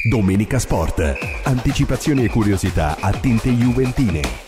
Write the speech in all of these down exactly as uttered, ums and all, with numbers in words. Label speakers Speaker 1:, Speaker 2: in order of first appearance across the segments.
Speaker 1: Domenica Sport. Anticipazioni e curiosità a tinte juventine.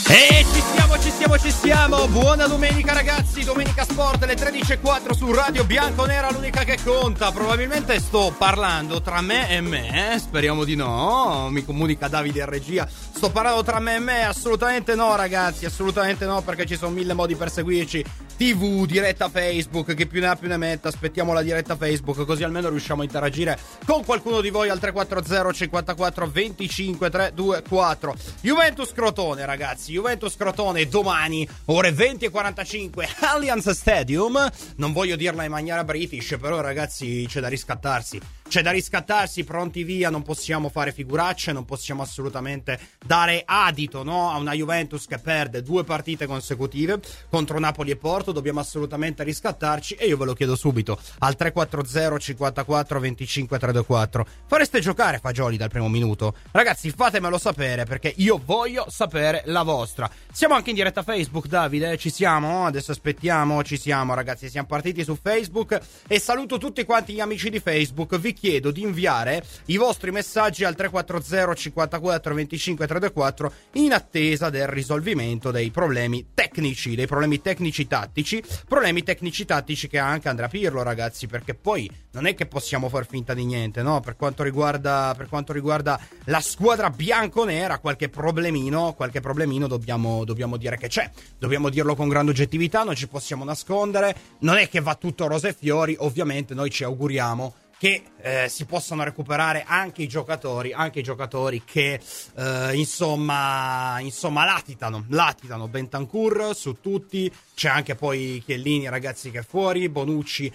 Speaker 2: E ci siamo, ci siamo, ci siamo. Buona domenica ragazzi, Domenica Sport, le tredici e quattro su Radio Bianconera, l'unica che conta. Probabilmente sto parlando tra me e me, eh? Speriamo di no. Mi comunica Davide in regia. Sto parlando tra me e me? Assolutamente no ragazzi, assolutamente no, perché ci sono mille modi per seguirci. tivù, diretta Facebook, che più ne ha più ne metta. Aspettiamo la diretta Facebook, così almeno riusciamo a interagire con qualcuno di voi al tre quattro zero cinquantaquattro venticinque trecentoventiquattro. Juventus Crotone ragazzi, Juventus Crotone domani ore venti e quarantacinque, Allianz Stadium. Non voglio dirla in maniera british, però ragazzi c'è da riscattarsi. C'è da riscattarsi, pronti via, non possiamo fare figuracce, non possiamo assolutamente dare adito, no, a una Juventus che perde due partite consecutive contro Napoli e Porto. Dobbiamo assolutamente riscattarci e io ve lo chiedo subito al tre quattro zero cinquantaquattro venticinque trecentoventiquattro. Fareste giocare Fagioli dal primo minuto? Ragazzi, fatemelo sapere perché io voglio sapere la vostra. Siamo anche in diretta Facebook, Davide, ci siamo? Adesso aspettiamo, ci siamo ragazzi, siamo partiti su Facebook e saluto tutti quanti gli amici di Facebook. Vi chiedo di inviare i vostri messaggi al tre quattro zero cinquantaquattro venticinque trecentoquattro in attesa del risolvimento dei problemi tecnici, dei problemi tecnici tattici, problemi tecnici tattici che ha anche Andrea Pirlo ragazzi, perché poi non è che possiamo far finta di niente, no? Per quanto riguarda per quanto riguarda la squadra bianconera, qualche problemino, qualche problemino dobbiamo dobbiamo dire che c'è, dobbiamo dirlo con grande oggettività, non ci possiamo nascondere, non è che va tutto rose e fiori, ovviamente noi ci auguriamo che eh, si possano recuperare anche i giocatori, anche i giocatori che eh, insomma insomma latitano, latitano Bentancur su tutti, c'è anche poi Chiellini ragazzi che è fuori, Bonucci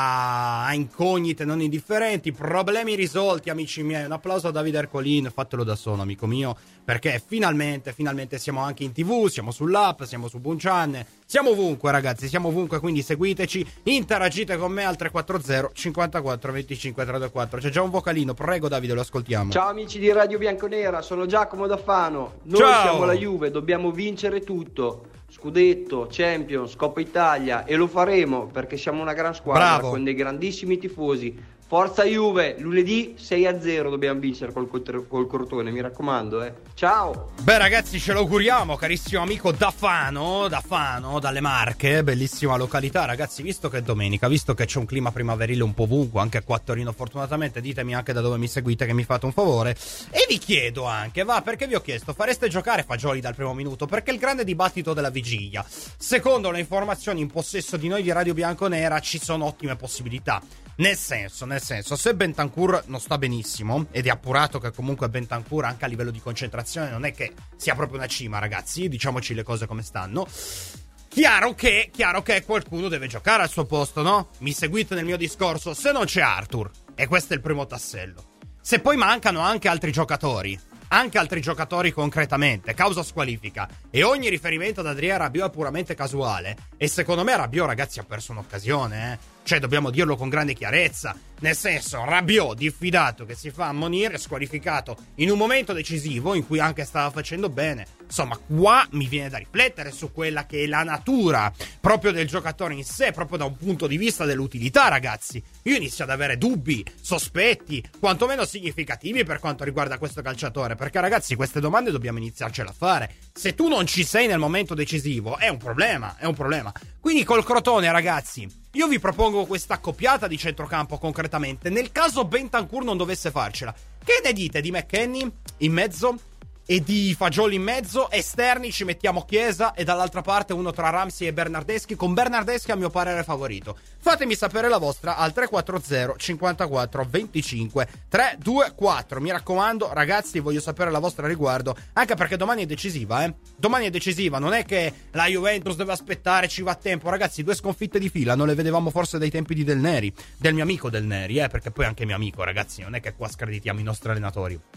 Speaker 2: a, a incognite non indifferenti, problemi risolti amici miei, un applauso a Davide Ercolin, fatelo da solo amico mio, perché finalmente, finalmente siamo anche in tivù, siamo sull'app, siamo su Buncian, siamo ovunque ragazzi, siamo ovunque, quindi seguiteci, interagite con me al tre quattro zero cinquantaquattro venticinque trentaquattro. C'è già un vocalino, prego Davide, lo ascoltiamo.
Speaker 3: Ciao amici di Radio Bianconera, sono Giacomo da Fano. Noi
Speaker 2: Ciao.
Speaker 3: Siamo la Juve, dobbiamo vincere tutto. Scudetto, Champions, Coppa Italia, e lo faremo perché siamo una gran squadra. Bravo. Con dei grandissimi tifosi. Forza Juve, lunedì sei a zero dobbiamo vincere col, col Crotone, mi raccomando, eh. Ciao!
Speaker 2: Beh ragazzi, ce lo auguriamo, carissimo amico da Fano, da Fano, dalle Marche, bellissima località. Ragazzi, visto che è domenica, visto che c'è un clima primaverile un po' ovunque, anche qua a Torino fortunatamente, ditemi anche da dove mi seguite che mi fate un favore. E vi chiedo anche, va, perché vi ho chiesto, fareste giocare Fagioli dal primo minuto? Perché il grande dibattito della vigilia, secondo le informazioni in possesso di noi di Radio Bianconera, ci sono ottime possibilità. Nel senso, nel senso, se Bentancur non sta benissimo, ed è appurato che comunque Bentancur anche a livello di concentrazione non è che sia proprio una cima, ragazzi, diciamoci le cose come stanno. Chiaro che, chiaro che qualcuno deve giocare al suo posto, no? Mi seguite nel mio discorso? Se non c'è Arthur, e questo è il primo tassello, se poi mancano anche altri giocatori, anche altri giocatori concretamente, causa squalifica, e ogni riferimento ad Adrien Rabiot è puramente casuale, e secondo me Rabiot, ragazzi, ha perso un'occasione, eh? Cioè, dobbiamo dirlo con grande chiarezza. Nel senso, Rabiot, diffidato, che si fa ammonire, squalificato in un momento decisivo in cui anche stava facendo bene. Insomma, qua mi viene da riflettere su quella che è la natura proprio del giocatore in sé, proprio da un punto di vista dell'utilità, ragazzi. Io inizio ad avere dubbi, sospetti, quantomeno significativi per quanto riguarda questo calciatore, perché ragazzi, queste domande dobbiamo iniziarcela a fare. Se tu non ci sei nel momento decisivo, è un problema, è un problema. Quindi col Crotone, ragazzi, io vi propongo questa accoppiata di centrocampo concretamente, nel caso Bentancur non dovesse farcela. Che ne dite di McKennie in mezzo e di Fagioli in mezzo? Esterni ci mettiamo Chiesa e dall'altra parte uno tra Ramsey e Bernardeschi, con Bernardeschi a mio parere favorito. Fatemi sapere la vostra al tre quattro zero cinquantaquattro venticinque trecentoventiquattro. Mi raccomando ragazzi, voglio sapere la vostra a riguardo, anche perché domani è decisiva, eh domani è decisiva, non è che la Juventus deve aspettare, ci va a tempo, ragazzi. Due sconfitte di fila non le vedevamo forse dai tempi di Del Neri, del mio amico Del Neri, eh perché poi anche mio amico, ragazzi, non è che qua screditiamo i nostri allenatori.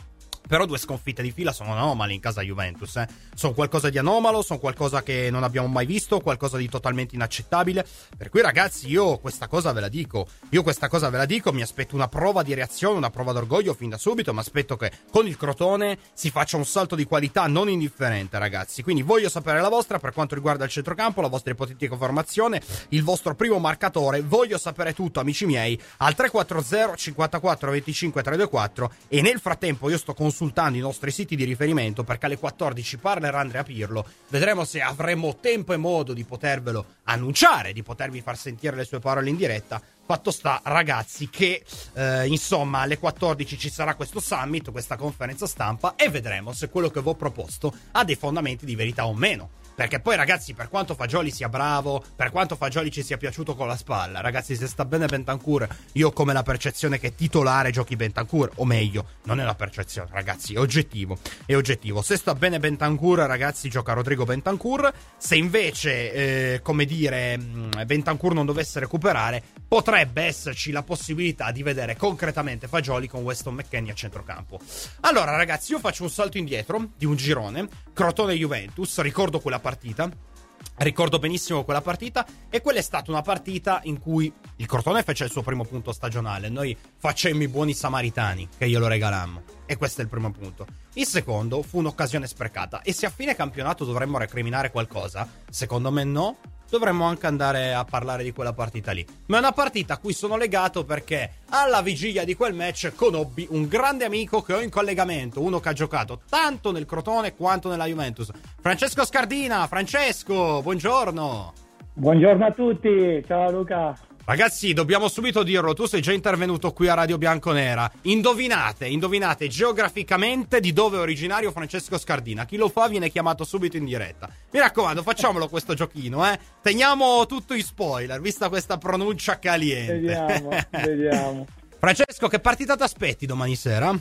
Speaker 2: Però due sconfitte di fila sono anomali in casa Juventus, eh. Sono qualcosa di anomalo, sono qualcosa che non abbiamo mai visto, qualcosa di totalmente inaccettabile. Per cui ragazzi, io questa cosa ve la dico, io questa cosa ve la dico, mi aspetto una prova di reazione, una prova d'orgoglio fin da subito, ma aspetto che con il Crotone si faccia un salto di qualità non indifferente, ragazzi. Quindi voglio sapere la vostra per quanto riguarda il centrocampo, la vostra ipotetica formazione, il vostro primo marcatore, voglio sapere tutto, amici miei, al tre quattro zero cinquantaquattro venticinque trecentoventuquattro, e nel frattempo io sto consultando i nostri siti di riferimento perché alle quattordici parlerà Andrea Pirlo. Vedremo se avremo tempo e modo di potervelo annunciare, di potervi far sentire le sue parole in diretta. Fatto sta, ragazzi, che eh, insomma alle quattordici ci sarà questo summit, questa conferenza stampa, e vedremo se quello che vi ho proposto ha dei fondamenti di verità o meno. Perché poi, ragazzi, per quanto Fagioli sia bravo, per quanto Fagioli ci sia piaciuto con la spalla, ragazzi, se sta bene Bentancur, io ho come la percezione che titolare giochi Bentancur, o meglio, non è una percezione, ragazzi, è oggettivo, è oggettivo. Se sta bene Bentancur, ragazzi, gioca Rodrigo Bentancur. Se invece, eh, come dire, Bentancur non dovesse recuperare, potrebbe esserci la possibilità di vedere concretamente Fagioli con Weston McKennie a centrocampo. Allora, ragazzi, io faccio un salto indietro di un girone, Crotone-Juventus, ricordo quella partita, ricordo benissimo quella partita, e quella è stata una partita in cui il Crotone fece il suo primo punto stagionale, noi facemmo i buoni samaritani che glielo regalammo, e questo è il primo punto. Il secondo fu un'occasione sprecata, e se a fine campionato dovremmo recriminare qualcosa, secondo me no, dovremmo anche andare a parlare di quella partita lì. Ma è una partita a cui sono legato perché alla vigilia di quel match conobbi un grande amico che ho in collegamento, uno che ha giocato tanto nel Crotone quanto nella Juventus. Francesco Scardina. Francesco, buongiorno.
Speaker 4: Buongiorno a tutti, ciao Luca.
Speaker 2: Ragazzi, dobbiamo subito dirlo, tu sei già intervenuto qui a Radio Bianconera. Indovinate, indovinate geograficamente di dove è originario Francesco Scardina. Chi lo fa viene chiamato subito in diretta. Mi raccomando, facciamolo questo giochino, eh. Teniamo tutto in spoiler, vista questa pronuncia caliente.
Speaker 4: Vediamo, vediamo.
Speaker 2: Francesco, che partita ti aspetti domani sera?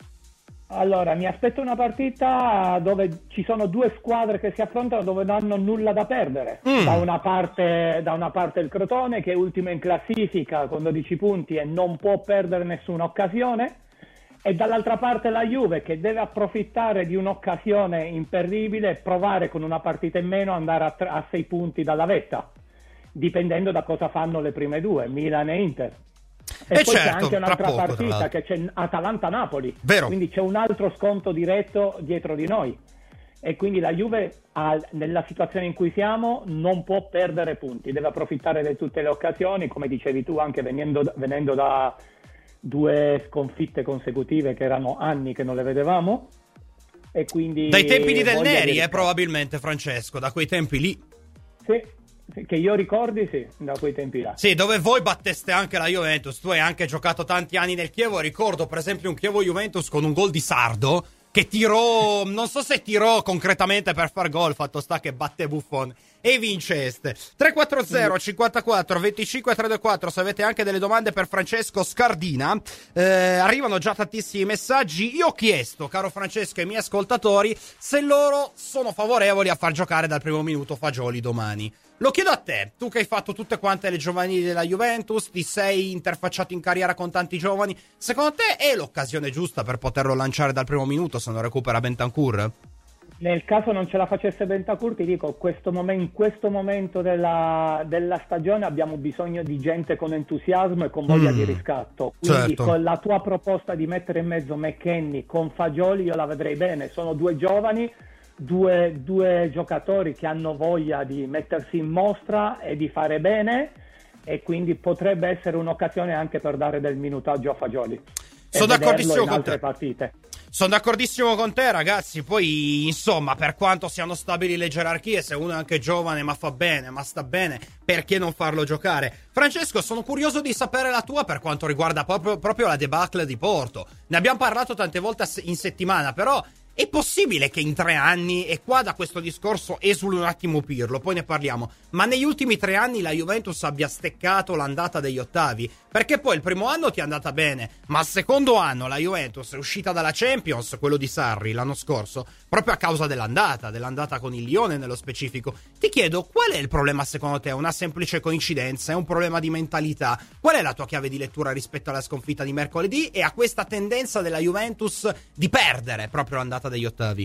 Speaker 4: Allora, mi aspetto una partita dove ci sono due squadre che si affrontano, dove non hanno nulla da perdere. Mm. Da una parte, da una parte il Crotone, che è ultimo in classifica con dodici punti e non può perdere nessuna occasione, e dall'altra parte la Juve, che deve approfittare di un'occasione imperdibile e provare con una partita in meno andare a, tre, a sei punti dalla vetta, dipendendo da cosa fanno le prime due, Milan e Inter. E, e poi certo, c'è anche un'altra poco, partita che c'è Atalanta-Napoli. Vero. Quindi c'è un altro sconto diretto dietro di noi, e quindi la Juve ha, nella situazione in cui siamo, non può perdere punti, deve approfittare di tutte le occasioni, come dicevi tu, anche venendo, venendo da due sconfitte consecutive che erano anni che non le vedevamo, e quindi
Speaker 2: dai tempi di Del Neri, eh, probabilmente, Francesco, da quei tempi lì.
Speaker 4: Sì. Che io ricordi, sì, da quei tempi là.
Speaker 2: Sì, dove voi batteste anche la Juventus. Tu hai anche giocato tanti anni nel Chievo. Ricordo per esempio un Chievo-Juventus con un gol di Sardo, che tirò, non so se tirò concretamente per far gol, fatto sta che batte Buffon e vinceste. Tre quattro zero cinquantaquattro venticinque trentaquattro. Se avete anche delle domande per Francesco Scardina, eh, arrivano già tantissimi messaggi. Io ho chiesto, caro Francesco, ai miei ascoltatori se loro sono favorevoli a far giocare dal primo minuto Fagioli domani. Lo chiedo a te, tu che hai fatto tutte quante le giovanili della Juventus, ti sei interfacciato in carriera con tanti giovani, secondo te è l'occasione giusta per poterlo lanciare dal primo minuto se non recupera Bentancur?
Speaker 4: Nel caso non ce la facesse Bentancur, ti dico, questo momen- in questo momento della, della stagione abbiamo bisogno di gente con entusiasmo e con voglia mm, di riscatto. Quindi certo. Con la tua proposta di mettere in mezzo McKennie con Fagioli io la vedrei bene, sono due giovani, Due, due giocatori che hanno voglia di mettersi in mostra e di fare bene, e quindi potrebbe essere un'occasione anche per dare del minutaggio a Fagioli.
Speaker 2: Sono d'accordissimo con te.
Speaker 4: Partite.
Speaker 2: Sono d'accordissimo con te, ragazzi. Poi, insomma, per quanto siano stabili le gerarchie, se uno è anche giovane ma fa bene, ma sta bene, perché non farlo giocare? Francesco, sono curioso di sapere la tua per quanto riguarda proprio, proprio la debacle di Porto. Ne abbiamo parlato tante volte in settimana, però è possibile che in tre anni, e qua da questo discorso esule un attimo Pirlo, poi ne parliamo, ma negli ultimi tre anni la Juventus abbia steccato l'andata degli ottavi? Perché poi il primo anno ti è andata bene, ma il secondo anno la Juventus è uscita dalla Champions, quello di Sarri l'anno scorso, proprio a causa dell'andata, dell'andata con il Lione nello specifico. Ti chiedo, qual è il problema secondo te? È una semplice coincidenza? È un problema di mentalità? Qual è la tua chiave di lettura rispetto alla sconfitta di mercoledì e a questa tendenza della Juventus di perdere proprio l'andata degli ottavi?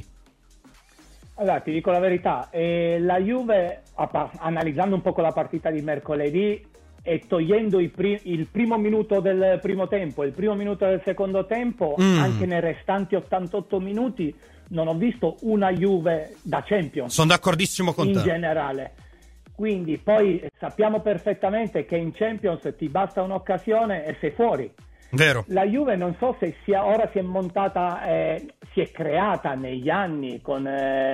Speaker 4: Allora, ti dico la verità, eh, la Juve, analizzando un po' la partita di mercoledì e togliendo i pri- il primo minuto del primo tempo e il primo minuto del secondo tempo, mm. anche nei restanti ottantotto minuti non ho visto una Juve da Champions.
Speaker 2: Sono d'accordissimo con
Speaker 4: in
Speaker 2: te.
Speaker 4: In generale. Quindi poi sappiamo perfettamente che in Champions ti basta un'occasione e sei fuori.
Speaker 2: Vero.
Speaker 4: La Juve non so se sia, ora si è montata, eh, si è creata negli anni con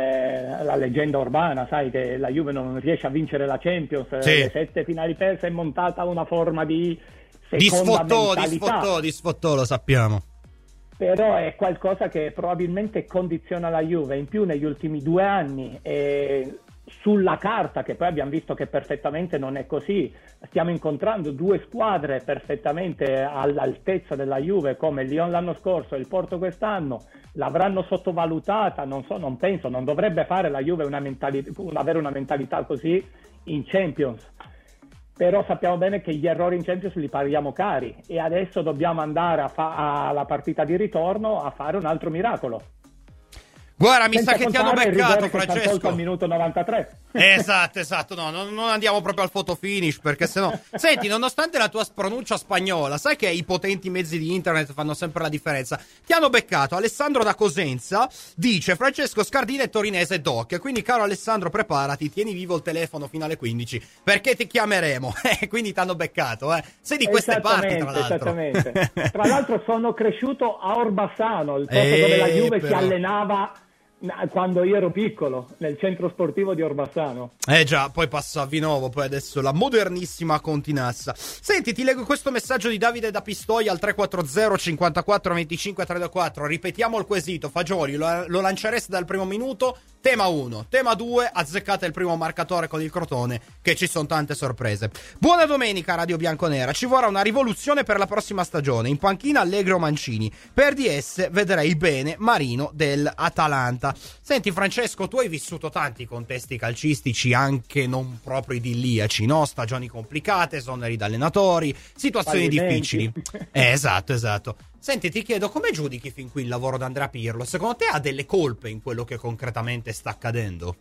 Speaker 4: eh, la leggenda urbana, sai che la Juve non riesce a vincere la Champions,
Speaker 2: sì.
Speaker 4: le sette finali perse, è montata una forma di seconda
Speaker 2: di sfottò,
Speaker 4: mentalità.
Speaker 2: Di sfottò, di sfottò, lo sappiamo.
Speaker 4: Però è qualcosa che probabilmente condiziona la Juve. In più negli ultimi due anni eh, sulla carta, che poi abbiamo visto che perfettamente non è così, stiamo incontrando due squadre perfettamente all'altezza della Juve, come il Lyon l'anno scorso e il Porto quest'anno. L'avranno sottovalutata, non so, non penso, non dovrebbe fare la Juve una mentalità, avere una mentalità così in Champions. Però sappiamo bene che gli errori in Champions li paghiamo cari e adesso dobbiamo andare a fa- alla partita di ritorno a fare un altro miracolo.
Speaker 2: Guarda, mi sa che ti hanno beccato, Francesco.
Speaker 4: Al minuto novantatré.
Speaker 2: Esatto, esatto. No, non, non andiamo proprio al photo finish, perché sennò. Senti, nonostante la tua pronuncia spagnola, sai che i potenti mezzi di internet fanno sempre la differenza. Ti hanno beccato. Alessandro da Cosenza dice: Francesco Scardina è torinese doc. Quindi, caro Alessandro, preparati, tieni vivo il telefono fino alle quindici, perché ti chiameremo. Quindi ti hanno beccato, eh. Sei di queste parti, tra l'altro.
Speaker 4: Esattamente. Tra l'altro, sono cresciuto a Orbassano, il posto eh, dove la Juve però... si allenava quando io ero piccolo, nel centro sportivo di Orbassano.
Speaker 2: Eh già, poi passa a Vinovo, poi adesso la modernissima Continassa. Senti, ti leggo questo messaggio di Davide da Pistoia al tre quattro zero cinquantaquattro venticinque trentaquattro. Ripetiamo il quesito, Fagioli, lo, lo lancereste dal primo minuto? Tema uno. Tema due, azzeccate il primo marcatore con il Crotone, che ci sono tante sorprese. Buona domenica Radio Bianconera, ci vorrà una rivoluzione per la prossima stagione. In panchina Allegri o Mancini. Per D S vedrei bene Marino dell'Atalanta. Senti Francesco, tu hai vissuto tanti contesti calcistici anche non proprio idilliaci, no? Stagioni complicate, esoneri da allenatori, situazioni difficili. Eh, esatto, esatto. Senti, ti chiedo, come giudichi fin qui il lavoro di Andrea Pirlo? Secondo te ha delle colpe in quello che concretamente sta accadendo?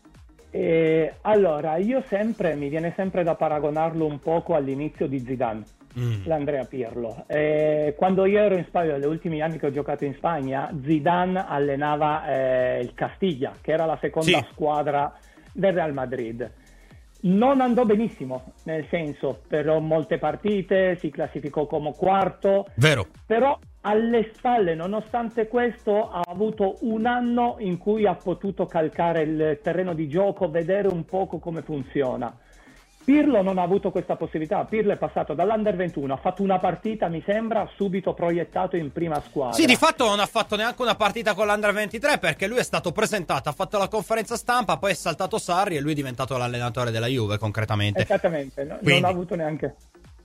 Speaker 4: Eh, allora, io sempre, mi viene sempre da paragonarlo un poco all'inizio di Zidane. Mm. L'Andrea Pirlo. Eh, quando io ero in Spagna, negli ultimi anni che ho giocato in Spagna, Zidane allenava eh, il Castilla, che era la seconda sì. squadra del Real Madrid. Non andò benissimo, nel senso, per molte partite si classificò come quarto.
Speaker 2: Vero.
Speaker 4: Però alle spalle, nonostante questo, ha avuto un anno in cui ha potuto calcare il terreno di gioco, vedere un poco come funziona. Pirlo non ha avuto questa possibilità. Pirlo è passato dall'Under ventuno, ha fatto una partita, mi sembra, subito proiettato in prima squadra.
Speaker 2: Sì, di fatto non ha fatto neanche una partita con l'Under ventitré, perché lui è stato presentato, ha fatto la conferenza stampa, poi è saltato Sarri e lui è diventato l'allenatore della Juve, concretamente.
Speaker 4: Esattamente, no, non ha avuto neanche...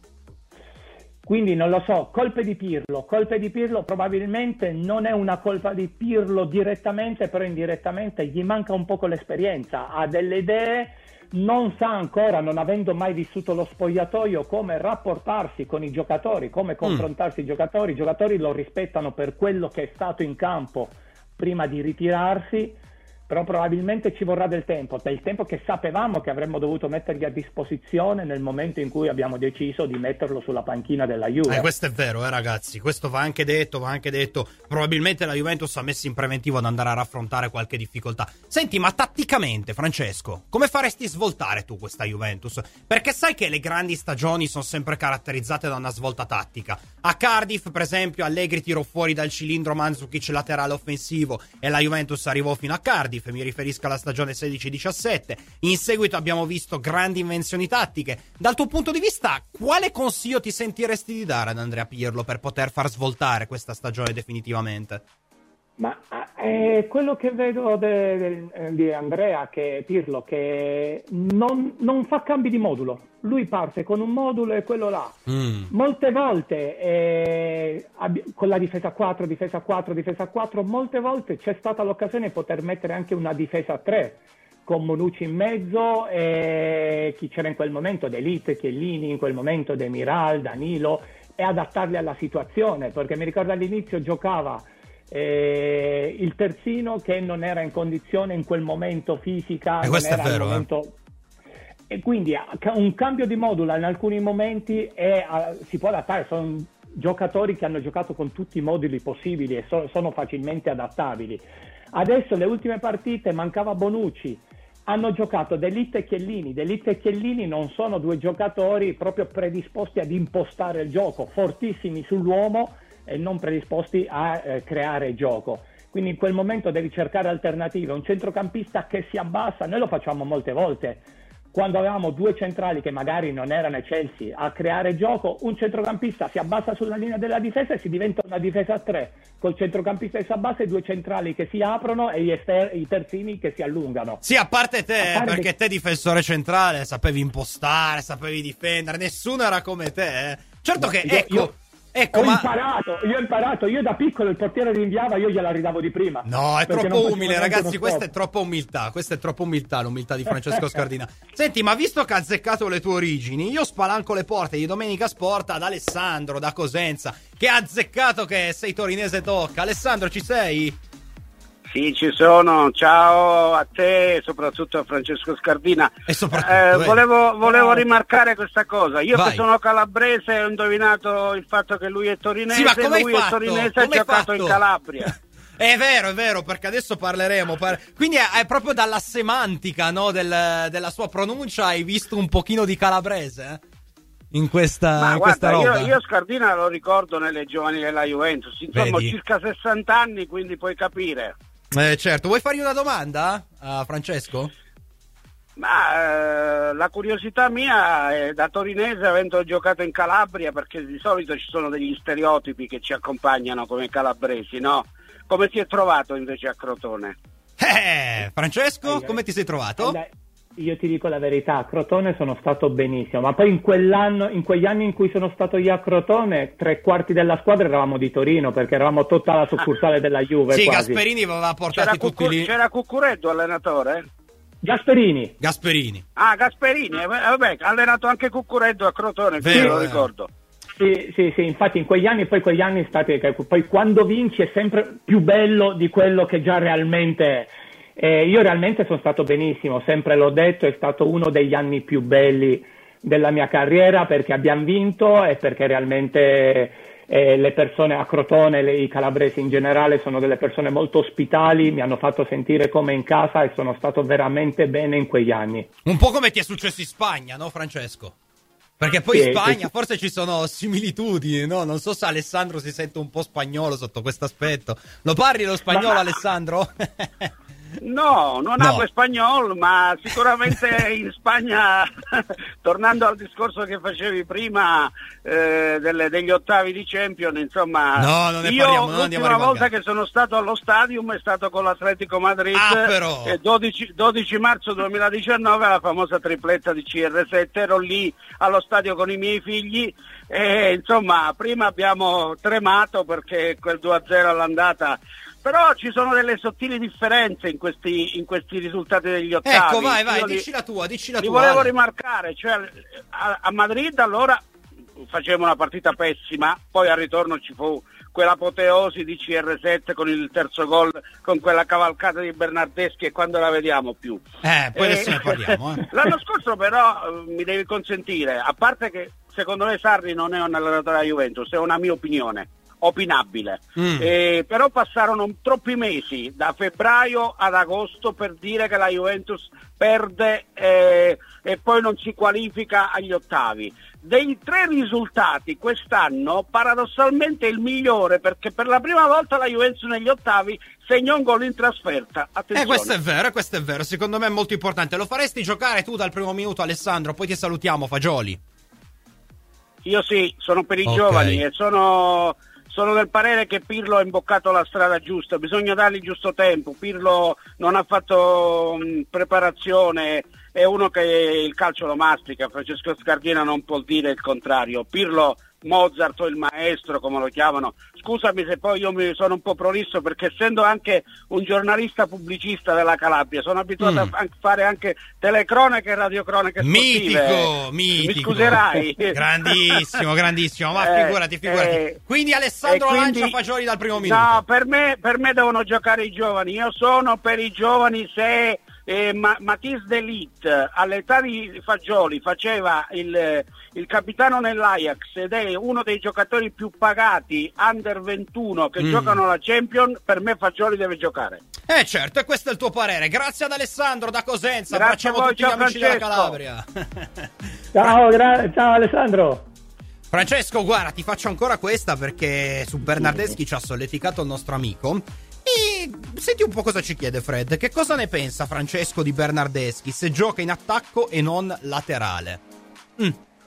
Speaker 4: Quindi non lo so, colpe di Pirlo, colpe di Pirlo probabilmente non è una colpa di Pirlo direttamente, però indirettamente gli manca un poco l'esperienza, ha delle idee, non sa ancora, non avendo mai vissuto lo spogliatoio, come rapportarsi con i giocatori, come confrontarsi mm. i giocatori. I giocatori lo rispettano per quello che è stato in campo prima di ritirarsi, però probabilmente ci vorrà del tempo, del tempo che sapevamo che avremmo dovuto mettergli a disposizione nel momento in cui abbiamo deciso di metterlo sulla panchina della Juve.
Speaker 2: Eh, questo è vero, eh ragazzi, questo va anche detto, va anche detto. Probabilmente la Juventus ha messo in preventivo ad andare a raffrontare qualche difficoltà. Senti, ma tatticamente, Francesco, come faresti svoltare tu questa Juventus? Perché sai che le grandi stagioni sono sempre caratterizzate da una svolta tattica. A Cardiff, per esempio, Allegri tirò fuori dal cilindro Mandzukic laterale offensivo e la Juventus arrivò fino a Cardiff. Mi riferisco alla stagione sedici diciassette. In seguito abbiamo visto grandi invenzioni tattiche. Dal tuo punto di vista, quale consiglio ti sentiresti di dare ad Andrea Pirlo per poter far svoltare questa stagione definitivamente?
Speaker 4: Ma È quello che vedo de, de, di Andrea, che Pirlo, che non, non fa cambi di modulo. Lui parte con un modulo e quello là. Mm. Molte volte, eh, con la difesa quattro, difesa quattro, difesa quattro, molte volte c'è stata l'occasione di poter mettere anche una difesa tre, con Bonucci in mezzo e chi c'era in quel momento, De Ligt, Chiellini, in quel momento Demiral, Danilo, e adattarli alla situazione, perché mi ricordo all'inizio giocava eh, il terzino che non era in condizione in quel momento fisica,
Speaker 2: e questo
Speaker 4: non era
Speaker 2: è vero,
Speaker 4: momento...
Speaker 2: eh?
Speaker 4: E quindi un cambio di modulo in alcuni momenti è, uh, si può adattare, sono giocatori che hanno giocato con tutti i moduli possibili e so, sono facilmente adattabili. Adesso le ultime partite mancava Bonucci, hanno giocato De Ligt e Chiellini. De Ligt e Chiellini non sono due giocatori proprio predisposti ad impostare il gioco, fortissimi sull'uomo e non predisposti a eh, creare gioco. Quindi in quel momento devi cercare alternative, un centrocampista che si abbassa, noi lo facciamo molte volte. Quando avevamo due centrali che magari non erano eccelsi a creare gioco, un centrocampista si abbassa sulla linea della difesa e si diventa una difesa a tre, col centrocampista che si abbassa e due centrali che si aprono e gli ester- i terzini che si allungano.
Speaker 2: Sì, a parte te,
Speaker 4: a parte
Speaker 2: perché
Speaker 4: che...
Speaker 2: te difensore centrale sapevi impostare, sapevi difendere, nessuno era come te, eh. Certo
Speaker 4: no,
Speaker 2: che,
Speaker 4: io,
Speaker 2: ecco...
Speaker 4: Io...
Speaker 2: Ecco,
Speaker 4: ho
Speaker 2: ma...
Speaker 4: imparato, io ho imparato, io da piccolo il portiere rinviava, io gliela ridavo di prima.
Speaker 2: No, è troppo umile, ragazzi, questa è troppa umiltà, questa è troppa umiltà, l'umiltà di Francesco Scardina. Senti, ma visto che ha azzeccato le tue origini, io spalanco le porte di Domenica Sport ad Alessandro da Cosenza, che ha azzeccato che sei torinese tocca. Alessandro, ci sei?
Speaker 5: Sì, ci sono. Ciao a te e soprattutto a Francesco Scardina.
Speaker 2: E soprattutto,
Speaker 5: eh,
Speaker 2: eh.
Speaker 5: volevo, volevo rimarcare questa cosa. Io
Speaker 2: Vai.
Speaker 5: che sono calabrese ho indovinato il fatto che lui è torinese.
Speaker 2: Sì, ma come
Speaker 5: lui
Speaker 2: hai
Speaker 5: è
Speaker 2: fatto?
Speaker 5: torinese e ha
Speaker 2: Come hai
Speaker 5: giocato
Speaker 2: fatto?
Speaker 5: in Calabria.
Speaker 2: È vero, è vero, perché adesso parleremo. Par... Quindi è, è proprio dalla semantica, no, del, della sua pronuncia hai visto un pochino di calabrese, eh? In questa,
Speaker 5: Ma
Speaker 2: in
Speaker 5: guarda,
Speaker 2: questa roba.
Speaker 5: io, io Scardina lo ricordo nelle giovani della Juventus. Insomma, ho
Speaker 2: Vedi?
Speaker 5: circa sessanta anni, quindi puoi capire.
Speaker 2: Eh, certo, vuoi fargli una domanda a Francesco?
Speaker 5: Ma eh, la curiosità mia è da torinese, avendo giocato in Calabria, perché di solito ci sono degli stereotipi che ci accompagnano come calabresi, no? Come ti è trovato invece a Crotone?
Speaker 2: Eh, Francesco, come ti sei trovato?
Speaker 4: Io ti dico la verità, a Crotone sono stato benissimo, ma poi in quell'anno, in quegli anni in cui sono stato io a Crotone, tre quarti della squadra eravamo di Torino, perché eravamo tutta la succursale ah. della Juve.
Speaker 2: Sì,
Speaker 4: quasi.
Speaker 2: Gasperini aveva portati
Speaker 5: c'era
Speaker 2: tutti
Speaker 5: Cucur-
Speaker 2: lì.
Speaker 5: C'era Cuccureddu allenatore?
Speaker 4: Gasperini.
Speaker 2: Gasperini.
Speaker 5: Ah, Gasperini, eh, vabbè, ha allenato anche Cuccureddu a Crotone,
Speaker 2: Vero,
Speaker 5: sì, lo
Speaker 2: eh.
Speaker 5: ricordo.
Speaker 4: Sì, sì, sì, infatti in quegli anni, poi quegli anni stati, poi quando vinci è sempre più bello di quello che già realmente è. Eh, io realmente sono stato benissimo, sempre l'ho detto, è stato uno degli anni più belli della mia carriera perché abbiamo vinto e perché realmente eh, le persone a Crotone, le, i calabresi in generale sono delle persone molto ospitali, mi hanno fatto sentire come in casa e sono stato veramente bene in quegli anni.
Speaker 2: Un po' come ti è successo in Spagna, no Francesco? Perché poi
Speaker 4: sì,
Speaker 2: in Spagna
Speaker 4: sì.
Speaker 2: forse ci sono similitudini, no? Non so se Alessandro si sente un po' spagnolo sotto questo aspetto. Lo parli lo spagnolo,
Speaker 5: Ma...
Speaker 2: Alessandro?
Speaker 5: No, non
Speaker 2: No.
Speaker 5: hablo spagnolo, ma sicuramente in Spagna, tornando al discorso che facevi prima eh, delle, degli ottavi di Champions, insomma,
Speaker 2: No, non ne
Speaker 5: io
Speaker 2: parliamo, non andiamo a
Speaker 5: l'ultima volta
Speaker 2: rivangare.
Speaker 5: che sono stato allo stadium è stato con l'Atletico Madrid,
Speaker 2: Ah, però.
Speaker 5: eh, dodici, dodici marzo duemiladiciannove, la famosa tripletta di C R sette, ero lì allo stadio con i miei figli e insomma prima abbiamo tremato perché quel due a zero all'andata. Però ci sono delle sottili differenze in questi, in questi risultati degli ottavi.
Speaker 2: Ecco, vai, vai,
Speaker 5: Io li,
Speaker 2: dici la tua, dici la
Speaker 5: li
Speaker 2: tua.
Speaker 5: volevo
Speaker 2: Ale.
Speaker 5: rimarcare, cioè a, a Madrid allora facevamo una partita pessima, poi al ritorno ci fu quell'apoteosi di C R sette con il terzo gol, con quella cavalcata di Bernardeschi e quando la vediamo più.
Speaker 2: Eh, poi
Speaker 5: Eh,
Speaker 2: adesso ne parliamo, eh.
Speaker 5: L'anno scorso però eh, mi devi consentire, a parte che secondo me Sarri non è un allenatore della Juventus, è una mia opinione. Opinabile,
Speaker 2: Mm.
Speaker 5: eh, però passarono troppi mesi da febbraio ad agosto per dire che la Juventus perde eh, e poi non si qualifica agli ottavi. Dei tre risultati quest'anno paradossalmente il migliore, perché per la prima volta la Juventus negli ottavi segna un gol in trasferta. Attenzione.
Speaker 2: Eh, questo è vero, questo è vero, secondo me è molto importante. Lo faresti giocare tu dal primo minuto, Alessandro, poi ti salutiamo, Fagioli.
Speaker 5: Io sì, sono per i
Speaker 2: Ok.
Speaker 5: giovani e sono sono del parere che Pirlo ha imboccato la strada giusta, bisogna dargli il giusto tempo. Pirlo non ha fatto mh, preparazione, è uno che il calcio lo mastica, Francesco Scardina non può dire il contrario. Pirlo, Mozart o il maestro come lo chiamano, scusami se poi io mi sono un po' prolisso, perché essendo anche un giornalista pubblicista della Calabria sono abituato mm. a fare anche telecronache e radiocronache sportive.
Speaker 2: Mitico, mitico.
Speaker 5: Mi scuserai.
Speaker 2: Grandissimo, grandissimo, ma eh, figurati, figurati. Eh, quindi Alessandro quindi, lancia Fagioli dal primo minuto.
Speaker 5: No, per me, per me devono giocare i giovani, io sono per i giovani. Se Eh, Ma- Matisse De Ligt all'età di Fagioli faceva il, il capitano nell'Ajax ed è uno dei giocatori più pagati under ventuno che mm. giocano la Champions, per me Fagioli deve giocare.
Speaker 2: Eh certo, e questo è il tuo parere. Grazie ad Alessandro da Cosenza.
Speaker 5: Grazie a voi,
Speaker 2: tutti gli amici
Speaker 5: Francesco.
Speaker 2: della Calabria.
Speaker 4: Ciao, gra- ciao Alessandro.
Speaker 2: Francesco, guarda, ti faccio ancora questa perché su Bernardeschi ci ha solleticato il nostro amico. E senti un po' cosa ci chiede Fred. Che cosa ne pensa Francesco di Bernardeschi se gioca in attacco e non laterale? Mm.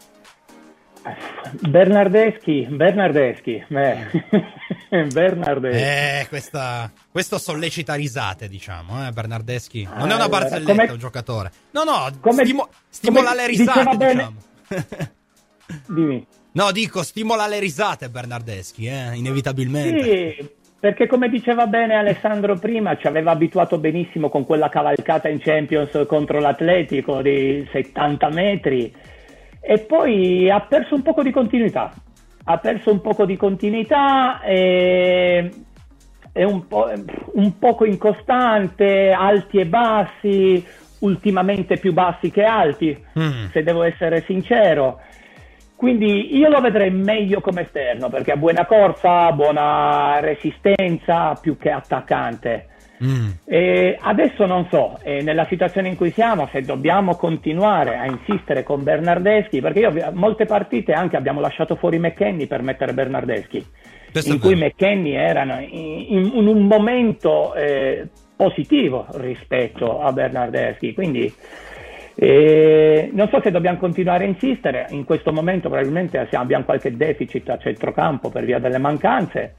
Speaker 4: Bernardeschi, Bernardeschi, eh. Bernardeschi.
Speaker 2: Eh, questa, questo sollecita risate, diciamo, eh, Bernardeschi. Non è una
Speaker 4: Ah,
Speaker 2: barzelletta
Speaker 4: come...
Speaker 2: un giocatore. No, no,
Speaker 4: come...
Speaker 2: stimo... stimola
Speaker 4: come
Speaker 2: le risate,
Speaker 4: bene...
Speaker 2: diciamo.
Speaker 4: Dimmi.
Speaker 2: No, dico, stimola le risate Bernardeschi, eh, inevitabilmente.
Speaker 4: Sì, perché come diceva bene Alessandro prima, ci aveva abituato benissimo con quella cavalcata in Champions contro l'Atletico di settanta metri e poi ha perso un poco di continuità. Ha perso un poco di continuità e è un po', un poco incostante, alti e bassi, ultimamente più bassi che alti, mm. se devo essere sincero. Quindi io lo vedrei meglio come esterno, perché ha buona corsa, buona resistenza, più che attaccante. Mm. E adesso non so, eh, nella situazione in cui siamo, se dobbiamo continuare a insistere con Bernardeschi, perché io molte partite anche abbiamo lasciato fuori McKennie per mettere Bernardeschi, Questo in cui McKennie erano in, in, in un momento eh, positivo rispetto a Bernardeschi, quindi... E non so se dobbiamo continuare a insistere. In questo momento probabilmente abbiamo qualche deficit a centrocampo per via delle mancanze,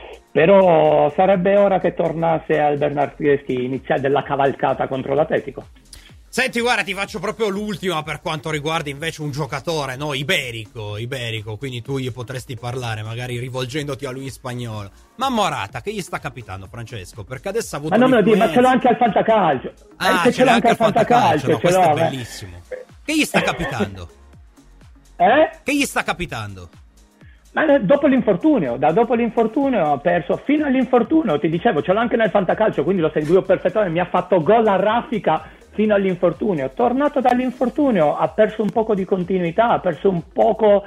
Speaker 4: però sarebbe ora che tornasse al Bernardeschi iniziale della cavalcata contro l'Atletico.
Speaker 2: Senti, guarda, ti faccio proprio l'ultima per quanto riguarda invece un giocatore, no, iberico, iberico, quindi tu gli potresti parlare magari rivolgendoti a lui in spagnolo. Ma Morata, che gli sta capitando, Francesco? Perché adesso ha avuto
Speaker 4: ma non me lo dico, ma ce l'ho anche al fantacalcio.
Speaker 2: Ah,
Speaker 4: eh, ce l'ho anche al fantacalcio,
Speaker 2: no,
Speaker 4: ce
Speaker 2: questo
Speaker 4: l'ho,
Speaker 2: è bellissimo. Che gli sta capitando?
Speaker 4: Eh?
Speaker 2: Che gli sta capitando?
Speaker 4: Ma dopo l'infortunio, da dopo l'infortunio ha perso, fino all'infortunio, ti dicevo, ce l'ho anche nel fantacalcio, quindi lo seguivo perfettamente, mi ha fatto gol a raffica fino all'infortunio. Tornato dall'infortunio ha perso un poco di continuità, ha perso un poco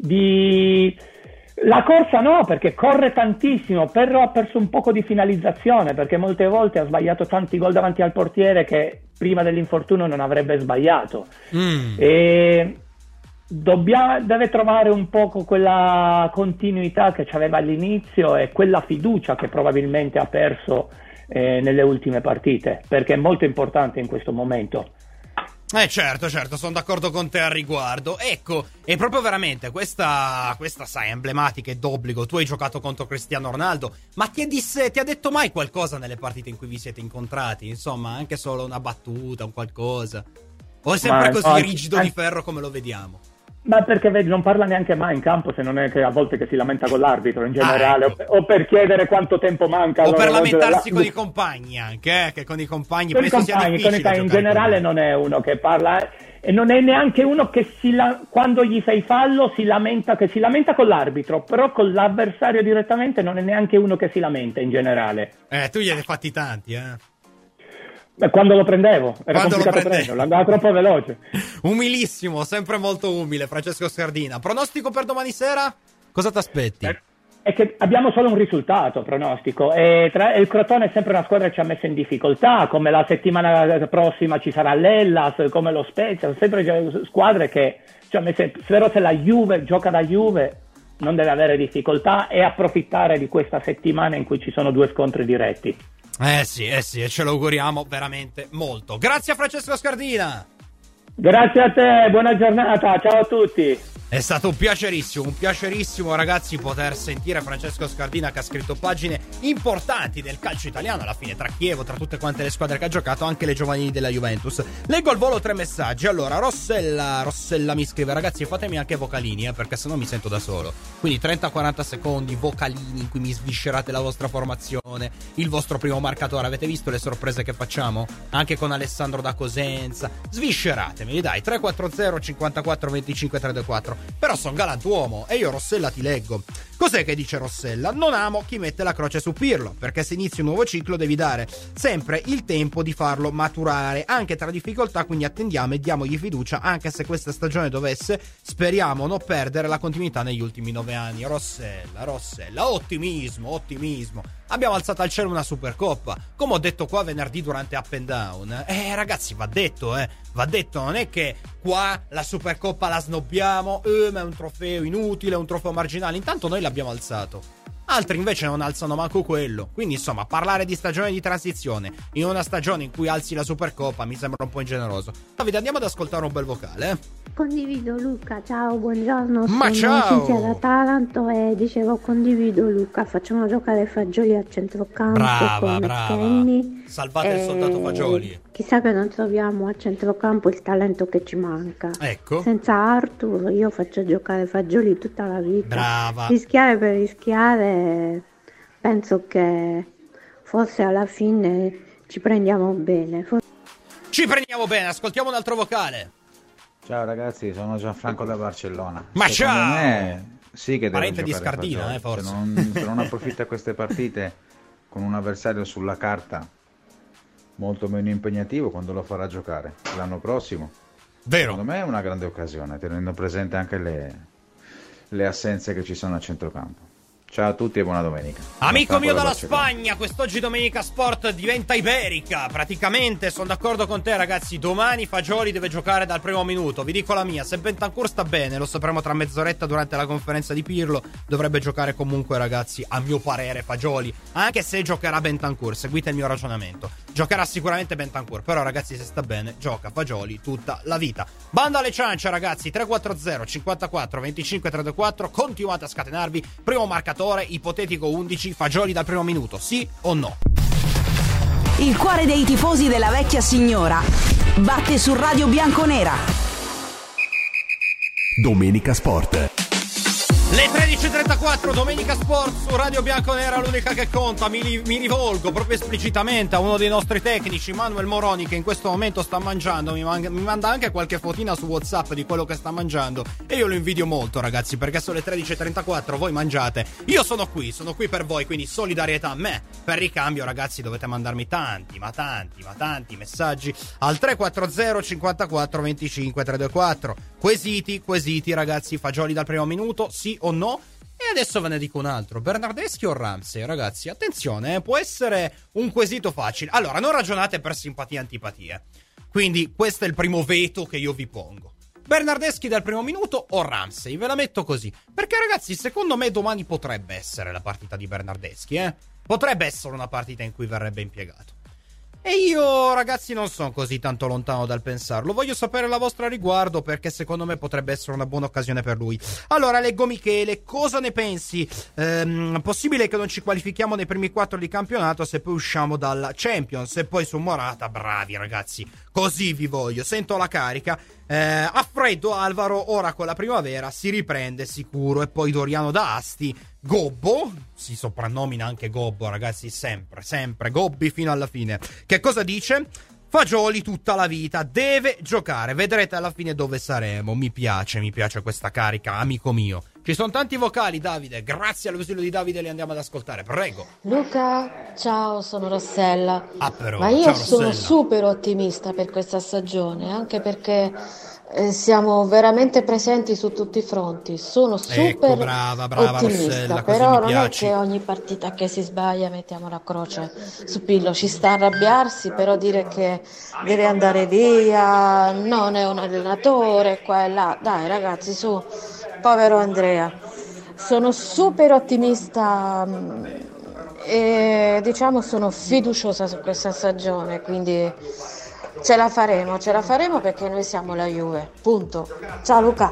Speaker 4: di... La corsa no, perché corre tantissimo, però ha perso un poco di finalizzazione, perché molte volte ha sbagliato tanti gol davanti al portiere che prima dell'infortunio non avrebbe sbagliato. Mm. E dobbiamo, deve trovare un poco quella continuità che c'aveva all'inizio e quella fiducia che probabilmente ha perso eh, nelle ultime partite, perché è molto importante in questo momento.
Speaker 2: Eh certo, certo, sono d'accordo con te al riguardo. Ecco, è proprio veramente questa, questa sai, emblematica e d'obbligo. Tu hai giocato contro Cristiano Ronaldo, ma ti, disse, ti ha detto mai qualcosa nelle partite in cui vi siete incontrati? Insomma, anche solo una battuta, un qualcosa? O è sempre ma, così no, rigido anche... di ferro come lo vediamo?
Speaker 4: Ma perché vedi, non parla neanche mai in campo, se non è che a volte che si lamenta con l'arbitro in generale, ah, ecco. o, o per chiedere quanto tempo manca.
Speaker 2: O per lamentarsi della... con i compagni anche, eh, che con i compagni
Speaker 4: con
Speaker 2: penso
Speaker 4: i compagni,
Speaker 2: sia difficile.
Speaker 4: Con i, in generale non è uno che parla, e non è neanche uno che si la... quando gli fai fallo si lamenta, che si lamenta con l'arbitro, però con l'avversario direttamente non è neanche uno che si lamenta in generale.
Speaker 2: Eh, tu gliene hai fatti tanti, eh.
Speaker 4: Beh, quando lo prendevo, era
Speaker 2: quando
Speaker 4: complicato prenderlo, andava troppo veloce.
Speaker 2: Umilissimo, sempre molto umile, Francesco Scardina. Pronostico per domani sera? Cosa ti aspetti?
Speaker 4: Eh, è che abbiamo solo un risultato, pronostico. E, tra, e il Crotone è sempre una squadra che ci ha messo in difficoltà, come la settimana prossima ci sarà l'Hellas, come lo Spezia, sempre squadre che ci ha messo. Però se la Juve gioca da Juve non deve avere difficoltà e approfittare di questa settimana in cui ci sono due scontri diretti.
Speaker 2: Eh sì, eh sì, e ce lo auguriamo veramente molto. Grazie a Francesco Scardina.
Speaker 4: Grazie a te, buona giornata, ciao a tutti.
Speaker 2: È stato un piacerissimo, un piacerissimo ragazzi poter sentire Francesco Scardina che ha scritto pagine importanti del calcio italiano alla fine, tra Chievo, tra tutte quante le squadre che ha giocato, anche le giovanili della Juventus. Leggo al volo tre messaggi. Allora, Rossella, Rossella mi scrive: ragazzi fatemi anche vocalini eh, perché sennò mi sento da solo. Quindi trenta quaranta secondi, vocalini in cui mi sviscerate la vostra formazione, il vostro primo marcatore. Avete visto le sorprese che facciamo? Anche con Alessandro da Cosenza. Svisceratemi, dai, tre quattro zero cinquantaquattro venticinque trentaquattro. Però son galantuomo e io Rossella ti leggo. Cos'è che dice Rossella? Non amo chi mette la croce su Pirlo, perché se inizi un nuovo ciclo devi dare sempre il tempo di farlo maturare anche tra difficoltà, quindi attendiamo e diamogli fiducia anche se questa stagione dovesse, speriamo, non perdere la continuità negli ultimi nove anni. Rossella, Rossella, ottimismo, ottimismo. Abbiamo alzato al cielo una Supercoppa, come ho detto qua venerdì durante Up and Down. Eh ragazzi, va detto, eh, va detto, non è che qua la Supercoppa la snobbiamo, eh, ma è un trofeo inutile, è un trofeo marginale. Intanto noi l'abbiamo alzato, altri invece non alzano manco quello. Quindi insomma, parlare di stagione di transizione in una stagione in cui alzi la Supercoppa mi sembra un po' ingeneroso. Davide, andiamo ad ascoltare un bel vocale, eh?
Speaker 6: Condivido Luca, ciao, buongiorno,
Speaker 2: Ma
Speaker 6: sono
Speaker 2: ciao!
Speaker 6: Cinzia da Taranto e dicevo condivido Luca, facciamo giocare Fagioli al centrocampo
Speaker 2: Brava,
Speaker 6: con
Speaker 2: brava.
Speaker 6: Kenny.
Speaker 2: Salvate il soldato Fagioli.
Speaker 6: Chissà che non troviamo al centrocampo il talento che ci manca.
Speaker 2: Ecco.
Speaker 6: Senza Arthur io faccio giocare Fagioli tutta la vita.
Speaker 2: Brava.
Speaker 6: Rischiare per rischiare, penso che forse alla fine ci prendiamo bene. For-
Speaker 2: Ci prendiamo bene, ascoltiamo un altro vocale.
Speaker 7: Ciao ragazzi, sono Gianfranco da Barcellona.
Speaker 2: Ma
Speaker 7: Secondo
Speaker 2: ciao!
Speaker 7: me sì che deve
Speaker 2: Parente di
Speaker 7: giocare
Speaker 2: Scardina,
Speaker 7: Fagioli.
Speaker 2: eh, forse.
Speaker 7: Se non, se non approfitta queste partite con un avversario sulla carta molto meno impegnativo, quando lo farà giocare l'anno prossimo,
Speaker 2: Vero.
Speaker 7: secondo me è una grande occasione, tenendo presente anche le, le assenze che ci sono a centrocampo. Ciao a tutti e buona domenica.
Speaker 2: Amico mio
Speaker 7: da
Speaker 2: dalla
Speaker 7: Barcellona.
Speaker 2: Spagna, quest'oggi Domenica Sport diventa iberica. Praticamente sono d'accordo con te ragazzi. Domani Fagioli deve giocare dal primo minuto. Vi dico la mia, se Bentancur sta bene, lo sapremo tra mezz'oretta durante la conferenza di Pirlo, dovrebbe giocare comunque ragazzi, a mio parere Fagioli. Anche se giocherà Bentancur, seguite il mio ragionamento. Giocherà sicuramente Bentancur, però ragazzi se sta bene gioca Fagioli tutta la vita. Banda alle ciance ragazzi, tre quattro zero cinquantaquattro venticinque trentaquattro. Continuate a scatenarvi. Primo marcatore, ipotetico undici, Fagioli dal primo minuto, sì o no?
Speaker 8: Il cuore dei tifosi della vecchia signora batte su Radio Bianconera.
Speaker 1: Domenica Sport.
Speaker 2: Le tredici e trentaquattro, Domenica Sport su Radio Bianconera, l'unica che conta. Mi, mi rivolgo proprio esplicitamente a uno dei nostri tecnici, Manuel Moroni, che in questo momento sta mangiando. Mi, man- mi manda anche qualche fotina su WhatsApp di quello che sta mangiando e io lo invidio molto ragazzi, perché sono le tredici e trentaquattro, voi mangiate, io sono qui, sono qui per voi, quindi solidarietà a me. Per ricambio ragazzi dovete mandarmi tanti, ma tanti, ma tanti messaggi al tre quattro zero cinquantaquattro venticinque trentaquattro. Quesiti, quesiti ragazzi, Fagioli dal primo minuto, sì o no? E adesso ve ne dico un altro, Bernardeschi o Ramsey? Ragazzi, attenzione, eh, può essere un quesito facile. Allora, non ragionate per simpatia e antipatie. Quindi, questo è il primo veto che io vi pongo. Bernardeschi dal primo minuto o Ramsey? Ve la metto così. Perché, ragazzi, secondo me domani potrebbe essere la partita di Bernardeschi, eh? Potrebbe essere una partita in cui verrebbe impiegato. E io, ragazzi, non sono così tanto lontano dal pensarlo. Voglio sapere la vostra a riguardo, perché secondo me potrebbe essere una buona occasione per lui. Allora, leggo Michele, cosa ne pensi? Ehm, possibile che non ci qualifichiamo nei primi quattro di campionato se poi usciamo dalla Champions? E poi su Morata, bravi ragazzi, così vi voglio, sento la carica. Eh, a freddo Alvaro, ora con la primavera si riprende sicuro. E poi Doriano da Asti, Gobbo, si soprannomina anche Gobbo ragazzi, sempre, sempre, Gobbi fino alla fine. Che cosa dice? Fagioli tutta la vita, deve giocare, vedrete alla fine dove saremo. Mi piace, mi piace questa carica, amico mio. Ci sono tanti vocali, Davide, grazie all'ausilio di Davide li andiamo ad ascoltare, prego.
Speaker 9: Luca, ciao, sono Rossella.
Speaker 2: Ah però,
Speaker 9: Ma io
Speaker 2: ciao,
Speaker 9: sono
Speaker 2: Rossella.
Speaker 9: super ottimista per questa stagione, anche perché eh, siamo veramente presenti su tutti i fronti. Sono super
Speaker 2: Ecco, brava, brava
Speaker 9: ottimista,
Speaker 2: Rossella, così
Speaker 9: però
Speaker 2: mi
Speaker 9: non
Speaker 2: piaci.
Speaker 9: è che ogni partita che si sbaglia mettiamo la croce su Pirlo. Ci sta a arrabbiarsi, però dire che deve andare via, non è un allenatore, qua e là. Dai ragazzi, su, povero Andrea. Sono super ottimista mh, e diciamo sono fiduciosa su questa stagione, quindi ce la faremo, ce la faremo perché noi siamo la Juve, punto. Ciao Luca.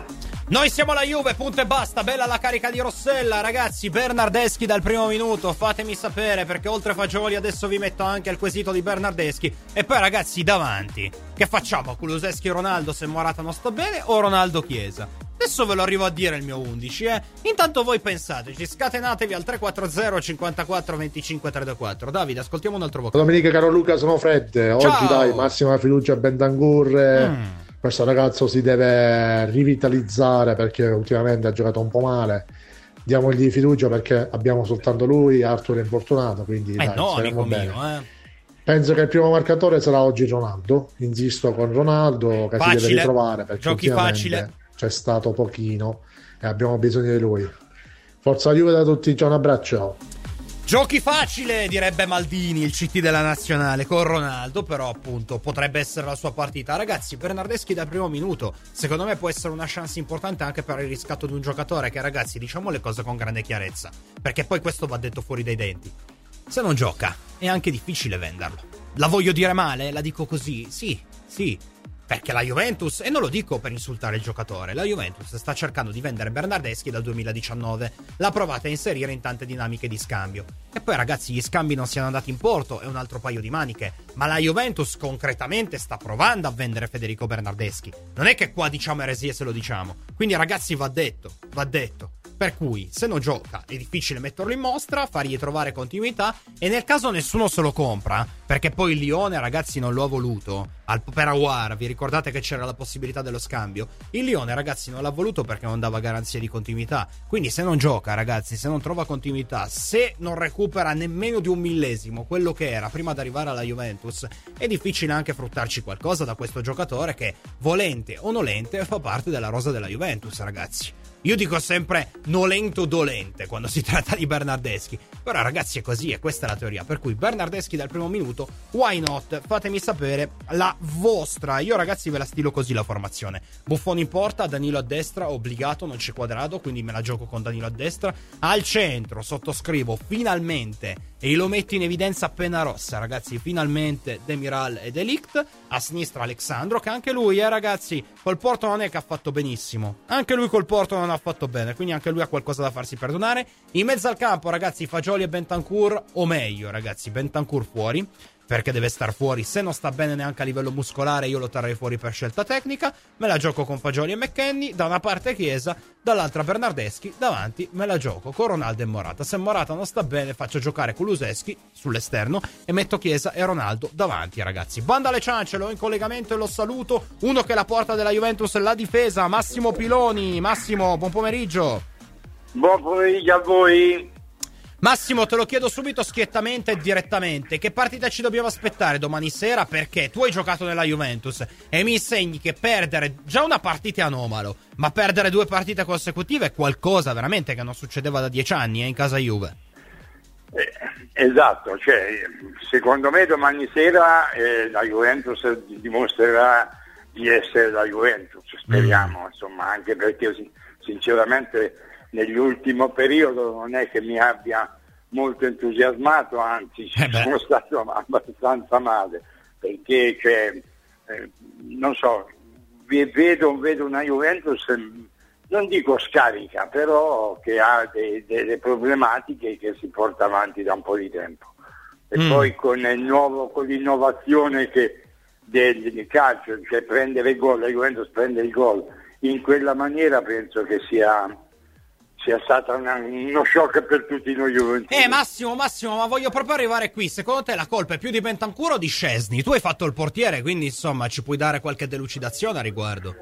Speaker 2: Noi siamo la Juve, punto e basta. Bella la carica di Rossella, ragazzi. Bernardeschi dal primo minuto, fatemi sapere, perché oltre a Fagioli adesso vi metto anche il quesito di Bernardeschi. E poi, ragazzi, davanti, che facciamo? Kulusevski e Ronaldo se Morata non sta bene, o Ronaldo Chiesa? Adesso ve lo arrivo a dire il mio undici, eh. Intanto voi pensateci, scatenatevi al tre quattro zero cinquantaquattro venticinque treventuquattro. Davide, ascoltiamo un altro vocale.
Speaker 10: Domenica, caro Luca, sono Fred. Oggi
Speaker 2: Ciao.
Speaker 10: dai, massima fiducia a Bentancur.
Speaker 2: Mm.
Speaker 10: Questo ragazzo si deve rivitalizzare perché ultimamente ha giocato un po' male. Diamogli fiducia perché abbiamo soltanto lui, Arthur è infortunato, quindi
Speaker 2: Eh
Speaker 10: dai,
Speaker 2: no,
Speaker 10: saremo
Speaker 2: amico
Speaker 10: bene.
Speaker 2: mio, eh.
Speaker 10: Penso che il primo marcatore sarà oggi Ronaldo. Insisto con Ronaldo che
Speaker 2: Facile.
Speaker 10: si deve ritrovare perché
Speaker 2: Giochi
Speaker 10: ultimamente
Speaker 2: facile.
Speaker 10: c'è stato pochino e abbiamo bisogno di lui. Forza Juve da tutti, ciao, un abbraccio.
Speaker 2: Giochi facile, direbbe Maldini, il C T della nazionale, con Ronaldo, però appunto potrebbe essere la sua partita. Ragazzi, Bernardeschi dal primo minuto, secondo me può essere una chance importante anche per il riscatto di un giocatore che, ragazzi, diciamo le cose con grande chiarezza, perché poi questo va detto fuori dai denti. Se non gioca, è anche difficile venderlo. La voglio dire male? La dico così? Sì, sì. Perché la Juventus, e non lo dico per insultare il giocatore, la Juventus sta cercando di vendere Bernardeschi dal duemiladiciannove. L'ha provata a inserire in tante dinamiche di scambio. E poi, ragazzi, gli scambi non siano andati in porto, è un altro paio di maniche. Ma la Juventus concretamente sta provando a vendere Federico Bernardeschi. Non è che qua diciamo eresie se lo diciamo. Quindi, ragazzi, va detto, va detto. Per cui, se non gioca, è difficile metterlo in mostra, fargli trovare continuità, e nel caso nessuno se lo compra, perché poi il Lione, ragazzi, non lo ha voluto, al, per Aouar, vi ricordate che c'era la possibilità dello scambio? Il Lione, ragazzi, non l'ha voluto perché non dava garanzie di continuità. Quindi se non gioca, ragazzi, se non trova continuità, se non recupera nemmeno di un millesimo quello che era prima di arrivare alla Juventus, è difficile anche fruttarci qualcosa da questo giocatore che, volente o nolente, fa parte della rosa della Juventus, ragazzi. Io dico sempre nolento dolente quando si tratta di Bernardeschi, però, ragazzi, è così, e questa è la teoria. Per cui Bernardeschi dal primo minuto, why not? Fatemi sapere la vostra. Io, ragazzi, ve la stilo così la formazione: Buffon in porta, Danilo a destra, obbligato, non c'è Quadrado, quindi me la gioco con Danilo a destra. Al centro sottoscrivo finalmente, e lo metto in evidenza appena rossa, ragazzi, finalmente Demiral e De Ligt. A sinistra Alexandro, che anche lui, eh ragazzi, col Porto non è che ha fatto benissimo, anche lui col Porto non ha fatto bene, quindi anche lui ha qualcosa da farsi perdonare. In mezzo al campo, ragazzi, Fagioli e Bentancur, o meglio, ragazzi, Bentancur fuori, perché deve star fuori. Se non sta bene neanche a livello muscolare, io lo terrei fuori per scelta tecnica. Me la gioco con Fagioli e McKennie, da una parte Chiesa, dall'altra Bernardeschi, davanti me la gioco con Ronaldo e Morata. Se Morata non sta bene, faccio giocare Kulusevski sull'esterno e metto Chiesa e Ronaldo davanti, ragazzi. Banda alle ciance, l'ho in collegamento e lo saluto. Uno che la porta della Juventus è la difesa, Massimo Piloni. Massimo, buon pomeriggio.
Speaker 11: Buon pomeriggio a voi.
Speaker 2: Massimo, te lo chiedo subito schiettamente e direttamente: che partita ci dobbiamo aspettare domani sera? Perché tu hai giocato nella Juventus e mi insegni che perdere già una partita è anomalo, ma perdere due partite consecutive è qualcosa veramente che non succedeva da dieci anni eh, in casa Juve.
Speaker 11: Eh, esatto, cioè, secondo me domani sera eh, la Juventus dimostrerà di essere la Juventus, speriamo, mm. insomma, anche perché sinceramente nell'ultimo periodo non è che mi abbia molto entusiasmato, anzi ci eh sono stato abbastanza male, perché cioè, eh, non so, vedo, vedo una Juventus, non dico scarica, però che ha de, delle problematiche che si porta avanti da un po' di tempo. E mm. poi con il nuovo, con l'innovazione che del, del calcio, cioè prendere il gol, la Juventus prende il gol in quella maniera, penso che sia sia stata una, uno shock per tutti noi juventini.
Speaker 2: Eh Massimo, Massimo, ma voglio proprio arrivare qui. Secondo te la colpa è più di Bentancur o di Szczesny? Tu hai fatto il portiere, quindi insomma ci puoi dare qualche delucidazione a riguardo?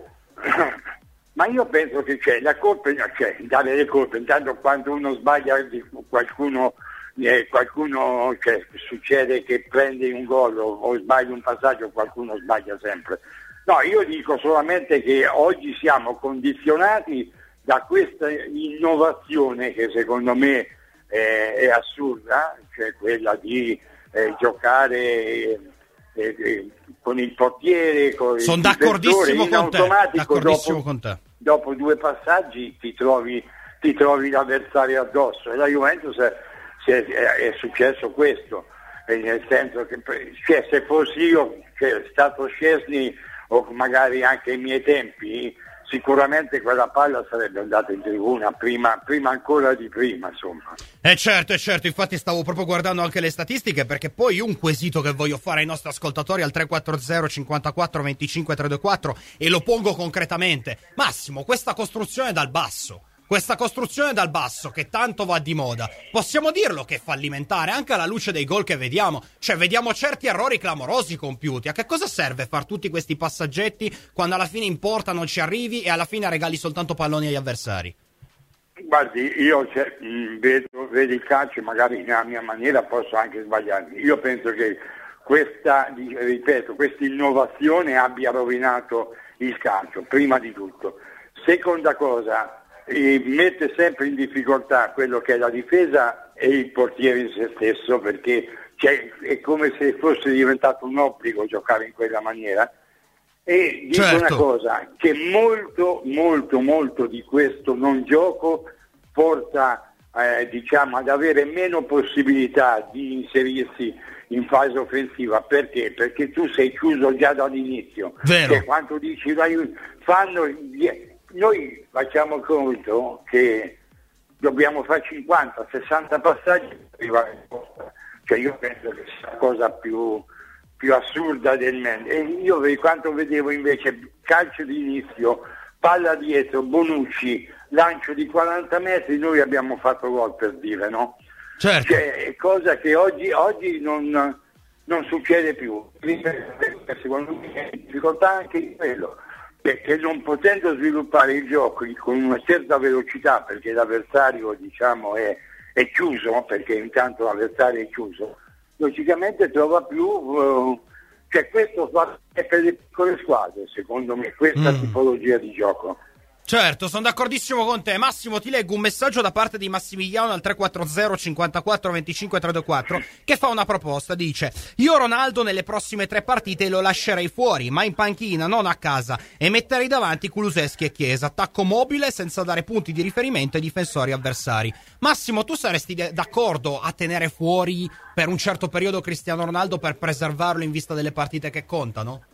Speaker 11: Ma io penso che c'è la colpa, cioè dare le colpe, intanto quando uno sbaglia qualcuno, eh, qualcuno cioè, succede che prende un gol o, o sbaglia un passaggio, qualcuno sbaglia sempre. No, io dico solamente che oggi siamo condizionati da questa innovazione che secondo me eh, è assurda, cioè quella di eh, giocare eh, eh, con il portiere, con
Speaker 2: Sono
Speaker 11: il
Speaker 2: d'accordissimo,
Speaker 11: in
Speaker 2: con te, d'accordissimo
Speaker 11: dopo,
Speaker 2: con te.
Speaker 11: Dopo due passaggi ti trovi, ti trovi l'avversario addosso, e la Juventus è, è, è successo questo, nel senso che cioè, se fossi io, cioè, stato Szczesny o magari anche ai miei tempi, sicuramente quella palla sarebbe andata in tribuna prima, prima ancora di prima, insomma.
Speaker 2: Eh certo, è certo, infatti stavo proprio guardando anche le statistiche, perché poi un quesito che voglio fare ai nostri ascoltatori al tre quattro zero cinquantaquattro venticinque trecentoventiquattro, e lo pongo concretamente. Massimo, questa costruzione dal basso, questa costruzione dal basso che tanto va di moda, possiamo dirlo che è fallimentare anche alla luce dei gol che vediamo? Cioè, vediamo certi errori clamorosi compiuti. A che cosa serve far tutti questi passaggetti quando alla fine in porta non ci arrivi e alla fine regali soltanto palloni agli avversari?
Speaker 11: Guardi, io cioè, vedo, vedo il calcio, magari nella mia maniera posso anche sbagliarmi. Io penso che questa, ripeto, questa innovazione abbia rovinato il calcio, prima di tutto. Seconda cosa, e mette sempre in difficoltà quello che è la difesa e il portiere in se stesso, perché cioè, è come se fosse diventato un obbligo giocare in quella maniera. E dico certo. una cosa, che molto molto molto di questo non gioco porta eh, diciamo ad avere meno possibilità di inserirsi in fase offensiva. Perché? Perché tu sei chiuso già dall'inizio.
Speaker 2: Vero.
Speaker 11: Cioè, quando dici fanno noi facciamo conto che dobbiamo fare cinquanta sessanta passaggi per arrivare in porta. Cioè io penso che sia la cosa più, più assurda del mondo. E io quanto vedevo invece calcio di inizio, palla dietro, Bonucci, lancio di quaranta metri, noi abbiamo fatto gol, per dire, no?
Speaker 2: Certo.
Speaker 11: Cioè, è cosa che oggi, oggi non, non succede più. Secondo me è difficoltà anche in quello. Perché non potendo sviluppare il gioco con una certa velocità, perché l'avversario diciamo è, è chiuso, perché intanto l'avversario è chiuso, logicamente trova più, uh, cioè questo fa per le piccole squadre, secondo me, questa mm. tipologia di gioco.
Speaker 2: Certo, sono d'accordissimo con te. Massimo, ti leggo un messaggio da parte di Massimiliano al tre quattro zero cinquantaquattro venticinque trecentoquattro che fa una proposta, dice: io Ronaldo nelle prossime tre partite lo lascerei fuori, ma in panchina, non a casa, e metterei davanti Kulusevski e Chiesa, attacco mobile senza dare punti di riferimento ai difensori avversari. Massimo, tu saresti d'accordo a tenere fuori per un certo periodo Cristiano Ronaldo per preservarlo in vista delle partite che contano?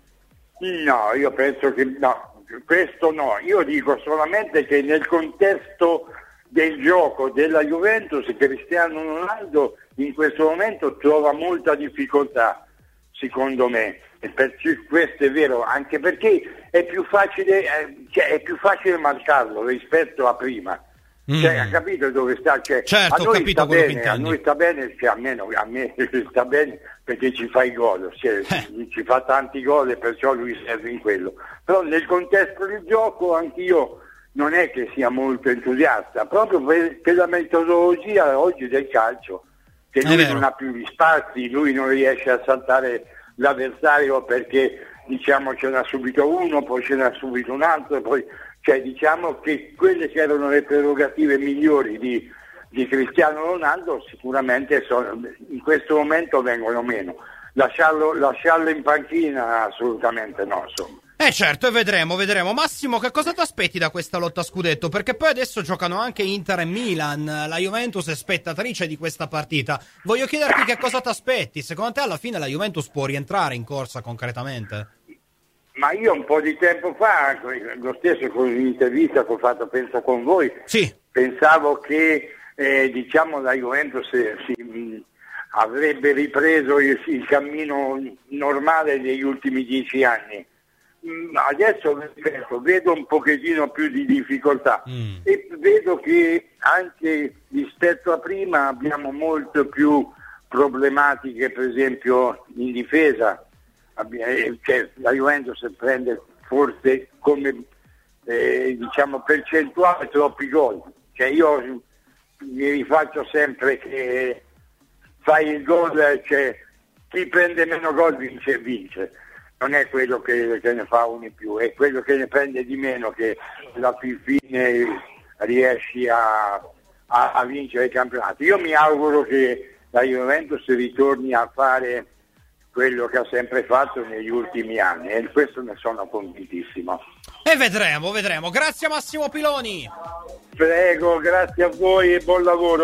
Speaker 11: No, io penso che no. Questo no, io dico solamente che nel contesto del gioco della Juventus Cristiano Ronaldo in questo momento trova molta difficoltà, secondo me, e per questo è vero, anche perché è più facile, eh, cioè è più facile marcarlo rispetto a prima. Mm. Cioè, ha capito dove sta? Cioè,
Speaker 2: certo,
Speaker 11: a noi
Speaker 2: capito
Speaker 11: sta bene, a noi sta bene, cioè, a, me, a me sta bene perché ci fa i gol, cioè, eh. ci fa tanti gol e perciò lui serve in quello. Però nel contesto del gioco anch'io non è che sia molto entusiasta, proprio per, per la metodologia oggi del calcio, che lui non ha più gli spazi, lui non riesce a saltare l'avversario perché diciamo ce n'ha subito uno, poi ce n'ha subito un altro, poi cioè diciamo che quelle che erano le prerogative migliori di, di Cristiano Ronaldo sicuramente sono, in questo momento vengono meno. Lasciarlo, lasciarlo in panchina assolutamente no, insomma.
Speaker 2: Eh certo, e vedremo, vedremo. Massimo, che cosa ti aspetti da questa lotta a scudetto? Perché poi adesso giocano anche Inter e Milan, la Juventus è spettatrice di questa partita. Voglio chiederti che cosa ti aspetti. Secondo te alla fine la Juventus può rientrare in corsa concretamente?
Speaker 11: Ma io un po' di tempo fa, lo stesso con un'intervista che ho fatto penso con voi,
Speaker 2: sì.
Speaker 11: pensavo che eh, diciamo la Juventus si, mh, avrebbe ripreso il, il cammino normale degli ultimi dieci anni. Mh, adesso ripeto, vedo un pochettino più di difficoltà mm. e vedo che anche rispetto a prima abbiamo molto più problematiche, per esempio in difesa. Cioè, la Juventus prende forse come eh, diciamo percentuale troppi gol, cioè io mi rifaccio sempre che fai il gol, cioè chi prende meno gol vince vince, non è quello che, che ne fa uno in più, è quello che ne prende di meno che alla fine riesci a, a, a vincere il campionato. Io mi auguro che la Juventus ritorni a fare quello che ha sempre fatto negli ultimi anni e questo ne sono convintissimo.
Speaker 2: E vedremo, vedremo. Grazie Massimo Piloni.
Speaker 11: Prego, grazie a voi e buon lavoro.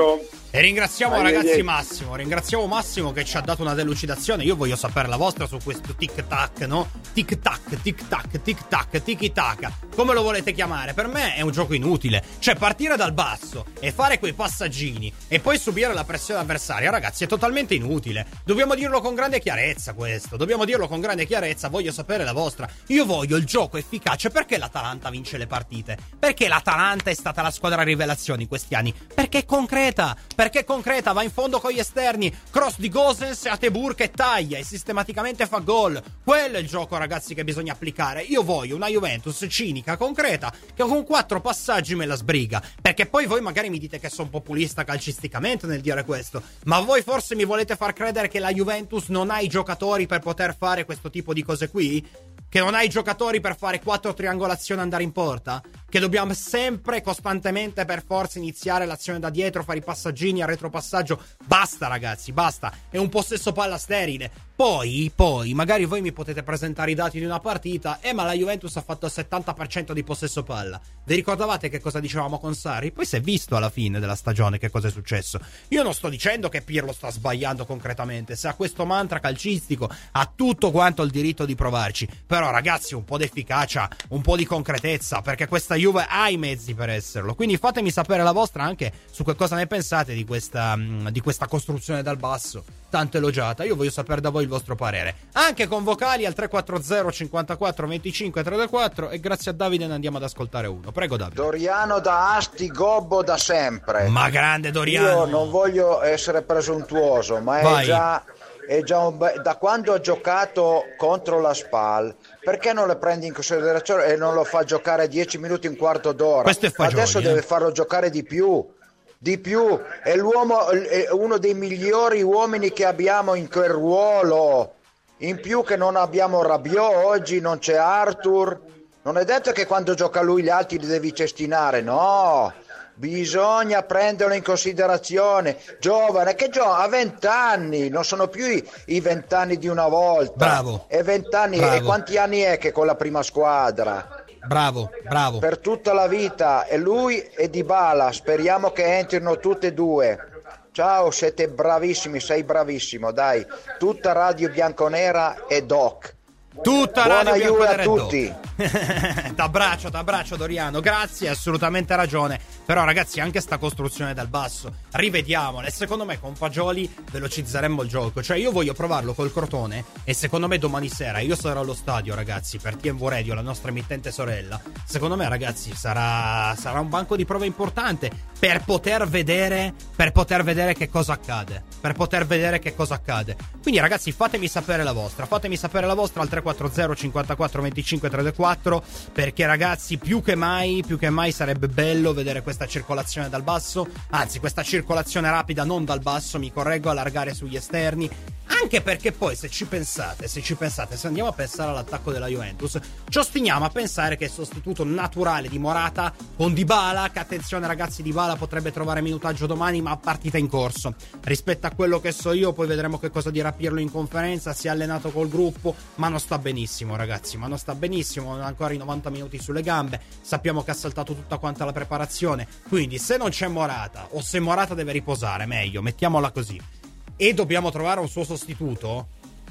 Speaker 2: E ringraziamo ragazzi Massimo, ringraziamo Massimo che ci ha dato una delucidazione. Io voglio sapere la vostra su questo tic tac, no? Tic tac, tic tac, tic tac, tiki tac, come lo volete chiamare. Per me è un gioco inutile. Cioè partire dal basso e fare quei passaggini e poi subire la pressione avversaria, ragazzi, è totalmente inutile. Dobbiamo dirlo con grande chiarezza questo, dobbiamo dirlo con grande chiarezza. Voglio sapere la vostra. Io voglio il gioco efficace. Perché l'Atalanta vince le partite? Perché l'Atalanta è stata la squadra rivelazione in questi anni? Perché è concreta, perché è concreta, va in fondo con gli esterni, cross di Gosens a Tebur che taglia e sistematicamente fa gol. Quello è il gioco, ragazzi, che bisogna applicare. Io voglio una Juventus cinica, concreta, che con quattro passaggi me la sbriga. Perché poi voi magari mi dite che sono populista calcisticamente nel dire questo, ma voi forse mi volete far credere che la Juventus non ha i giocatori per poter fare questo tipo di cose qui? Che non ha i giocatori per fare quattro triangolazioni e andare in porta? Che dobbiamo sempre, costantemente, per forza iniziare l'azione da dietro, fare i passaggini a retropassaggio? Basta, ragazzi, basta. È un possesso palla sterile. Poi, poi, magari voi mi potete presentare i dati di una partita. Eh, ma la Juventus ha fatto il settanta per cento di possesso palla. Vi ricordavate che cosa dicevamo con Sarri? Poi si è visto alla fine della stagione che cosa è successo. Io non sto dicendo che Pirlo sta sbagliando concretamente. Se ha questo mantra calcistico, ha tutto quanto il diritto di provarci. Però, ragazzi, un po' di efficacia, un po' di concretezza, perché questa Juve ha i mezzi per esserlo. Quindi fatemi sapere la vostra anche su che cosa ne pensate di questa, di questa costruzione dal basso tanto elogiata. Io voglio sapere da voi il vostro parere, anche con vocali al tre quattro zero cinquantaquattro venticinque trentaquattro. E grazie a Davide ne andiamo ad ascoltare uno. Prego, Davide.
Speaker 12: Doriano da Asti, gobbo da sempre.
Speaker 2: Ma grande Doriano.
Speaker 12: Io non voglio essere presuntuoso, ma è già, è già un be- da quando ha giocato contro la Spal, perché non le prendi in considerazione e non lo fa giocare dieci minuti, un quarto d'ora?
Speaker 2: Questo è fagioli,
Speaker 12: adesso
Speaker 2: eh?
Speaker 12: deve farlo giocare di più. Di più, è l'uomo, è uno dei migliori uomini che abbiamo in quel ruolo. In più che non abbiamo Rabiot oggi, non c'è Arthur. Non è detto che quando gioca lui gli altri li devi cestinare, no. Bisogna prenderlo in considerazione. Giovane, che giovane, ha vent'anni, non sono più i, i vent'anni di una volta.
Speaker 2: Bravo.
Speaker 12: E vent'anni,
Speaker 2: Bravo.
Speaker 12: E quanti anni è che con la prima squadra?
Speaker 2: Bravo, bravo.
Speaker 12: Per tutta la vita, e lui e Dybala, speriamo che entrino tutte e due. Ciao, siete bravissimi, sei bravissimo, dai. Tutta Radio Bianconera e Doc.
Speaker 2: Tutta
Speaker 12: Buona
Speaker 2: Radio
Speaker 12: Juve
Speaker 2: Bianconera
Speaker 12: a tutti.
Speaker 2: T'abbraccio, t'abbraccio Doriano, grazie, hai assolutamente ragione. Però ragazzi, anche sta costruzione dal basso, rivediamola. E secondo me con Fagioli velocizzeremmo il gioco. Cioè io voglio provarlo col Crotone, e secondo me domani sera io sarò allo stadio, ragazzi, per T M V Radio, la nostra emittente sorella. Secondo me, ragazzi, sarà, sarà un banco di prova importante per poter vedere per poter vedere che cosa accade. Per poter vedere che cosa accade. Quindi ragazzi, fatemi sapere la vostra. Fatemi sapere la vostra al tre quattro zero cinquantaquattro venticinque trentaquattro, perché ragazzi, più che mai, più che mai sarebbe bello vedere questa circolazione dal basso, anzi questa circolazione rapida non dal basso, mi correggo, allargare sugli esterni. Anche perché poi se ci pensate, se ci pensate, se andiamo a pensare all'attacco della Juventus, ci ostiniamo a pensare che il sostituto naturale di Morata con Dybala, che attenzione ragazzi, Dybala potrebbe trovare minutaggio domani, ma partita in corso. Rispetto a quello che so io, poi vedremo che cosa dirà Pirlo in conferenza, si è allenato col gruppo, ma non sta benissimo ragazzi, ma non sta benissimo, non ha ancora i novanta minuti sulle gambe, sappiamo che ha saltato tutta quanta la preparazione, quindi se non c'è Morata, o se Morata deve riposare, meglio, mettiamola così, e dobbiamo trovare un suo sostituto,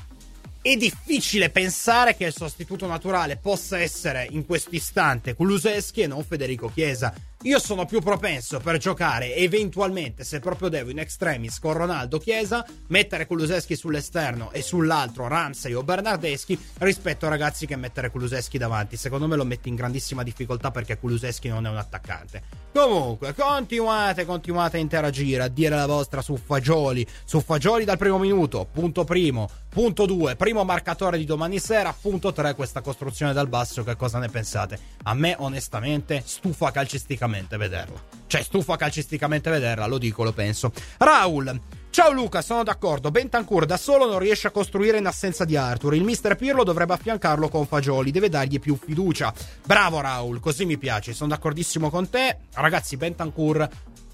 Speaker 2: è difficile pensare che il sostituto naturale possa essere in questo istante Kulusevski e non Federico Chiesa. Io sono più propenso per giocare eventualmente, se proprio devo, in extremis con Ronaldo Chiesa, mettere Kulusevski sull'esterno e sull'altro Ramsey o Bernardeschi, rispetto a ragazzi che mettere Kulusevski davanti. Secondo me lo metti in grandissima difficoltà perché Kulusevski non è un attaccante. Comunque, continuate, continuate a interagire, a dire la vostra su Fagioli, su Fagioli dal primo minuto, punto primo, punto due, primo marcatore di domani sera, punto tre, questa costruzione dal basso, che cosa ne pensate? A me onestamente stufa calcisticamente vederla, cioè stufa calcisticamente vederla, lo dico, lo penso. Raul: ciao Luca, sono d'accordo, Bentancur da solo non riesce a costruire in assenza di Arthur, il mister Pirlo dovrebbe affiancarlo con Fagioli, deve dargli più fiducia. Bravo Raul, così mi piace, sono d'accordissimo con te. Ragazzi, Bentancur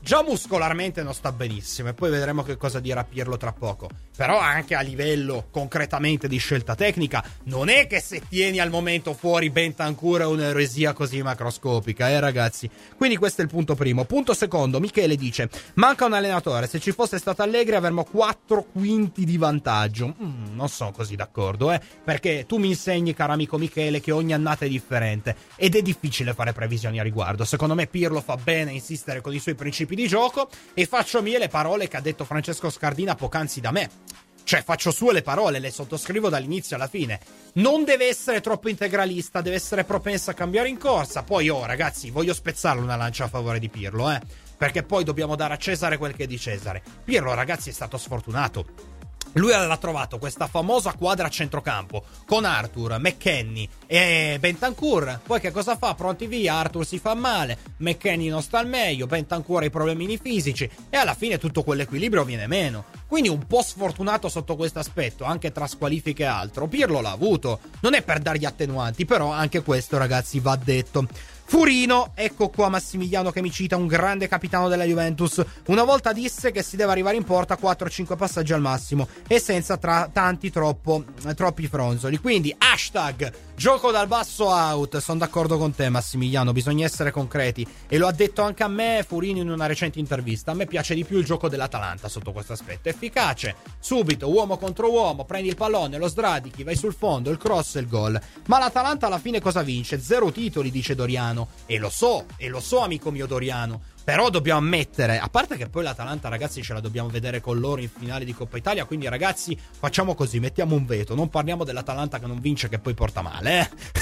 Speaker 2: già muscolarmente non sta benissimo e poi vedremo che cosa dirà Pirlo tra poco. Però anche a livello concretamente di scelta tecnica non è che se tieni al momento fuori Bentancur è un'eresia così macroscopica, eh ragazzi. Quindi questo è il punto primo. Punto secondo, Michele dice: manca un allenatore, se ci fosse stato Allegri avremmo quattro quinti di vantaggio. mm, Non sono così d'accordo, eh perché tu mi insegni, caro amico Michele, che ogni annata è differente ed è difficile fare previsioni a riguardo. Secondo me Pirlo fa bene a insistere con i suoi principi di gioco e faccio mie le parole che ha detto Francesco Scardina poc'anzi da me. Cioè faccio sue le parole, le sottoscrivo dall'inizio alla fine. Non deve essere troppo integralista, deve essere propensa a cambiare in corsa. Poi oh ragazzi, voglio spezzarle una lancia a favore di Pirlo, eh perché poi dobbiamo dare a Cesare quel che è di Cesare. Pirlo ragazzi è stato sfortunato. Lui aveva trovato questa famosa quadra a centrocampo con Arthur, McKennie e Bentancur. Poi che cosa fa? Pronti via, Arthur si fa male, McKennie non sta al meglio, Bentancur ha i problemini fisici e alla fine tutto quell'equilibrio viene meno. Quindi un po' sfortunato sotto questo aspetto, anche tra squalifiche e altro. Pirlo l'ha avuto, non è per dargli attenuanti, però anche questo ragazzi va detto. Furino, ecco qua Massimiliano che mi cita un grande capitano della Juventus. Una volta disse che si deve arrivare in porta quattro cinque passaggi al massimo e senza tra tanti troppo, eh, troppi fronzoli. Quindi hashtag gioco dal basso out. Sono d'accordo con te Massimiliano, bisogna essere concreti e lo ha detto anche a me Furino in una recente intervista. A me piace di più il gioco dell'Atalanta sotto questo aspetto. Efficace, subito, uomo contro uomo, prendi il pallone, lo sradichi, vai sul fondo, il cross e il gol. Ma l'Atalanta alla fine cosa vince? Zero titoli, dice Doriano. E lo so, e lo so amico mio Doriano. Però dobbiamo ammettere, a parte che poi l'Atalanta ragazzi ce la dobbiamo vedere con loro in finale di Coppa Italia, quindi ragazzi facciamo così, mettiamo un veto, non parliamo dell'Atalanta che non vince che poi porta male,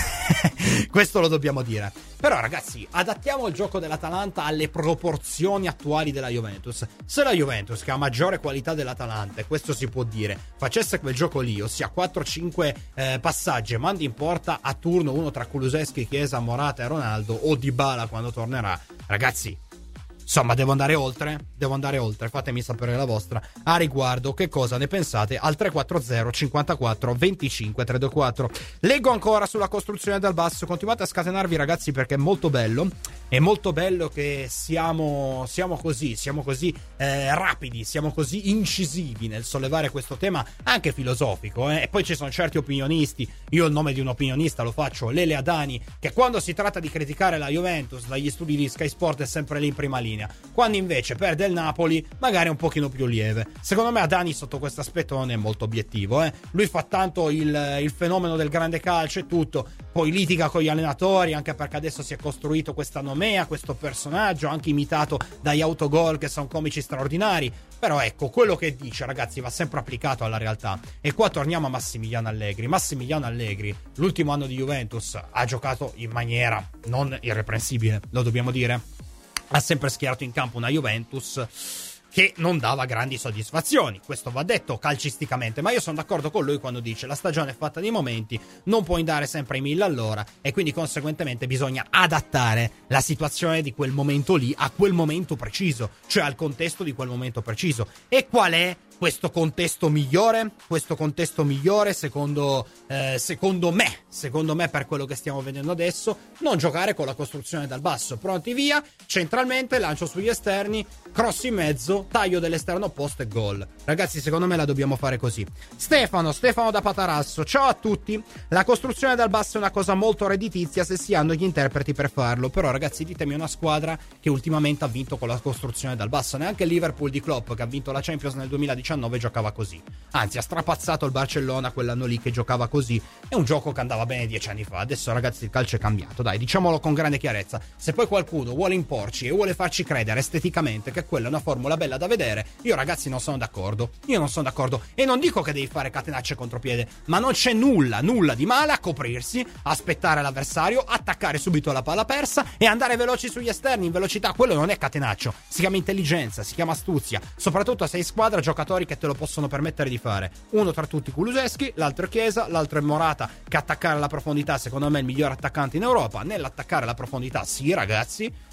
Speaker 2: eh? Questo lo dobbiamo dire. Però ragazzi adattiamo il gioco dell'Atalanta alle proporzioni attuali della Juventus. Se la Juventus, che ha maggiore qualità dell'Atalanta, e questo si può dire, facesse quel gioco lì, ossia quattro cinque eh, passaggi e mandi in porta a turno uno tra Kulusevski, Chiesa, Morata e Ronaldo o Dybala quando tornerà, ragazzi insomma devo andare oltre, devo andare oltre, fatemi sapere la vostra a riguardo, che cosa ne pensate al tre quattro zero cinquantaquattro venticinque trecentoventuquattro. Leggo ancora sulla costruzione dal basso, continuate a scatenarvi ragazzi perché è molto bello, è molto bello che siamo, siamo così, siamo così eh, rapidi, siamo così incisivi nel sollevare questo tema anche filosofico, eh? E poi ci sono certi opinionisti, io il nome di un opinionista lo faccio, Lele Adani, che quando si tratta di criticare la Juventus dagli studi di Sky Sport è sempre lì in prima linea, quando invece perde il Napoli magari è un pochino più lieve. Secondo me Adani sotto questo aspetto non è molto obiettivo, eh? Lui fa tanto il, il fenomeno del grande calcio e tutto, poi litiga con gli allenatori anche perché adesso si è costruito questa nomea, questo personaggio anche imitato dagli autogol che sono comici straordinari. Però ecco, quello che dice ragazzi va sempre applicato alla realtà. E qua torniamo a Massimiliano Allegri. Massimiliano Allegri l'ultimo anno di Juventus ha giocato in maniera non irreprensibile, lo dobbiamo dire. Ha sempre schierato in campo una Juventus che non dava grandi soddisfazioni, questo va detto calcisticamente, ma io sono d'accordo con lui quando dice la stagione è fatta di momenti, non puoi andare sempre ai mille all'ora e quindi conseguentemente bisogna adattare la situazione di quel momento lì a quel momento preciso, cioè al contesto di quel momento preciso. E qual è questo contesto migliore? Questo contesto migliore secondo, eh, secondo me, secondo me per quello che stiamo vedendo adesso, non giocare con la costruzione dal basso, pronti via, centralmente, lancio sugli esterni, cross in mezzo, taglio dell'esterno opposto e gol. Ragazzi, secondo me la dobbiamo fare così. Stefano, Stefano da Patarasso, ciao a tutti. La costruzione dal basso è una cosa molto redditizia se si hanno gli interpreti per farlo, però ragazzi ditemi una squadra che ultimamente ha vinto con la costruzione dal basso. Neanche il Liverpool di Klopp, che ha vinto la Champions nel duemiladiciannove, giocava così. Anzi, ha strapazzato il Barcellona quell'anno lì che giocava così. È un gioco che andava bene dieci anni fa. Adesso ragazzi il calcio è cambiato, dai, diciamolo con grande chiarezza. Se poi qualcuno vuole imporci e vuole farci credere esteticamente che quella è una formula bella da vedere, io ragazzi non sono d'accordo. Io non sono d'accordo e non dico che devi fare catenacce contropiede, ma non c'è nulla, nulla di male a coprirsi, aspettare l'avversario, attaccare subito la palla persa e andare veloci sugli esterni in velocità. Quello non è catenaccio, si chiama intelligenza, si chiama astuzia, soprattutto se hai in squadra giocatori che te lo possono permettere di fare. Uno tra tutti Kulusevski, l'altro è Chiesa, l'altro è Morata, che attaccare la profondità secondo me è il miglior attaccante in Europa. Nell'attaccare la profondità sì ragazzi,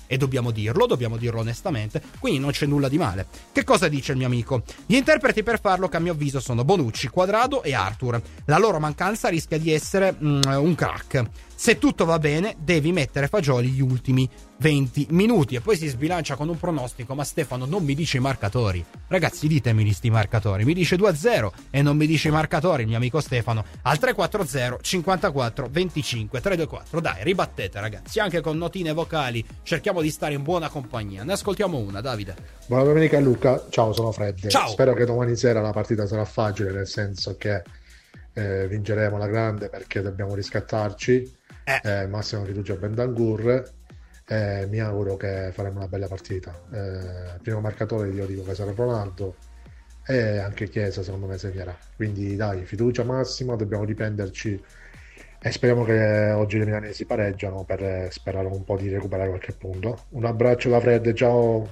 Speaker 2: e dobbiamo dirlo, dobbiamo dirlo onestamente, quindi non c'è nulla di male. Che cosa dice il mio amico? Gli interpreti per farlo, che a mio avviso sono Bonucci, Quadrado e Arthur. La loro mancanza rischia di essere mm, un crack. Se tutto va bene, devi mettere Fagioli gli ultimi venti minuti. E poi si sbilancia con un pronostico. Ma Stefano, non mi dice i marcatori. Ragazzi, ditemi sti marcatori. Mi dice due a zero e non mi dice i marcatori il mio amico Stefano. Al tre quattro zero cinquantaquattro venticinque trecentoventiquattro. Dai, ribattete ragazzi, anche con notine vocali. Cerchiamo di stare in buona compagnia. Ne ascoltiamo una, Davide.
Speaker 10: Buona domenica Luca, ciao, sono Fred.
Speaker 2: Ciao.
Speaker 10: Spero che domani sera la partita sarà facile, nel senso che eh, vinceremo la grande, perché dobbiamo riscattarci. Eh. Eh, massima fiducia a Bentancur. Eh, mi auguro che faremo una bella partita. Eh, primo marcatore io dico che sarà Ronaldo, e anche Chiesa secondo me segnerà. Quindi dai, fiducia massima, dobbiamo riprenderci e speriamo che oggi le milanesi pareggiano per sperare un po' di recuperare qualche punto. Un abbraccio da Fred, ciao.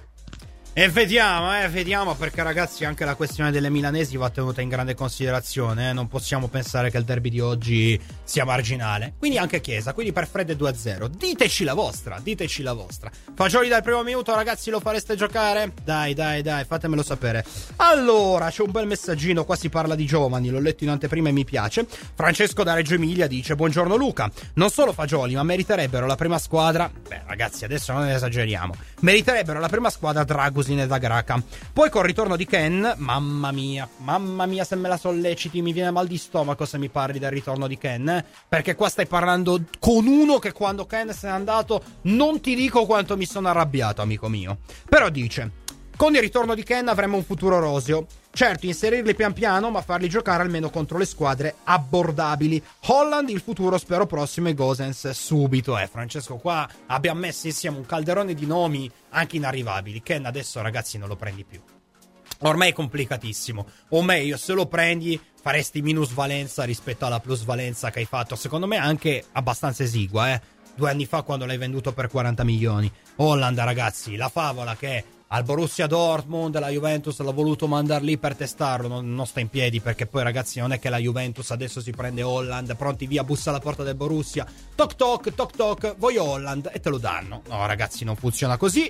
Speaker 2: E vediamo, eh, vediamo, perché ragazzi anche la questione delle milanesi va tenuta in grande considerazione, eh? Non possiamo pensare che il derby di oggi sia marginale. Quindi anche Chiesa, quindi per Fred è due a zero. Diteci la vostra, diteci la vostra. Fagioli dal primo minuto, ragazzi, lo fareste giocare? Dai, dai, dai, fatemelo sapere. Allora, c'è un bel messaggino, qua si parla di giovani, l'ho letto in anteprima e mi piace. Francesco da Reggio Emilia dice: buongiorno Luca, non solo Fagioli, ma meriterebbero la prima squadra. Beh ragazzi, adesso non esageriamo. Meriterebbero la prima squadra Dragus da Graca. Poi col ritorno di Ken, mamma mia, mamma mia, se me la solleciti mi viene mal di stomaco se mi parli del ritorno di Ken, eh? Perché qua stai parlando con uno che quando Ken se n'è andato non ti dico quanto mi sono arrabbiato, amico mio. Però dice: con il ritorno di Ken avremo un futuro roseo. Certo, inserirli pian piano, ma farli giocare almeno contro le squadre abbordabili. Holland il futuro spero prossimo e Gosens subito. Eh, Francesco, qua abbiamo messo insieme un calderone di nomi anche inarrivabili. Ken adesso, ragazzi, non lo prendi più. Ormai è complicatissimo. O meglio, se lo prendi faresti minusvalenza rispetto alla plusvalenza che hai fatto. Secondo me anche abbastanza esigua, eh. Due anni fa quando l'hai venduto per quaranta milioni. Holland, ragazzi, la favola che è al Borussia Dortmund, la Juventus l'ha voluto mandare lì per testarlo, non, non sta in piedi, perché poi ragazzi non è che la Juventus adesso si prende Holland, pronti via, bussa alla porta del Borussia, toc toc, toc toc, voglio Holland, e te lo danno. No ragazzi, non funziona così,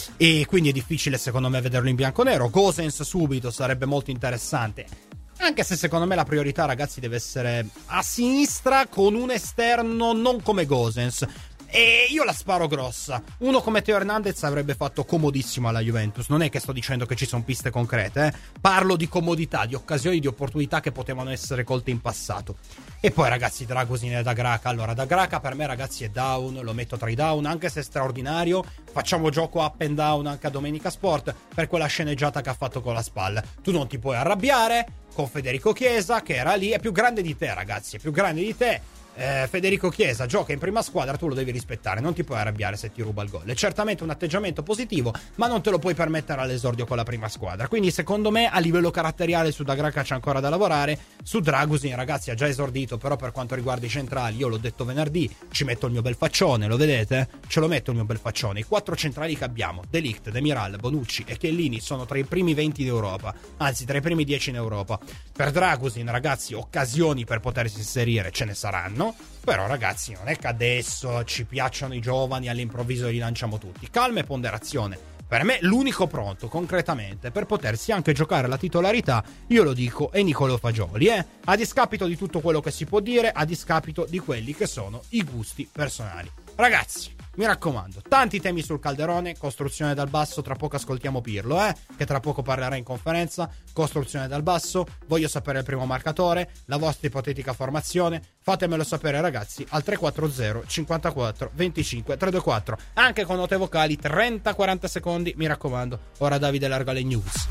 Speaker 2: e quindi è difficile secondo me vederlo in bianconero. Gosens subito sarebbe molto interessante, anche se secondo me la priorità, ragazzi, deve essere a sinistra con un esterno non come Gosens. E io la sparo grossa. Uno come Teo Hernandez avrebbe fatto comodissimo alla Juventus. Non è che sto dicendo che ci sono piste concrete, eh. Parlo di comodità, di occasioni, di opportunità che potevano essere colte in passato. E poi ragazzi, Dragusin e Da Graca. Allora, Da Graca per me ragazzi è down, lo metto tra i down, anche se è straordinario. Facciamo gioco up and down anche a Domenica Sport per quella sceneggiata che ha fatto con la spalla. Tu non ti puoi arrabbiare con Federico Chiesa, che era lì, è più grande di te ragazzi, è più grande di te. Eh, Federico Chiesa gioca in prima squadra, tu lo devi rispettare, non ti puoi arrabbiare se ti ruba il gol. È certamente un atteggiamento positivo, ma non te lo puoi permettere all'esordio con la prima squadra. Quindi secondo me a livello caratteriale su Da Graca c'è ancora da lavorare. Su Dragusin ragazzi ha già esordito, però per quanto riguarda i centrali, io l'ho detto venerdì, ci metto il mio bel faccione, lo vedete? Ce lo metto il mio bel faccione. I quattro centrali che abbiamo, De Ligt, Demiral, Bonucci e Chiellini, sono tra i primi venti d'Europa, anzi tra i primi dieci in Europa. Per Dragusin ragazzi occasioni per potersi inserire ce ne saranno, però ragazzi non è che adesso ci piacciono i giovani, all'improvviso li lanciamo tutti. Calma e ponderazione. Per me l'unico pronto concretamente per potersi anche giocare la titolarità, io lo dico, è Niccolò Fagioli, eh? A discapito di tutto quello che si può dire, a discapito di quelli che sono i gusti personali. Ragazzi, mi raccomando, tanti temi sul calderone, costruzione dal basso, tra poco ascoltiamo Pirlo, eh, che tra poco parlerà in conferenza, costruzione dal basso, voglio sapere il primo marcatore, la vostra ipotetica formazione, fatemelo sapere ragazzi al tre quattro zero cinquantaquattro venticinque trecentoventiquattro, anche con note vocali, trenta quaranta secondi, mi raccomando. Ora Davide larga le news.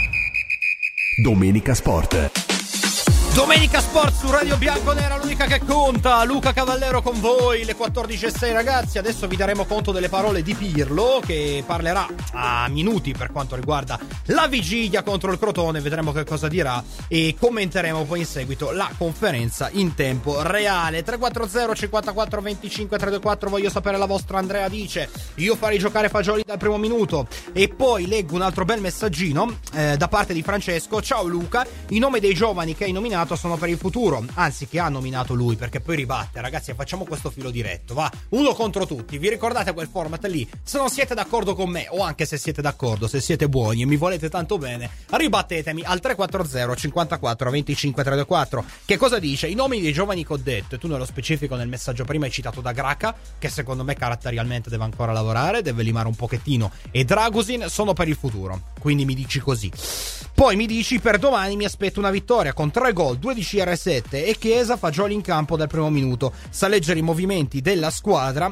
Speaker 1: Domenica Sport.
Speaker 2: Domenica Sport su Radio Bianconera, l'unica che conta. Luca Cavallero con voi, le quattordici e sei ragazzi. Adesso vi daremo conto delle parole di Pirlo, che parlerà a minuti per quanto riguarda la vigilia contro il Crotone. Vedremo che cosa dirà e commenteremo poi in seguito la conferenza in tempo reale. Tre quattro zero cinquantaquattro venticinque trentaquattro, voglio sapere la vostra. Andrea dice: io farei giocare Fagioli dal primo minuto. E poi leggo un altro bel messaggino eh, da parte di Francesco. Ciao Luca, in nome dei giovani che hai nominato nominato Sono per il futuro, anzi che ha nominato lui, perché poi ribatte. Ragazzi, facciamo questo filo diretto, va, uno contro tutti. Vi ricordate quel format lì? Se non siete d'accordo con me, o anche se siete d'accordo, se siete buoni e mi volete tanto bene, ribattetemi al tre quattro zero cinquantaquattro venticinque trentaquattro. Che cosa dice? I nomi dei giovani che ho detto, e tu nello specifico nel messaggio prima hai citato da Graca, che secondo me caratterialmente deve ancora lavorare, deve limare un pochettino, e Dragusin sono per il futuro, quindi mi dici così. Poi mi dici per domani mi aspetto una vittoria con tre gol, due di C R sette e Chiesa fagioli in campo dal primo minuto, sa leggere i movimenti della squadra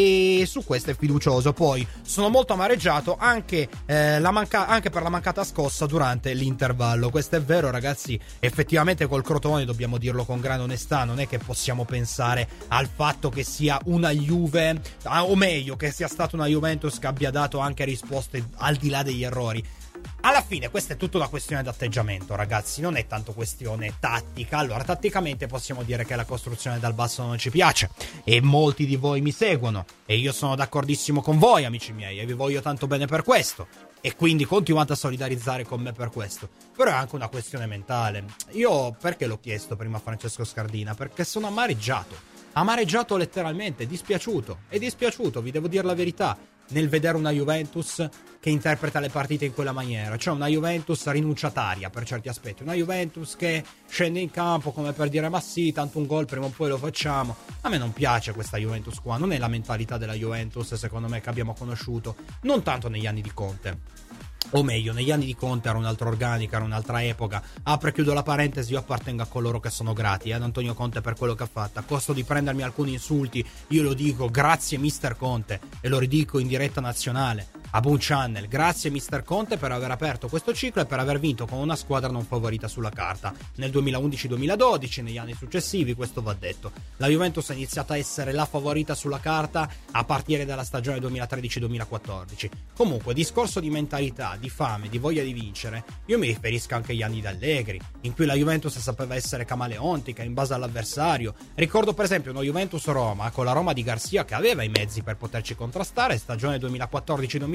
Speaker 2: e su questo è fiducioso. Poi sono molto amareggiato anche, eh, la manca- anche per la mancata scossa durante l'intervallo. Questo è vero, ragazzi, effettivamente col Crotone dobbiamo dirlo con grande onestà, non è che possiamo pensare al fatto che sia una Juve, o meglio che sia stata una Juventus che abbia dato anche risposte al di là degli errori. Alla fine questa è tutta una questione di atteggiamento, ragazzi, non è tanto questione tattica. Allora, tatticamente possiamo dire che la costruzione dal basso non ci piace e molti di voi mi seguono e io sono d'accordissimo con voi, amici miei, e vi voglio tanto bene per questo e quindi continuate a solidarizzare con me per questo. Però è anche una questione mentale. Io perché l'ho chiesto prima a Francesco Scardina? Perché sono amareggiato, amareggiato letteralmente, dispiaciuto, è dispiaciuto, vi devo dire la verità, nel vedere una Juventus che interpreta le partite in quella maniera, cioè una Juventus rinunciataria per certi aspetti, una Juventus che scende in campo come per dire ma sì, tanto un gol prima o poi lo facciamo. A me non piace questa Juventus qua, non è la mentalità della Juventus secondo me che abbiamo conosciuto, non tanto negli anni di Conte. O meglio, negli anni di Conte era un'altra organica, era un'altra epoca. Apro e chiudo la parentesi, io appartengo a coloro che sono grati eh, ad Antonio Conte per quello che ha fatto. A costo di prendermi alcuni insulti, io lo dico, grazie mister Conte, e lo ridico in diretta nazionale a Boom Channel, grazie mister Conte per aver aperto questo ciclo e per aver vinto con una squadra non favorita sulla carta nel duemilaundici duemiladodici, negli anni successivi, questo va detto. La Juventus ha iniziato a essere la favorita sulla carta a partire dalla stagione duemilatredici duemilaquattordici. Comunque, discorso di mentalità, di fame, di voglia di vincere, io mi riferisco anche agli anni d'Allegri, in cui la Juventus sapeva essere camaleontica in base all'avversario. Ricordo per esempio uno Juventus-Roma con la Roma di Garcia che aveva i mezzi per poterci contrastare, stagione duemilaquattordici duemilaquindici,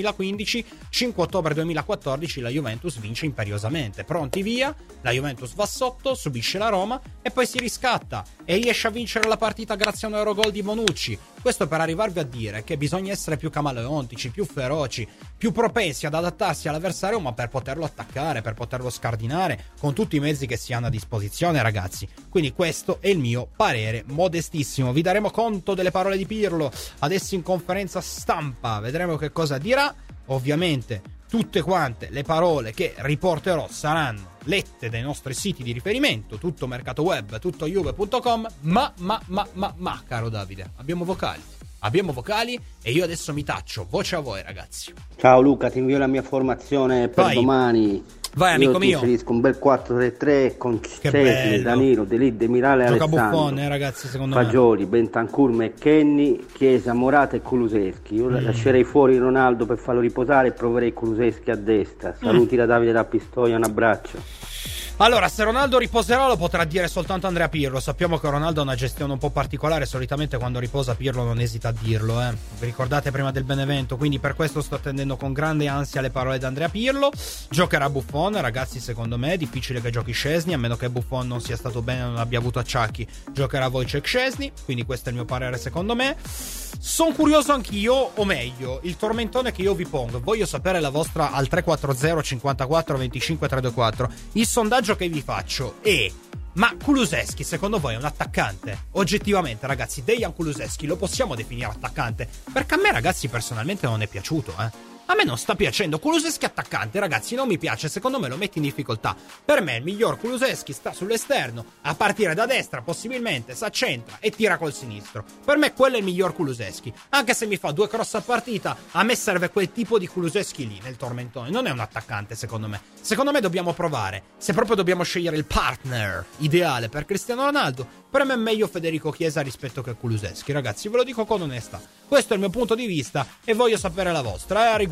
Speaker 2: cinque ottobre duemilaquattordici la Juventus vince imperiosamente, pronti via, la Juventus va sotto, subisce la Roma e poi si riscatta e riesce a vincere la partita grazie a un Eurogol di Bonucci. Questo per arrivarvi a dire che bisogna essere più camaleontici, più feroci, più propensi ad adattarsi all'avversario, ma per poterlo attaccare, per poterlo scardinare con tutti i mezzi che si hanno a disposizione, ragazzi. Quindi questo è il mio parere modestissimo. Vi daremo conto delle parole di Pirlo adesso in conferenza stampa, vedremo che cosa dirà. Ovviamente tutte quante le parole che riporterò saranno lette dai nostri siti di riferimento, tutto mercato web, tutto juve punto com, ma, ma, ma, ma, ma, caro Davide, abbiamo vocali, abbiamo vocali e io adesso mi taccio, voce a voi ragazzi.
Speaker 13: Ciao Luca, ti invio la mia formazione per
Speaker 2: Vai.
Speaker 13: domani.
Speaker 2: Vai amico
Speaker 13: io ti
Speaker 2: mio.
Speaker 13: inserisco un bel quattro tre tre con Cesni, Danilo, Delì, Demirale,
Speaker 2: Gioca
Speaker 13: Alessandro,
Speaker 2: buffone eh, ragazzi, secondo
Speaker 13: Fagioli, Bentancur, McKennie, Chiesa, Morata e Kulusevski. Io
Speaker 2: Mm.
Speaker 13: lascerei fuori Ronaldo per farlo riposare e proverei Kulusevski a destra. Saluti da Davide da Pistoia, un abbraccio.
Speaker 2: Allora, se Ronaldo riposerà lo potrà dire soltanto Andrea Pirlo. Sappiamo che Ronaldo ha una gestione un po' particolare, solitamente quando riposa Pirlo non esita a dirlo, eh. Vi ricordate prima del Benevento, quindi per questo sto attendendo con grande ansia le parole di Andrea Pirlo. Giocherà Buffon, ragazzi, secondo me è difficile che giochi Szczesny, a meno che Buffon non sia stato bene e non abbia avuto acciacchi. Giocherà Wojciech Szczesny, quindi questo è il mio parere secondo me. Sono curioso anch'io, o meglio, il tormentone che io vi pongo, voglio sapere la vostra al tre quattro zero cinquantaquattro venticinque trentaquattro. Il sondaggio che vi faccio è: ma Kulusevski secondo voi è un attaccante? Oggettivamente ragazzi, Dejan Kulusevski lo possiamo definire attaccante? Perché a me ragazzi personalmente non è piaciuto, eh. A me non sta piacendo Kulusevski attaccante, ragazzi, non mi piace, secondo me lo mette in difficoltà. Per me il miglior Kulusevski sta sull'esterno, a partire da destra possibilmente, s'accentra e tira col sinistro. Per me quello è il miglior Kulusevski, anche se mi fa due cross a partita, a me serve quel tipo di Kulusevski lì nel tormentone, non è un attaccante secondo me. Secondo me dobbiamo provare, se proprio dobbiamo scegliere il partner ideale per Cristiano Ronaldo, per me è meglio Federico Chiesa rispetto che Kulusevski, ragazzi, ve lo dico con onestà. Questo è il mio punto di vista e voglio sapere la vostra, eh, a riguardo.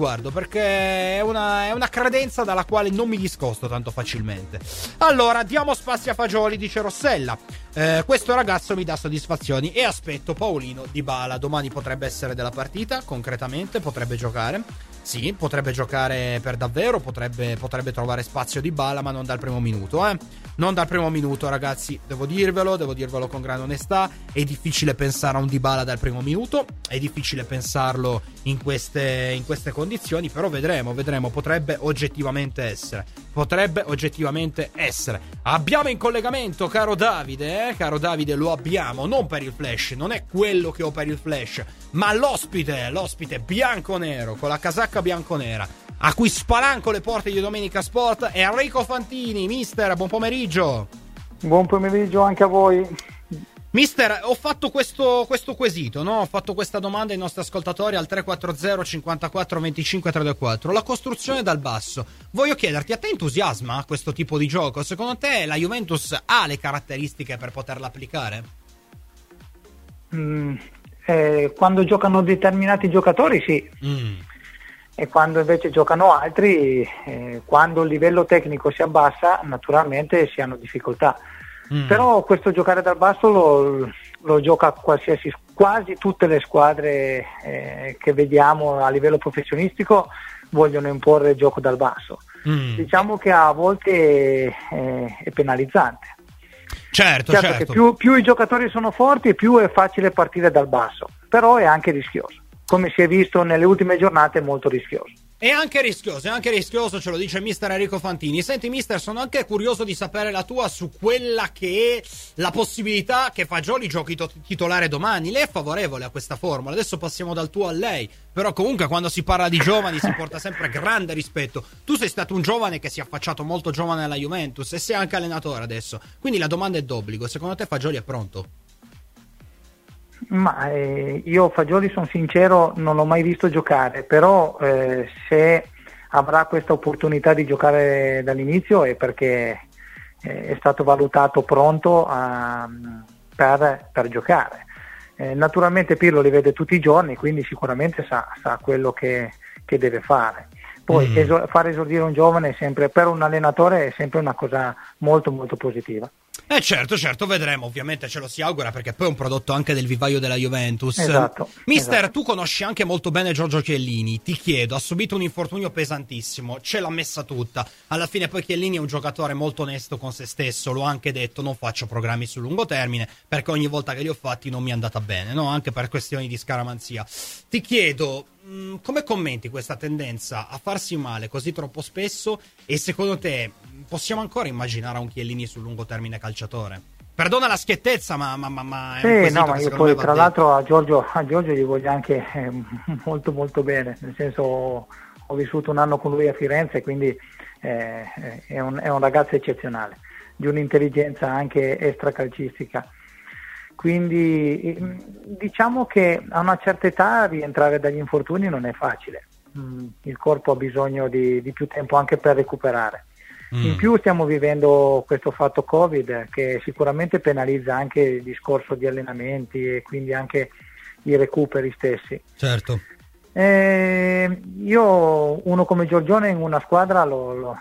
Speaker 2: riguardo, perché è una, è una credenza dalla quale non mi discosto tanto facilmente. Allora, diamo spazio a Fagioli, dice Rossella. Eh, questo ragazzo mi dà soddisfazioni e aspetto Paolino Dybala. Domani potrebbe essere della partita, concretamente, potrebbe giocare. Sì, potrebbe giocare per davvero, potrebbe, potrebbe trovare spazio Dybala, ma non dal primo minuto, eh. Non dal primo minuto, ragazzi, devo dirvelo, devo dirvelo con grande onestà. È difficile pensare a un Dybala dal primo minuto, è difficile pensarlo in queste, in queste condizioni, però vedremo, vedremo, potrebbe oggettivamente essere. Potrebbe oggettivamente essere. Abbiamo in collegamento, caro Davide, eh? Caro Davide, lo abbiamo, non per il flash, non è quello che ho per il flash, ma l'ospite, l'ospite bianco-nero, con la casacca bianco-nera, a cui spalanco le porte di Domenica Sport, è Enrico Fantini. Mister, buon pomeriggio.
Speaker 14: Buon pomeriggio anche a voi.
Speaker 2: Mister, ho fatto questo, questo quesito, no? Ho fatto questa domanda ai nostri ascoltatori al tre quattro zero cinquantaquattro venticinque trecentoquarantaquattro. La costruzione dal basso. Voglio chiederti, a te entusiasma questo tipo di gioco? Secondo te la Juventus ha le caratteristiche per poterla applicare?
Speaker 14: Mm, eh, quando giocano determinati giocatori sì. Mm. E quando invece giocano altri, eh, quando il livello tecnico si abbassa, naturalmente si hanno difficoltà. Mm. Però questo giocare dal basso lo, lo gioca qualsiasi, quasi tutte le squadre eh, che vediamo a livello professionistico vogliono imporre il gioco dal basso. Mm. Diciamo che a volte eh, è penalizzante.
Speaker 2: Certo,
Speaker 14: certo,
Speaker 2: certo.
Speaker 14: Che più, più i giocatori sono forti, più è facile partire dal basso, però è anche rischioso. Come si è visto nelle ultime giornate, è molto rischioso.
Speaker 2: È anche rischioso, è anche rischioso, ce lo dice mister Enrico Fantini. Senti mister, sono anche curioso di sapere la tua su quella che è la possibilità che Fagioli giochi to- titolare domani. Lei è favorevole a questa formula? Adesso passiamo dal tuo a lei, però comunque quando si parla di giovani si porta sempre grande rispetto. Tu sei stato un giovane che si è affacciato molto giovane alla Juventus e sei anche allenatore adesso, quindi la domanda è d'obbligo: secondo te Fagioli è pronto?
Speaker 14: Ma eh, io Fagioli, sono sincero, non l'ho mai visto giocare, però eh, se avrà questa opportunità di giocare dall'inizio è perché eh, è stato valutato pronto a, per, per giocare. Eh, naturalmente Pirlo li vede tutti i giorni, quindi sicuramente sa, sa quello che, che deve fare. Poi mm. esor- far esordire un giovane è sempre, per un allenatore è sempre una cosa molto molto positiva.
Speaker 2: Eh certo, certo, vedremo, ovviamente ce lo si augura, perché poi è un prodotto anche del vivaio della Juventus.
Speaker 14: Esatto.
Speaker 2: Mister,
Speaker 14: esatto.
Speaker 2: Tu conosci anche molto bene Giorgio Chiellini, ti chiedo, ha subito un infortunio pesantissimo, ce l'ha messa tutta, alla fine poi Chiellini è un giocatore molto onesto con se stesso, l'ho anche detto, non faccio programmi sul lungo termine, perché ogni volta che li ho fatti non mi è andata bene, no? Anche per questioni di scaramanzia. Ti chiedo, mh, come commenti questa tendenza a farsi male così troppo spesso, e secondo te possiamo ancora immaginare un Chiellini sul lungo termine calciatore? Perdona la schiettezza, ma, ma, ma, ma è
Speaker 14: sì,
Speaker 2: un quesito
Speaker 14: no, ma
Speaker 2: che
Speaker 14: io poi tra l'altro a Giorgio, a Giorgio gli voglio anche eh, molto molto bene, nel senso ho vissuto un anno con lui a Firenze, quindi eh, è, un, è un ragazzo eccezionale, di un'intelligenza anche extracalcistica. Quindi diciamo che a una certa età rientrare dagli infortuni non è facile, il corpo ha bisogno di, di più tempo anche per recuperare. Mm. In più stiamo vivendo questo fatto Covid che sicuramente penalizza anche il discorso di allenamenti e quindi anche i recuperi stessi.
Speaker 2: Certo.
Speaker 14: Eh, io uno come Giorgione in una squadra lo, lo,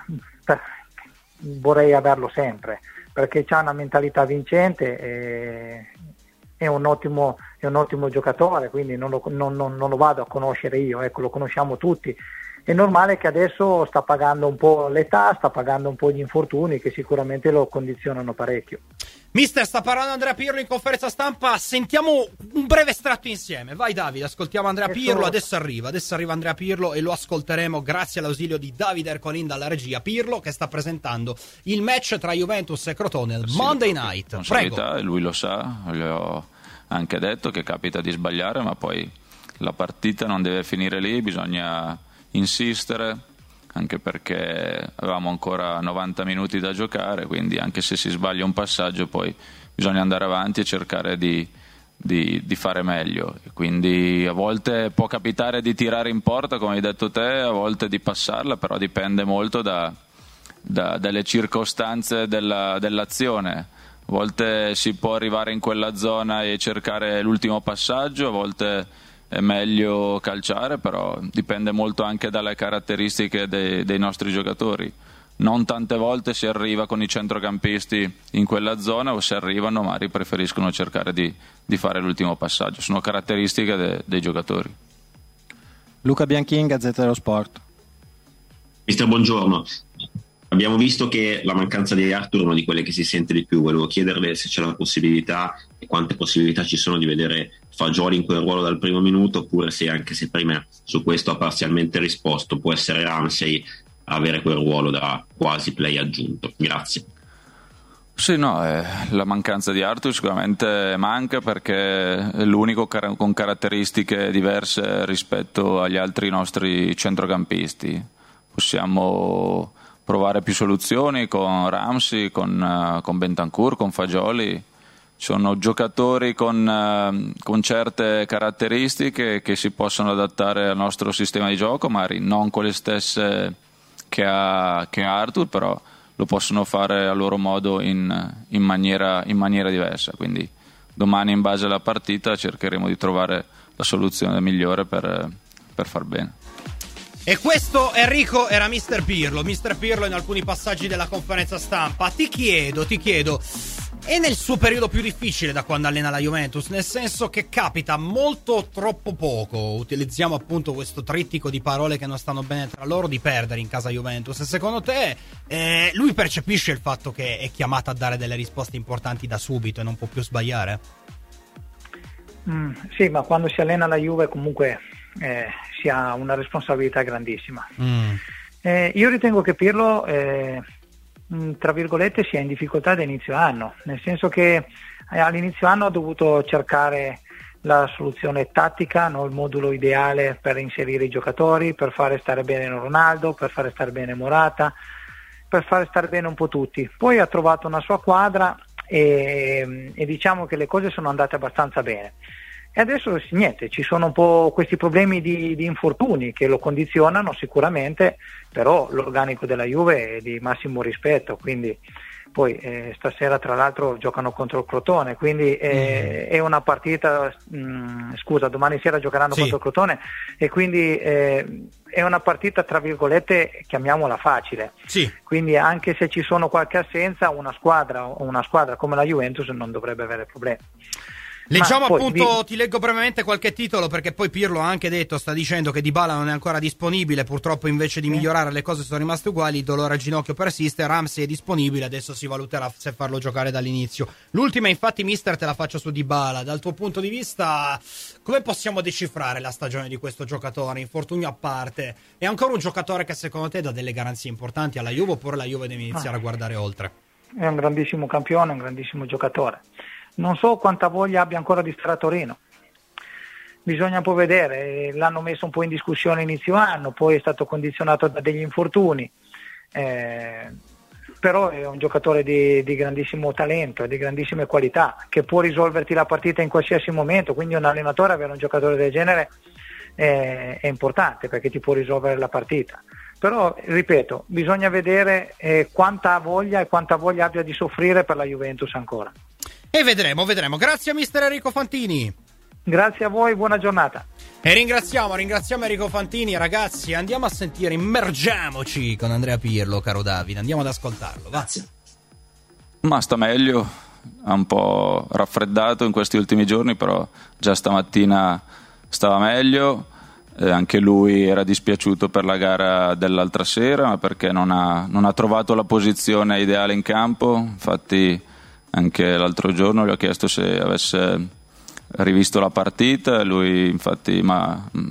Speaker 14: vorrei averlo sempre, perché ha una mentalità vincente e è un ottimo, è un ottimo giocatore, quindi non lo, non, non, non lo vado a conoscere io, ecco, lo conosciamo tutti. È normale che adesso sta pagando un po' l'età, sta pagando un po' gli infortuni che sicuramente lo condizionano parecchio.
Speaker 2: Mister, sta parlando Andrea Pirlo in conferenza stampa, sentiamo un breve estratto insieme. Vai Davide, ascoltiamo Andrea Pirlo, adesso arriva, adesso arriva Andrea Pirlo e lo ascolteremo grazie all'ausilio di Davide Ercolin dalla regia. Pirlo che sta presentando il match tra Juventus e Crotone, il sì, Monday Night. Prego.
Speaker 15: Lui lo sa, gli ho anche detto che capita di sbagliare, ma poi la partita non deve finire lì, bisogna insistere, anche perché avevamo ancora novanta minuti da giocare, quindi anche se si sbaglia un passaggio poi bisogna andare avanti e cercare di, di, di fare meglio. Quindi a volte può capitare di tirare in porta, come hai detto te, a volte di passarla, però dipende molto da, da, dalle circostanze della, dell'azione. A volte si può arrivare in quella zona e cercare l'ultimo passaggio, a volte è meglio calciare, però dipende molto anche dalle caratteristiche dei, dei nostri giocatori. Non tante volte si arriva con i centrocampisti in quella zona, o se arrivano magari preferiscono cercare di, di fare l'ultimo passaggio. Sono caratteristiche de, dei giocatori.
Speaker 16: Luca Bianchin, Gazzetta dello Sport.
Speaker 17: Mister, buongiorno. Abbiamo visto che la mancanza di Arthur è una di quelle che si sente di più. Volevo chiederle se c'è la possibilità e quante possibilità ci sono di vedere Fagioli in quel ruolo dal primo minuto, oppure se, anche se prima su questo ha parzialmente risposto, può essere Ramsey avere quel ruolo da quasi play aggiunto. Grazie.
Speaker 15: Sì, no, eh, la mancanza di Arthur sicuramente manca, perché è l'unico car- con caratteristiche diverse rispetto agli altri nostri centrocampisti. Possiamo provare più soluzioni con Ramsey, con, uh, con Bentancur, con Fagioli. Sono giocatori con, uh, con certe caratteristiche che si possono adattare al nostro sistema di gioco, magari non con le stesse che ha, che ha Arthur, però lo possono fare a loro modo in, in, maniera, in maniera diversa. Quindi domani, in base alla partita, cercheremo di trovare la soluzione migliore per, per far bene.
Speaker 2: E questo, Enrico, era mister Pirlo. mister Pirlo in alcuni passaggi della conferenza stampa. Ti chiedo, ti chiedo, è nel suo periodo più difficile da quando allena la Juventus, nel senso che capita molto troppo poco, utilizziamo appunto questo trittico di parole che non stanno bene tra loro, di perdere in casa Juventus. E secondo te eh, lui percepisce il fatto che è chiamato a dare delle risposte importanti da subito e non può più sbagliare?
Speaker 14: Mm, sì, ma quando si allena la Juve comunque eh, si ha una responsabilità grandissima. Mm. Eh, io ritengo che Pirlo eh, tra virgolette sia in difficoltà da inizio anno, nel senso che all'inizio anno ha dovuto cercare la soluzione tattica, no? Il modulo ideale per inserire i giocatori, per fare stare bene Ronaldo, per fare stare bene Morata, per fare stare bene un po' tutti. Poi ha trovato una sua quadra e, e diciamo che le cose sono andate abbastanza bene. E adesso niente, ci sono un po' questi problemi di, di infortuni che lo condizionano sicuramente, però l'organico della Juve è di massimo rispetto, quindi poi eh, stasera tra l'altro giocano contro il Crotone, quindi eh, mm. è una partita, mh, scusa, domani sera giocheranno sì. contro il Crotone, e quindi eh, è una partita tra virgolette, chiamiamola facile,
Speaker 2: sì.
Speaker 14: quindi anche se ci sono qualche assenza, una squadra, una squadra come la Juventus non dovrebbe avere problemi.
Speaker 2: Leggiamo
Speaker 14: poi,
Speaker 2: appunto,
Speaker 14: vi...
Speaker 2: ti leggo brevemente qualche titolo, perché poi Pirlo ha anche detto, sta dicendo che Dybala non è ancora disponibile, purtroppo invece di sì. migliorare le cose sono rimaste uguali, il dolore al ginocchio persiste, Ramsey è disponibile, adesso si valuterà se farlo giocare dall'inizio. L'ultima infatti, mister, te la faccio su Dybala, dal tuo punto di vista come possiamo decifrare la stagione di questo giocatore, infortunio a parte? È ancora un giocatore che secondo te dà delle garanzie importanti alla Juve, oppure la Juve deve iniziare ah. a guardare oltre?
Speaker 14: È un grandissimo campione, un grandissimo giocatore. Non so quanta voglia abbia ancora di stare a Torino, bisogna un po' vedere, l'hanno messo un po' in discussione inizio anno, poi è stato condizionato da degli infortuni, eh, però è un giocatore di, di grandissimo talento e di grandissime qualità, che può risolverti la partita in qualsiasi momento, quindi un allenatore avere un giocatore del genere eh, è importante, perché ti può risolvere la partita. Però, ripeto, bisogna vedere eh, quanta voglia e quanta voglia abbia di soffrire per la Juventus ancora.
Speaker 2: E vedremo, vedremo. Grazie a mister Enrico Fantini.
Speaker 14: Grazie a voi, buona giornata.
Speaker 2: E ringraziamo, ringraziamo Enrico Fantini. Ragazzi, andiamo a sentire, immergiamoci con Andrea Pirlo, caro Davide. Andiamo ad ascoltarlo, grazie.
Speaker 15: Ma sta meglio, ha un po' raffreddato in questi ultimi giorni, però già stamattina stava meglio. Eh, anche lui era dispiaciuto per la gara dell'altra sera, perché non ha, non ha trovato la posizione ideale in campo. Infatti anche l'altro giorno gli ho chiesto se avesse rivisto la partita, lui infatti mi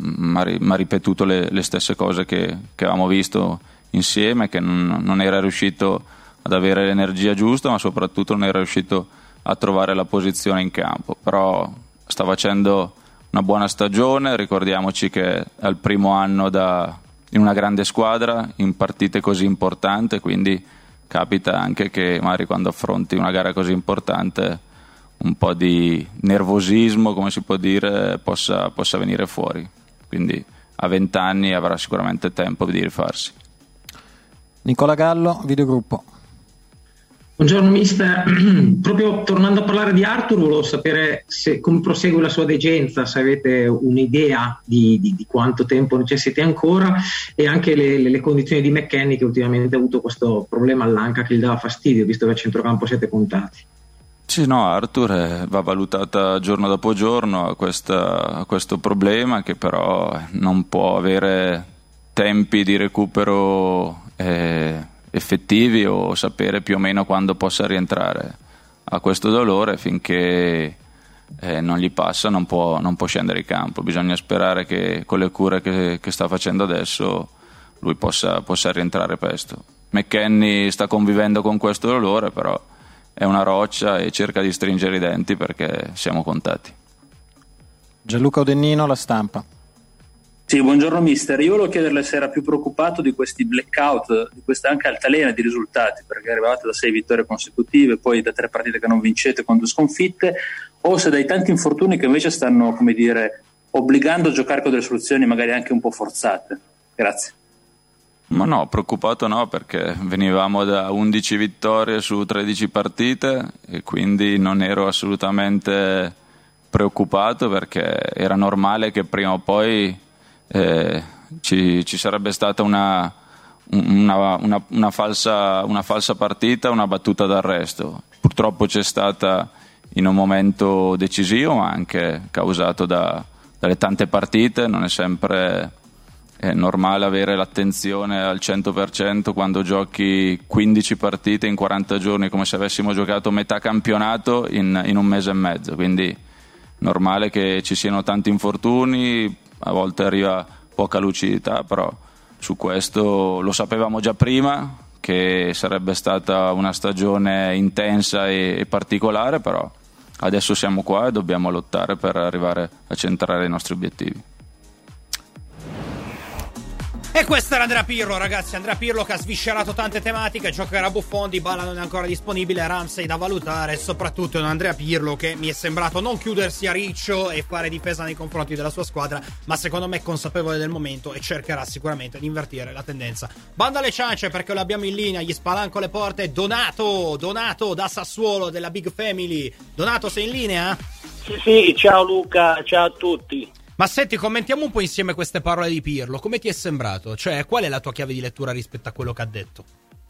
Speaker 15: ha ripetuto le, le stesse cose che, che avevamo visto insieme, che non, non era riuscito ad avere l'energia giusta, ma soprattutto non era riuscito a trovare la posizione in campo. Però sta facendo una buona stagione, ricordiamoci che è il primo anno da, in una grande squadra, in partite così importanti, quindi capita anche che magari quando affronti una gara così importante un po' di nervosismo, come si può dire, possa, possa venire fuori. Quindi a vent'anni avrà sicuramente tempo di rifarsi.
Speaker 16: Nicola Gallo, videogruppo.
Speaker 18: Buongiorno mister, proprio tornando a parlare di Arthur, volevo sapere se, come prosegue la sua degenza, se avete un'idea di, di, di quanto tempo necessiti ancora, e anche le, le, le condizioni di McKennie, che ultimamente ha avuto questo problema all'anca che gli dava fastidio, visto che a centrocampo siete puntati.
Speaker 15: Sì, no, Arthur eh, va valutata giorno dopo giorno a, questa, a questo problema, che però non può avere tempi di recupero eh, effettivi o sapere più o meno quando possa rientrare. A questo dolore, finché eh, non gli passa, non può, non può scendere in campo. Bisogna sperare che con le cure che, che sta facendo adesso lui possa, possa rientrare presto. McKennie sta convivendo con questo dolore, però è una roccia e cerca di stringere i denti perché siamo contati.
Speaker 16: Gianluca Odennino, La Stampa.
Speaker 19: Sì, buongiorno mister. Io volevo chiederle se era più preoccupato di questi blackout, di questa anche altalena di risultati, perché arrivate da sei vittorie consecutive, poi da tre partite che non vincete con due sconfitte, o se dai tanti infortuni che invece stanno, come dire, obbligando a giocare con delle soluzioni magari anche un po' forzate. Grazie.
Speaker 15: Ma no, preoccupato no, perché venivamo da undici vittorie su tredici partite e quindi non ero assolutamente preoccupato, perché era normale che prima o poi Eh, ci, ci sarebbe stata una, una, una, una, falsa, una falsa partita, una battuta d'arresto. Purtroppo c'è stata in un momento decisivo, ma anche causato da, dalle tante partite. Non è sempre è normale avere l'attenzione al cento per cento quando giochi quindici partite in quaranta giorni, come se avessimo giocato metà campionato in, in un mese e mezzo. Quindi normale che ci siano tanti infortuni, a volte arriva poca lucidità, però su questo lo sapevamo già prima che sarebbe stata una stagione intensa e, e particolare, però adesso siamo qua e dobbiamo lottare per arrivare a centrare i nostri obiettivi.
Speaker 2: E questo era Andrea Pirlo, ragazzi. Andrea Pirlo che ha sviscerato tante tematiche. Giocherà Buffon, Dybala non è ancora disponibile, Ramsey da valutare. E soprattutto è un Andrea Pirlo che mi è sembrato non chiudersi a riccio e fare difesa nei confronti della sua squadra, ma secondo me è consapevole del momento e cercherà sicuramente di invertire la tendenza. Banda alle ciance, perché lo abbiamo in linea. Gli spalanco le porte Donato, Donato da Sassuolo, della Big Family. Donato, sei in linea?
Speaker 5: Sì, sì, ciao Luca, ciao a tutti.
Speaker 2: Ma senti, commentiamo un po' insieme queste parole di Pirlo. Come ti è sembrato? Cioè, qual è la tua chiave di lettura rispetto a quello che ha detto?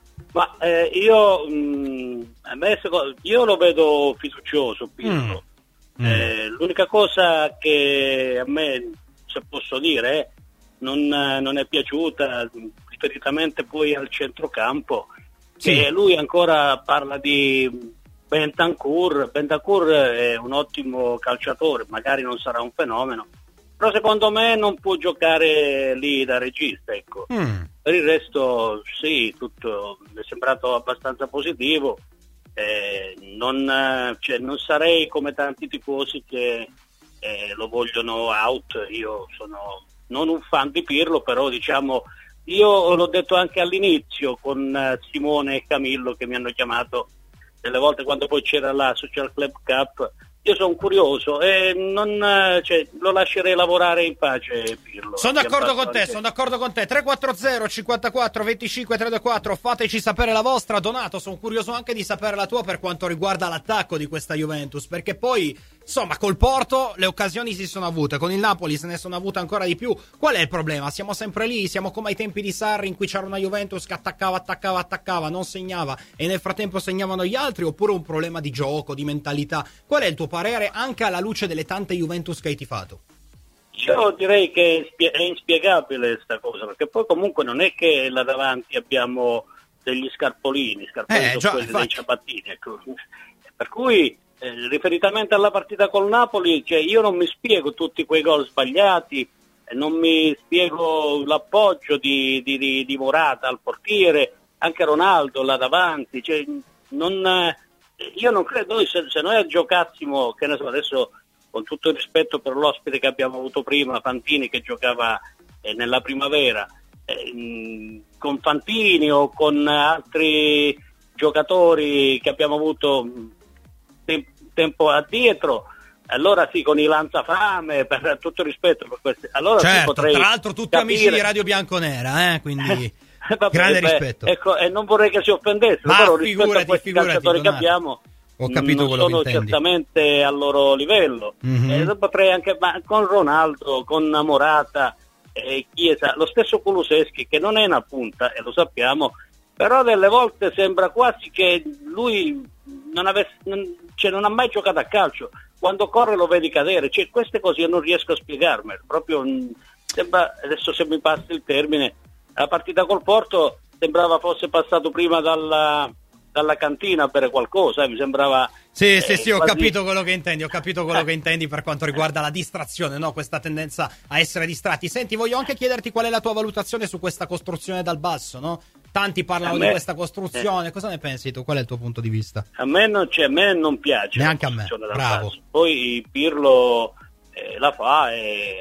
Speaker 5: Ma eh, io mh, a me, io lo vedo fiducioso, Pirlo. Mm. Eh, mm. L'unica cosa che a me, se posso dire, non, non è piaciuta, riferitamente poi al centrocampo, sì. Che lui ancora parla di Bentancur. Bentancur è un ottimo calciatore, magari non sarà un fenomeno, però secondo me non può giocare lì da regista, ecco. Mm. Per il resto sì, tutto mi è sembrato abbastanza positivo. Eh, non, cioè, non sarei come tanti tifosi che eh, lo vogliono out. Io sono non un fan di Pirlo, però diciamo, io l'ho detto anche all'inizio con uh, Simone e Camillo che mi hanno chiamato delle volte quando poi c'era la Social Club Cup. Io sono curioso e non, cioè, lo lascerei lavorare in pace, Pirlo.
Speaker 2: Sono d'accordo con te, sono d'accordo con te. tre quattro zero cinquantaquattro venticinque trentaquattro, fateci sapere la vostra. Donato, sono curioso anche di sapere la tua per quanto riguarda l'attacco di questa Juventus, perché poi, insomma, col Porto le occasioni si sono avute, con il Napoli se ne sono avute ancora di più. Qual è il problema? Siamo sempre lì, siamo come ai tempi di Sarri in cui c'era una Juventus che attaccava, attaccava, attaccava, non segnava e nel frattempo segnavano gli altri, oppure un problema di gioco, di mentalità? Qual è il tuo parere anche alla luce delle tante Juventus che hai tifato?
Speaker 5: Io direi che è inspiegabile sta cosa, perché poi comunque non è che là davanti abbiamo degli scarpolini, scarpolini
Speaker 2: eh,
Speaker 5: sono
Speaker 2: già,
Speaker 5: quelli
Speaker 2: infatti.
Speaker 5: dei ciabattini, ecco. Per cui eh, riferitamente alla partita col Napoli, cioè, io non mi spiego tutti quei gol sbagliati, eh, non mi spiego l'appoggio di, di, di, di Morata al portiere, anche Ronaldo là davanti, cioè, non... Eh, io non credo, noi se, se noi giocassimo, che ne so, adesso con tutto il rispetto per l'ospite che abbiamo avuto prima, Fantini, che giocava eh, nella primavera, eh, mh, con Fantini o con altri giocatori che abbiamo avuto te- tempo addietro, allora sì, con i lanzafame, per tutto il rispetto per questi, allora
Speaker 2: certo,
Speaker 5: sì, potrei
Speaker 2: tra l'altro tutti
Speaker 5: capire.
Speaker 2: Amici di Radio Bianconera, eh, quindi
Speaker 5: Vabbè,
Speaker 2: grande
Speaker 5: beh,
Speaker 2: rispetto.
Speaker 5: Ecco, e non vorrei che si offendessero,
Speaker 2: Ma
Speaker 5: però
Speaker 2: figurati,
Speaker 5: rispetto a questi
Speaker 2: figurati,
Speaker 5: calciatori
Speaker 2: Donato.
Speaker 5: che abbiamo
Speaker 2: Ho capito
Speaker 5: non
Speaker 2: quello
Speaker 5: sono
Speaker 2: che intendi.
Speaker 5: certamente al loro livello.
Speaker 2: Mm-hmm.
Speaker 5: Eh, potrei anche, ma con Ronaldo, con Morata, eh, Chiesa, lo stesso Kulusevski, che non è una punta, e lo sappiamo, però delle volte sembra quasi che lui non, avesse, non, cioè non ha mai giocato a calcio. Quando corre lo vedi cadere, cioè queste cose io non riesco a spiegarmele, proprio mh, sembra, adesso se mi passa il termine, la partita col Porto sembrava fosse passato prima dalla, dalla cantina a bere qualcosa, eh, mi sembrava...
Speaker 2: Sì,
Speaker 5: eh,
Speaker 2: sì, sì, ho
Speaker 5: quasi...
Speaker 2: capito quello che intendi, ho capito quello
Speaker 5: Eh.
Speaker 2: che intendi per quanto riguarda la distrazione, no? Questa tendenza a essere distratti. Senti, voglio anche chiederti qual è la tua valutazione su questa costruzione dal basso, no? Tanti parlano
Speaker 5: A me-
Speaker 2: di questa costruzione, cosa ne pensi tu? Qual è il tuo punto di vista?
Speaker 5: A me non, cioè, a me non piace.
Speaker 2: Neanche
Speaker 5: la
Speaker 2: a me,
Speaker 5: costruzione dal
Speaker 2: bravo.
Speaker 5: basso. Poi Pirlo eh, la fa, e...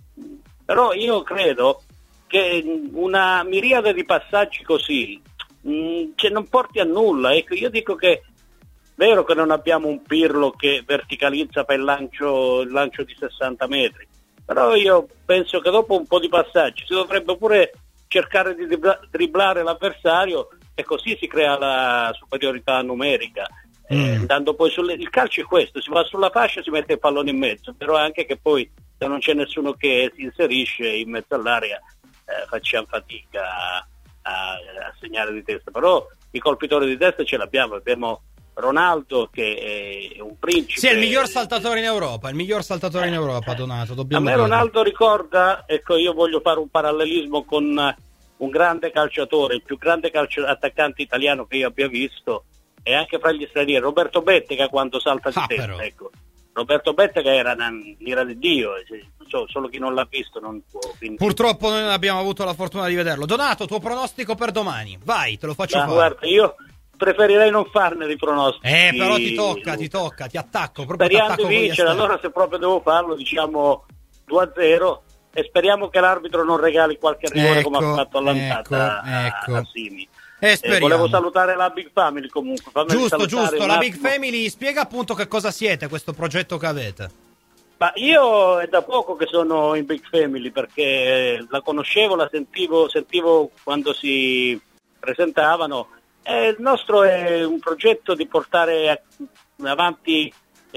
Speaker 5: però io credo che una miriade di passaggi così mh, cioè, non porti a nulla. Ecco, io dico che è vero che non abbiamo un Pirlo che verticalizza per il lancio, il lancio di sessanta metri, però io penso che dopo un po' di passaggi si dovrebbe pure cercare di dribla- dribblare l'avversario, e così si crea la superiorità numerica.
Speaker 2: Mm.
Speaker 5: Eh, andando poi sulle... il calcio è questo, si va sulla fascia, si mette il pallone in mezzo, però anche che poi se non c'è nessuno che si inserisce in mezzo all'area eh, facciamo fatica a, a, a segnare di testa, però i colpitori di testa ce l'abbiamo, abbiamo Ronaldo che è un principe.
Speaker 2: Sì, è il miglior saltatore in Europa, il miglior saltatore in Europa, Donato,
Speaker 5: A
Speaker 2: dobbiamo
Speaker 5: me
Speaker 2: dirlo.
Speaker 5: Ronaldo ricorda, ecco, io voglio fare un parallelismo con un grande calciatore, il più grande calcio- attaccante italiano che io abbia visto, e anche fra gli stranieri, Roberto Bettega, quando salta di
Speaker 2: Ah,
Speaker 5: testa,
Speaker 2: però.
Speaker 5: ecco. Roberto Bettega era un'ira di Dio, e se- non so, solo chi non l'ha visto non può. Quindi...
Speaker 2: Purtroppo noi non abbiamo avuto la fortuna di vederlo. Donato, tuo pronostico per domani, vai, te lo faccio
Speaker 5: Ma
Speaker 2: fare.
Speaker 5: guarda, io preferirei non farne di pronostici.
Speaker 2: Eh, però ti tocca, ti tocca, ti attacco, proprio ti
Speaker 5: Speriamo
Speaker 2: attacco
Speaker 5: di
Speaker 2: con gli
Speaker 5: vincere,
Speaker 2: esterni.
Speaker 5: allora se proprio devo farlo diciamo due a zero, e speriamo che l'arbitro non regali qualche rigore
Speaker 2: Ecco,
Speaker 5: come ha fatto all'andata
Speaker 2: ecco,
Speaker 5: a,
Speaker 2: ecco.
Speaker 5: a Simi.
Speaker 2: Eh,
Speaker 5: Eh,
Speaker 2: speriamo.
Speaker 5: volevo salutare la Big Family comunque. Fammi
Speaker 2: Giusto,
Speaker 5: salutare
Speaker 2: giusto,
Speaker 5: un
Speaker 2: la
Speaker 5: attimo.
Speaker 2: Big Family, spiega appunto che cosa siete, questo progetto che avete.
Speaker 5: Ma io è da poco che sono in Big Family, perché la conoscevo, la sentivo, sentivo quando si presentavano. E il nostro è un progetto di portare a- avanti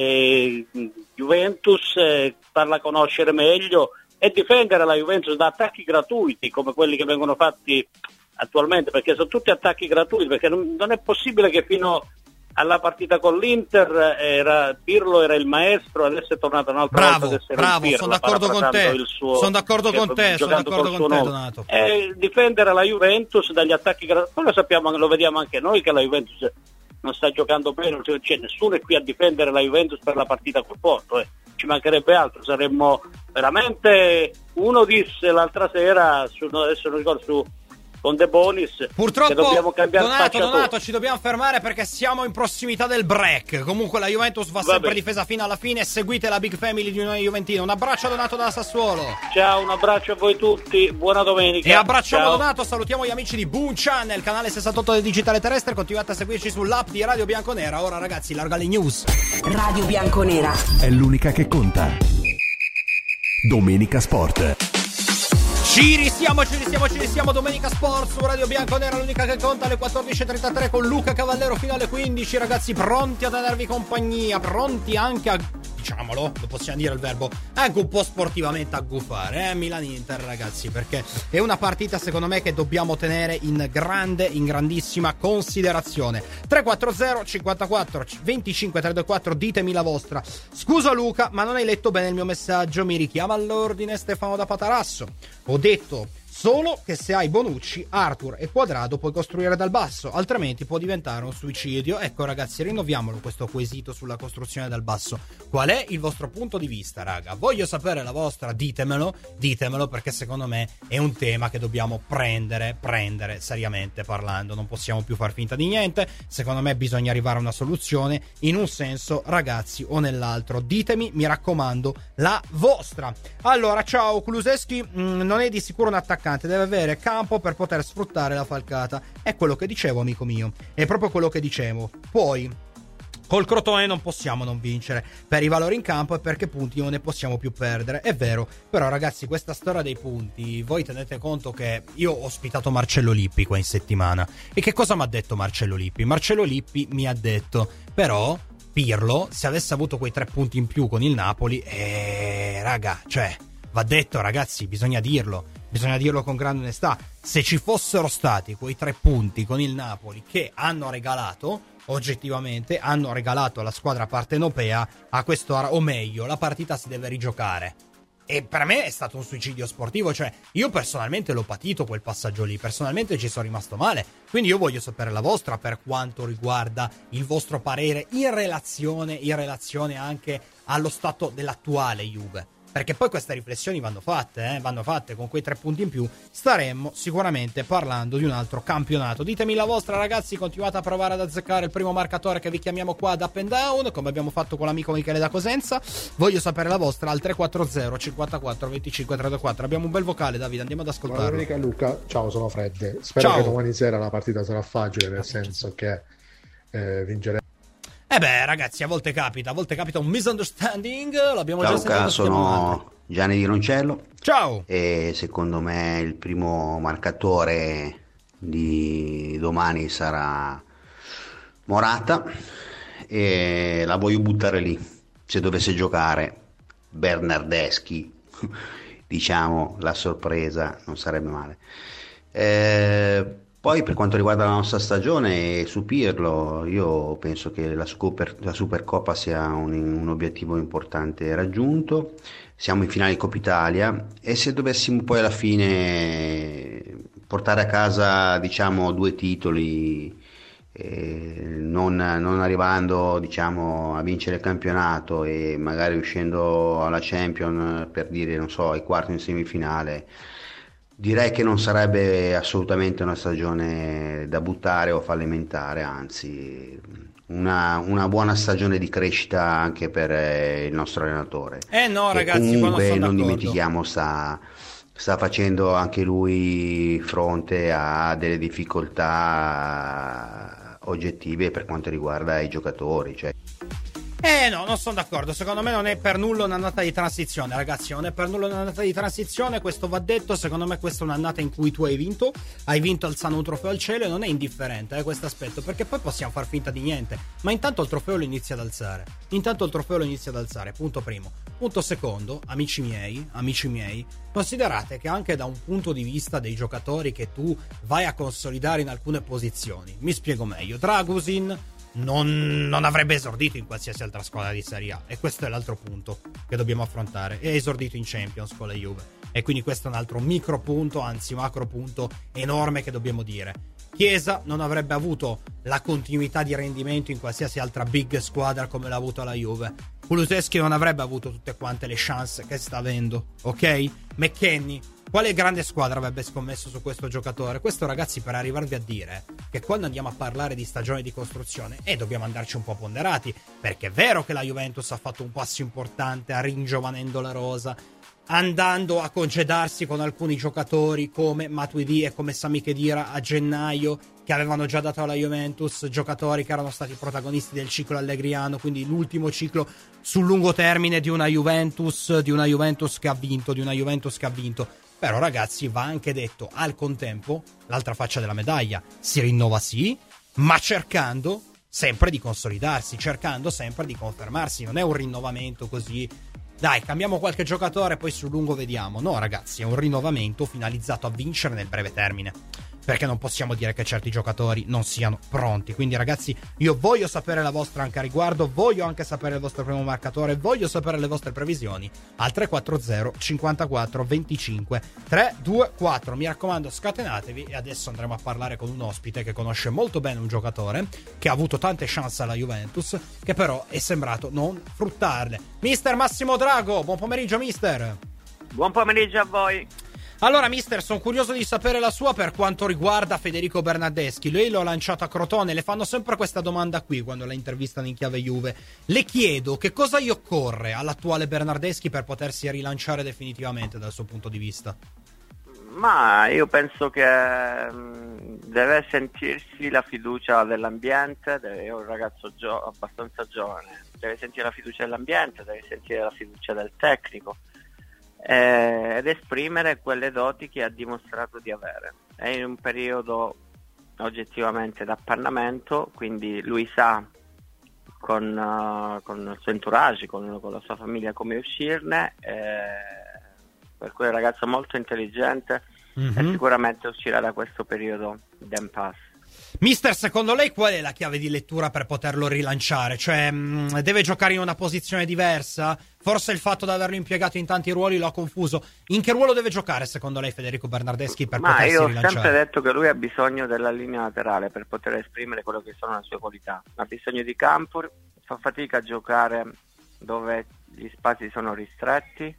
Speaker 5: eh, Juventus, eh, farla conoscere meglio e difendere la Juventus da attacchi gratuiti come quelli che vengono fatti attualmente, perché sono tutti attacchi gratuiti, perché non, non è possibile che fino alla partita con l'Inter era, Pirlo era il maestro, adesso è tornato un'altra
Speaker 2: Bravo,
Speaker 5: volta ad essere
Speaker 2: bravo,
Speaker 5: il Pirlo,
Speaker 2: sono d'accordo con te,
Speaker 5: parafrasando il suo-
Speaker 2: sono d'accordo
Speaker 5: cioè,
Speaker 2: con te, sono
Speaker 5: giocando
Speaker 2: d'accordo
Speaker 5: col
Speaker 2: con
Speaker 5: suo
Speaker 2: te,
Speaker 5: nome.
Speaker 2: Donato.
Speaker 5: E difendere la Juventus dagli attacchi gratuiti, poi lo sappiamo, lo vediamo anche noi che la Juventus non sta giocando bene, cioè, nessuno è qui a difendere la Juventus per la partita col Porto, eh. Ci mancherebbe altro, saremmo veramente, uno disse l'altra sera, su, adesso non ricordo, su con De Bonis,
Speaker 2: Purtroppo,
Speaker 5: che dobbiamo cambiare
Speaker 2: Donato,
Speaker 5: spacciatore.
Speaker 2: Donato, ci dobbiamo fermare perché siamo in prossimità del break. Comunque la Juventus va
Speaker 5: Va
Speaker 2: sempre
Speaker 5: bene.
Speaker 2: difesa fino alla fine. Seguite la Big Family di Unione Juventina. Un abbraccio a Donato da Sassuolo.
Speaker 5: Ciao, un abbraccio a voi tutti, buona domenica.
Speaker 2: E abbracciamo
Speaker 5: Ciao.
Speaker 2: Donato, salutiamo gli amici di Boom Channel, canale sessantotto del digitale terrestre. Continuate a seguirci sull'app di Radio Bianconera. Ora ragazzi, larga le news.
Speaker 8: Radio Bianconera.
Speaker 1: È l'unica che conta. Domenica Sport.
Speaker 2: Ci risiamo, ci risiamo, ci risiamo. Domenica Sport su Radio Bianconera, l'unica che conta, alle quattordici e trentatré con Luca Cavallero fino alle quindici. Ragazzi, pronti a tenervi compagnia, pronti anche a, diciamolo, lo possiamo dire il verbo, anche un po' sportivamente a gufare, eh? Milan-Inter, ragazzi, perché è una partita secondo me che dobbiamo tenere in grande, in grandissima considerazione. Tre quattro zero cinquantaquattro venticinque trecentoquattro, ditemi la vostra. Scusa Luca, ma non hai letto bene il mio messaggio, mi richiama all'ordine Stefano da Patarasso. Ho detto solo che se hai Bonucci, Arthur e Quadrado puoi costruire dal basso, altrimenti può diventare un suicidio. Ecco ragazzi, rinnoviamolo questo quesito sulla costruzione dal basso. Qual è il vostro punto di vista, raga? Voglio sapere la vostra, ditemelo, ditemelo, perché secondo me è un tema che dobbiamo prendere, prendere seriamente parlando. Non possiamo più far finta di niente. Secondo me bisogna arrivare a una soluzione in un senso, ragazzi, o nell'altro. Ditemi, mi raccomando, la vostra. Allora, ciao, Kulusevski mh, non è di sicuro un attaccante, deve avere campo per poter sfruttare la falcata. È quello che dicevo, amico mio, è proprio quello che dicevo. Poi Col Crotone non possiamo non vincere per i valori in campo e perché punti non ne possiamo più perdere. È vero, però ragazzi, questa storia dei punti, voi tenete conto che io ho ospitato Marcello Lippi qua in settimana. E che cosa mi ha detto Marcello Lippi? Marcello Lippi mi ha detto, però Pirlo, se avesse avuto quei tre punti in più con il Napoli, eh, raga, cioè, va detto ragazzi, bisogna dirlo. Bisogna dirlo con grande onestà. Se ci fossero stati quei tre punti con il Napoli che hanno regalato, oggettivamente hanno regalato alla squadra partenopea a quest'ora, o meglio, la partita si deve rigiocare. E per me è stato un suicidio sportivo, cioè io personalmente l'ho patito quel passaggio lì, personalmente ci sono rimasto male, quindi io voglio sapere la vostra per quanto riguarda il vostro parere in relazione, in relazione anche allo stato dell'attuale Juve. Perché poi queste riflessioni vanno fatte, eh? vanno fatte. Con quei tre punti in più staremmo sicuramente parlando di un altro campionato. Ditemi la vostra ragazzi, continuate a provare ad azzeccare il primo marcatore che vi chiamiamo qua ad Up and Down, come abbiamo fatto con l'amico Michele da Cosenza. Voglio sapere la vostra al tre quattro zero cinquantaquattro venticinque trentaquattro. Abbiamo un bel vocale, Davide, andiamo ad ascoltarlo.
Speaker 10: Buona domenica Luca, ciao, sono Fred. Spero
Speaker 2: Ciao.
Speaker 10: che domani sera la partita sarà facile, nel senso che eh, vinceremo.
Speaker 2: Eh beh ragazzi, a volte capita, a volte capita un misunderstanding. L'abbiamo
Speaker 20: Ciao
Speaker 2: già
Speaker 20: Luca,
Speaker 2: sentito.
Speaker 20: sono Gianni di Roncello.
Speaker 2: Ciao.
Speaker 20: E secondo me il primo marcatore di domani sarà Morata e la voglio buttare lì. Se dovesse giocare Bernardeschi, diciamo la sorpresa non sarebbe male. Eh, Poi per quanto riguarda la nostra stagione su Pirlo, io penso che la, Super, la Supercoppa sia un, un obiettivo importante raggiunto, siamo in finale di Coppa Italia e se dovessimo poi alla fine portare a casa diciamo due titoli, eh, non, non arrivando diciamo a vincere il campionato e magari uscendo alla Champions per dire non so ai quarti in semifinale, direi che non sarebbe assolutamente una stagione da buttare o fallimentare, anzi una, una buona stagione di crescita anche per eh, il nostro allenatore.
Speaker 2: Eh no
Speaker 20: che
Speaker 2: ragazzi,
Speaker 20: comunque
Speaker 2: non,
Speaker 20: non dimentichiamo sta, sta facendo anche lui fronte a delle difficoltà oggettive per quanto riguarda i giocatori, cioè.
Speaker 2: Eh no, non sono d'accordo, secondo me non è per nulla un'annata di transizione ragazzi, non è per nulla un'annata di transizione, questo va detto, secondo me questa è un'annata in cui tu hai vinto, hai vinto alzando un trofeo al cielo e non è indifferente eh, questo aspetto, perché poi possiamo far finta di niente, ma intanto il trofeo lo inizia ad alzare, intanto il trofeo lo inizia ad alzare, punto primo. Punto secondo, amici miei, amici miei, considerate che anche da un punto di vista dei giocatori che tu vai a consolidare in alcune posizioni, mi spiego meglio, Dragusin Non, non avrebbe esordito in qualsiasi altra squadra di Serie A e questo è l'altro punto che dobbiamo affrontare. È esordito in Champions con la Juve e quindi questo è un altro micro punto, anzi macro punto enorme che dobbiamo dire. Chiesa non avrebbe avuto la continuità di rendimento in qualsiasi altra big squadra come l'ha avuto la Juve. Kulusevski non avrebbe avuto tutte quante le chance che sta avendo, ok? McKennie, quale grande squadra avrebbe scommesso su questo giocatore? Questo ragazzi per arrivarvi a dire che quando andiamo a parlare di stagione di costruzione e eh, dobbiamo andarci un po' ponderati, perché è vero che la Juventus ha fatto un passo importante a ringiovanendo la rosa, andando a congedarsi con alcuni giocatori come Matuidi e come Sami Khedira a gennaio, che avevano già dato alla Juventus, giocatori che erano stati protagonisti del ciclo allegriano, quindi l'ultimo ciclo sul lungo termine di una Juventus, di una Juventus che ha vinto, di una Juventus che ha vinto. Però ragazzi va anche detto al contempo l'altra faccia della medaglia, si rinnova sì, ma cercando sempre di consolidarsi, cercando sempre di confermarsi, non è un rinnovamento così dai cambiamo qualche giocatore poi sul lungo vediamo, no ragazzi è un rinnovamento finalizzato a vincere nel breve termine, perché non possiamo dire che certi giocatori non siano pronti. Quindi ragazzi io voglio sapere la vostra anche a riguardo, voglio anche sapere il vostro primo marcatore, voglio sapere le vostre previsioni al tre quattro zero cinquantaquattro venticinque trecentoventuquattro. Mi raccomando scatenatevi e adesso andremo a parlare con un ospite che conosce molto bene un giocatore che ha avuto tante chance alla Juventus che però è sembrato non fruttarle. Mister Massimo Drago, buon pomeriggio mister.
Speaker 21: Buon pomeriggio a voi.
Speaker 2: Allora mister, sono curioso di sapere la sua per quanto riguarda Federico Bernardeschi. Lei lo ha lanciato a Crotone, le fanno sempre questa domanda qui quando la intervistano in chiave Juve. Le chiedo che cosa gli occorre all'attuale Bernardeschi per potersi rilanciare definitivamente dal suo punto di vista.
Speaker 21: Ma io penso che mh, deve sentirsi la fiducia dell'ambiente, deve, è un ragazzo gio- abbastanza giovane, deve sentire la fiducia dell'ambiente, deve sentire la fiducia del tecnico eh, ed esprimere quelle doti che ha dimostrato di avere. È in un periodo oggettivamente d'appannamento, quindi lui sa con, uh, con il suo entourage, con, con la sua famiglia come uscirne, eh, per cui è un ragazzo molto intelligente mm-hmm. e sicuramente uscirà da questo periodo d'impasse.
Speaker 2: Mister, secondo lei qual è la chiave di lettura per poterlo rilanciare? Cioè, mh, deve giocare in una posizione diversa? Forse il fatto di averlo impiegato in tanti ruoli lo ha confuso. In che ruolo deve giocare, secondo lei, Federico Bernardeschi, per
Speaker 21: Ma
Speaker 2: potersi
Speaker 21: io ho
Speaker 2: rilanciare?
Speaker 21: sempre detto che lui ha bisogno della linea laterale per poter esprimere quello che sono le sue qualità. Ha bisogno di campo, fa fatica a giocare dove gli spazi sono ristretti,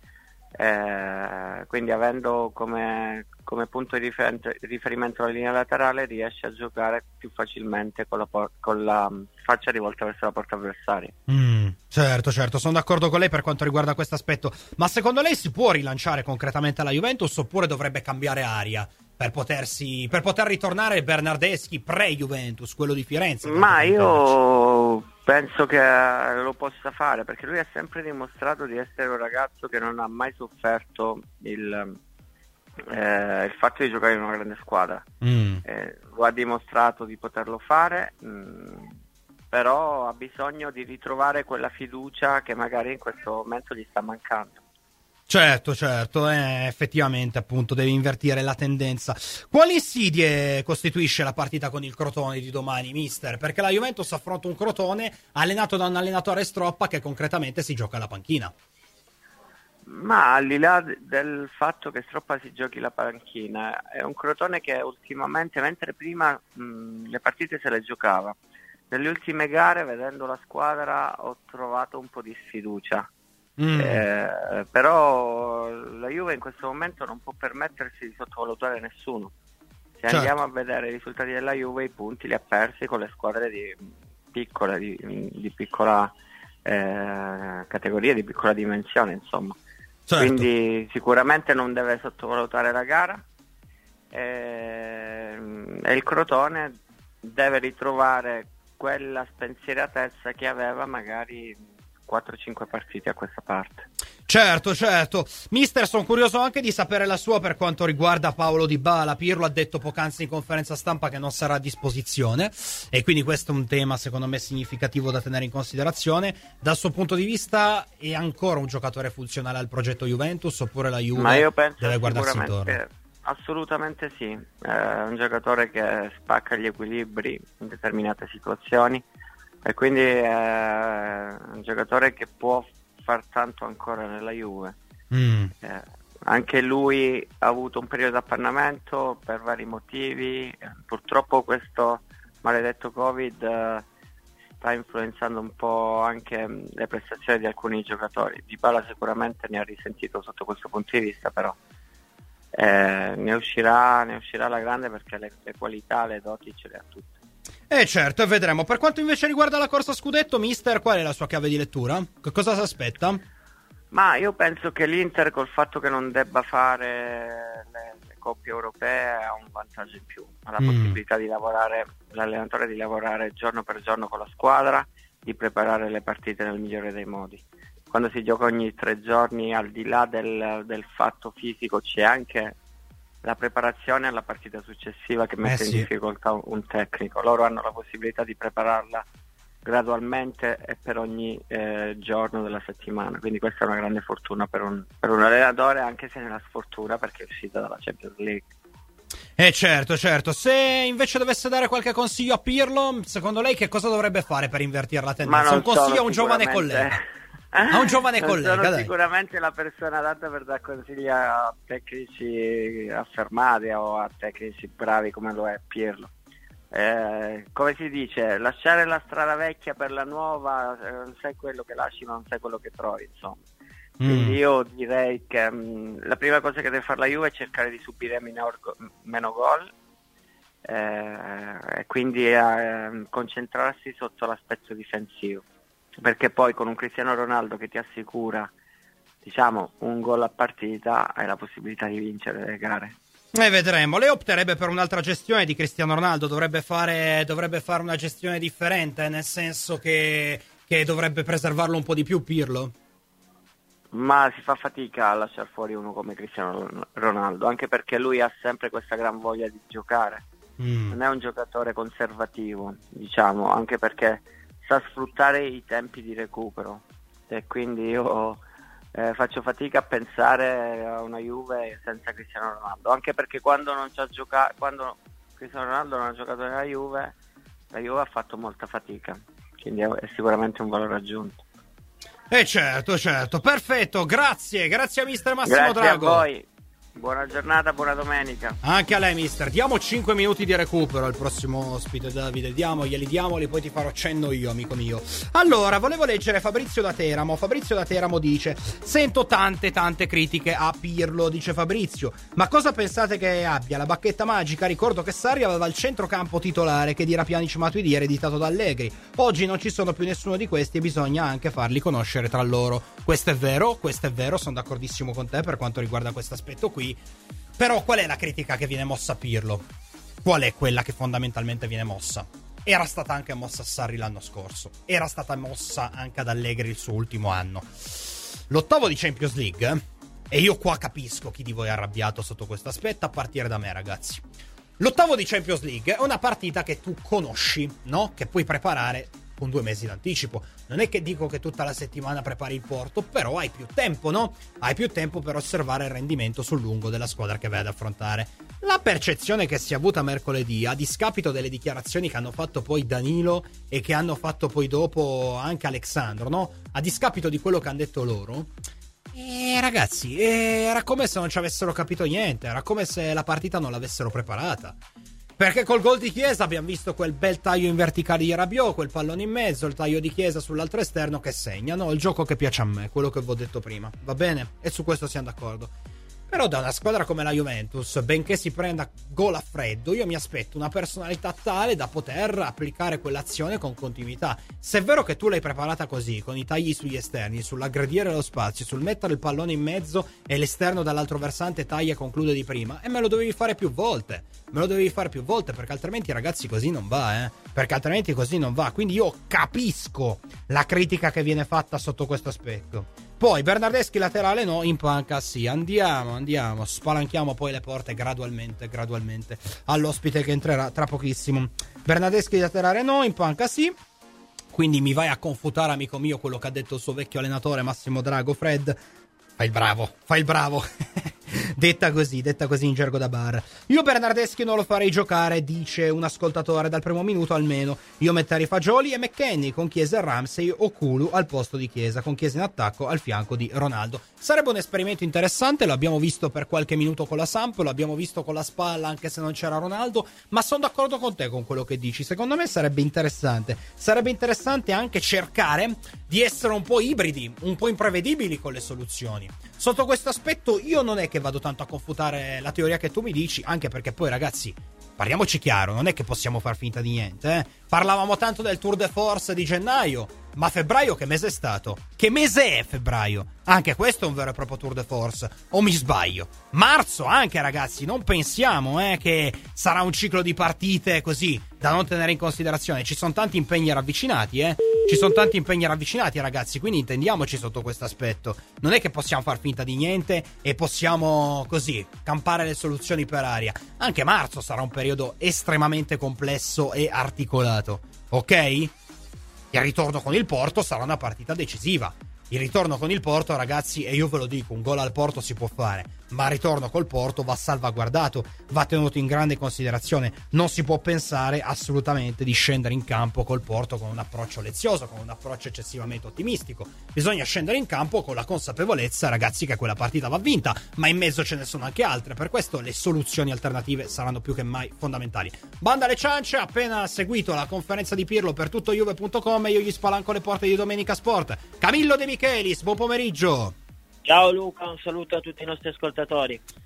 Speaker 21: eh, quindi avendo come, come punto di rifer- riferimento la linea laterale riesce a giocare più facilmente con la, por- con la faccia rivolta verso la porta avversaria.
Speaker 2: Mm, certo, certo, sono d'accordo con lei per quanto riguarda questo aspetto, ma secondo lei si può rilanciare concretamente la Juventus oppure dovrebbe cambiare aria per potersi per poter ritornare Bernardeschi pre-Juventus, quello di Firenze?
Speaker 21: Ma io penso che lo possa fare, perché lui ha sempre dimostrato di essere un ragazzo che non ha mai sofferto il, eh, il fatto di giocare in una grande squadra. Mm. Eh, lo ha dimostrato di poterlo fare, mh, però ha bisogno di ritrovare quella fiducia che magari in questo momento gli sta mancando.
Speaker 2: Certo, certo, eh, effettivamente appunto deve invertire la tendenza. Quali insidie costituisce la partita con il Crotone di domani, mister? Perché la Juventus affronta un Crotone allenato da un allenatore Stroppa che concretamente si gioca alla panchina.
Speaker 21: Ma al di là del fatto che Stroppa si giochi la panchina, è un Crotone che ultimamente, mentre prima mh, le partite se le giocava, nelle ultime gare, vedendo la squadra, ho trovato un po' di sfiducia. Mm. Eh, però la Juve in questo momento non può permettersi di sottovalutare nessuno. Se certo. andiamo a vedere i risultati della Juve, i punti li ha persi con le squadre di piccole, di, di piccola eh, categoria, di piccola dimensione, insomma. Certo. Quindi sicuramente non deve sottovalutare la gara eh, e il Crotone deve ritrovare quella spensieratezza che aveva magari quattro cinque partite a questa parte.
Speaker 2: Certo, certo. Mister, sono curioso anche di sapere la sua per quanto riguarda Paolo Dybala. Pirlo ha detto poc'anzi in conferenza stampa che non sarà a disposizione e quindi questo è un tema secondo me significativo da tenere in considerazione. Dal suo punto di vista è ancora un giocatore funzionale al progetto Juventus oppure la Juve
Speaker 21: Ma io penso
Speaker 2: deve guardarsi intorno?
Speaker 21: Assolutamente sì, è un giocatore che spacca gli equilibri in determinate situazioni e quindi è un giocatore che può far tanto ancora nella Juve. Mm. Eh, anche lui ha avuto un periodo di appannamento per vari motivi, purtroppo questo maledetto Covid eh, sta influenzando un po' anche le prestazioni di alcuni giocatori. Dybala sicuramente ne ha risentito sotto questo punto di vista, però eh, ne uscirà ne uscirà alla grande perché le, le qualità, le doti ce le ha tutte.
Speaker 2: Eh certo, e vedremo. Per quanto invece riguarda la corsa scudetto, mister, qual è la sua chiave di lettura? Che cosa si aspetta?
Speaker 21: Ma io penso che l'Inter, col fatto che non debba fare le, le coppie europee, ha un vantaggio in più. Ha la mm. possibilità di lavorare, l'allenatore di lavorare giorno per giorno con la squadra, di preparare le partite nel migliore dei modi. Quando si gioca ogni tre giorni, al di là del, del fatto fisico, c'è anche la preparazione alla partita successiva che mette eh sì. in difficoltà un tecnico. Loro hanno la possibilità di prepararla gradualmente e per ogni eh, giorno della settimana, quindi questa è una grande fortuna per un, per un allenatore, anche se è una sfortuna perché è uscita dalla Champions League.
Speaker 2: Eh certo, certo. Se invece dovesse dare qualche consiglio a Pirlo, secondo lei che cosa dovrebbe fare per invertire la tendenza? Un consiglio a un giovane collega. A un giovane
Speaker 21: non
Speaker 2: collega,
Speaker 21: sono
Speaker 2: dai.
Speaker 21: Sicuramente la persona adatta per dare consigli a tecnici affermati o a tecnici bravi come lo è Pirlo. Eh, come si dice, lasciare la strada vecchia per la nuova, non sai quello che lasci ma non sai quello che trovi, insomma. Quindi mm. io direi che mh, la prima cosa che deve fare la Juve è cercare di subire minor, meno gol eh, e quindi eh, concentrarsi sotto l'aspetto difensivo, perché poi con un Cristiano Ronaldo che ti assicura, diciamo, un gol a partita hai la possibilità di vincere le gare.
Speaker 2: E vedremo. Lei opterebbe per un'altra gestione di Cristiano Ronaldo, dovrebbe fare, dovrebbe fare una gestione differente, nel senso che, che dovrebbe preservarlo un po' di più Pirlo?
Speaker 21: Ma si fa fatica a lasciare fuori uno come Cristiano Ronaldo, anche perché lui ha sempre questa gran voglia di giocare. Mm. Non è un giocatore conservativo, diciamo, anche perché sa sfruttare i tempi di recupero, e quindi io eh, faccio fatica a pensare a una Juve senza Cristiano Ronaldo, anche perché quando non c'ha giocato, quando Cristiano Ronaldo non ha giocato nella Juve, la Juve ha fatto molta fatica, quindi è, è sicuramente un valore aggiunto.
Speaker 2: Eh certo, certo, perfetto, grazie, grazie a mister Massimo
Speaker 21: Grazie
Speaker 2: Drago.
Speaker 21: a voi. Buona giornata, buona domenica.
Speaker 2: Anche a lei, mister. Diamo cinque minuti di recupero al prossimo ospite, Davide. Diamoglieli, diamoli, poi ti farò cenno io, amico mio. Allora, volevo leggere Fabrizio da Teramo. Fabrizio da Teramo dice: sento tante, tante critiche a Pirlo, dice Fabrizio. Ma cosa pensate che abbia? La bacchetta magica? Ricordo che Sarri aveva il centrocampo titolare che dirà Pjanic Matuidi, ereditato da Allegri. Oggi non ci sono più nessuno di questi e bisogna anche farli conoscere tra loro. Questo è vero, questo è vero, sono d'accordissimo con te per quanto riguarda questo aspetto qui. Però qual è la critica che viene mossa a Pirlo? Qual è quella che fondamentalmente viene mossa? Era stata anche mossa a Sarri l'anno scorso, era stata mossa anche ad Allegri il suo ultimo anno. L'ottavo di Champions League, e io qua capisco chi di voi è arrabbiato sotto questo aspetto, a partire da me, ragazzi. L'ottavo di Champions League è una partita che tu conosci, no? Che puoi preparare con due mesi d'anticipo. Non è che dico che tutta la settimana prepari il Porto, però hai più tempo, no? Hai più tempo per osservare il rendimento sul lungo della squadra che vai ad affrontare. La percezione che si è avuta mercoledì, a discapito delle dichiarazioni che hanno fatto poi Danilo e che hanno fatto poi dopo anche Alexandro, no? A discapito di quello che hanno detto loro, eh, ragazzi, eh, era come se non ci avessero capito niente, era come se la partita non l'avessero preparata. Perché col gol di Chiesa abbiamo visto quel bel taglio in verticale di Rabiot, quel pallone in mezzo, il taglio di Chiesa sull'altro esterno che segna, no? Il gioco che piace a me, quello che vi ho detto prima, va bene? E su questo siamo d'accordo. Però da una squadra come la Juventus, benché si prenda gol a freddo, io mi aspetto una personalità tale da poter applicare quell'azione con continuità. Se è vero che tu l'hai preparata così, con i tagli sugli esterni, sull'aggredire lo spazio, sul mettere il pallone in mezzo e l'esterno dall'altro versante taglia e conclude di prima, e me lo dovevi fare più volte. Me lo dovevi fare più volte, perché altrimenti, ragazzi, così non va, eh. Perché altrimenti così non va. Quindi io capisco la critica che viene fatta sotto questo aspetto. Poi Bernardeschi laterale no, in panca sì. Andiamo, andiamo, spalanchiamo poi le porte gradualmente, gradualmente all'ospite che entrerà tra pochissimo. Bernardeschi laterale no, in panca sì. Quindi mi vai a confutare, amico mio, quello che ha detto il suo vecchio allenatore Massimo Drago, Fred. Fai il bravo, fai il bravo. Detta così, detta così in gergo da bar. Io Bernardeschi non lo farei giocare, dice un ascoltatore, dal primo minuto almeno. Io metterei Fagioli e McKennie con Chiesa e Ramsey o Kulu al posto di Chiesa, con Chiesa in attacco al fianco di Ronaldo. Sarebbe un esperimento interessante, lo abbiamo visto per qualche minuto con la Samp, lo abbiamo visto con la Spalla anche se non c'era Ronaldo, ma sono d'accordo con te con quello che dici. Secondo me sarebbe interessante. Sarebbe interessante anche cercare di essere un po' ibridi, un po' imprevedibili con le soluzioni. Sotto questo aspetto io non è che vado tanto a confutare la teoria che tu mi dici, anche perché poi, ragazzi, parliamoci chiaro, non è che possiamo far finta di niente, eh? Parlavamo tanto del Tour de Force di gennaio, ma febbraio che mese è stato? Che mese è febbraio? Anche questo è un vero e proprio Tour de Force, o mi sbaglio? Marzo anche, ragazzi, non pensiamo eh, che sarà un ciclo di partite così da non tenere in considerazione. Ci sono tanti impegni ravvicinati, eh? Ci sono tanti impegni ravvicinati, ragazzi, quindi intendiamoci sotto questo aspetto. Non è che possiamo far finta di niente e possiamo così campare le soluzioni per aria. Anche marzo sarà un periodo estremamente complesso e articolato, ok? Il ritorno con il Porto sarà una partita decisiva. Il ritorno con il Porto, ragazzi, e io ve lo dico, un gol al Porto si può fare, ma il ritorno col Porto va salvaguardato, va tenuto in grande considerazione. Non si può pensare assolutamente di scendere in campo col Porto con un approccio lezioso, con un approccio eccessivamente ottimistico. Bisogna scendere in campo con la consapevolezza, ragazzi, che quella partita va vinta, ma in mezzo ce ne sono anche altre. Per questo le soluzioni alternative saranno più che mai fondamentali. Banda alle ciance, appena seguito la conferenza di Pirlo per tutto juve punto com, io gli spalanco le porte di Domenica Sport. Camillo De Michelis, buon pomeriggio.
Speaker 3: Ciao Luca, un saluto a tutti i nostri ascoltatori.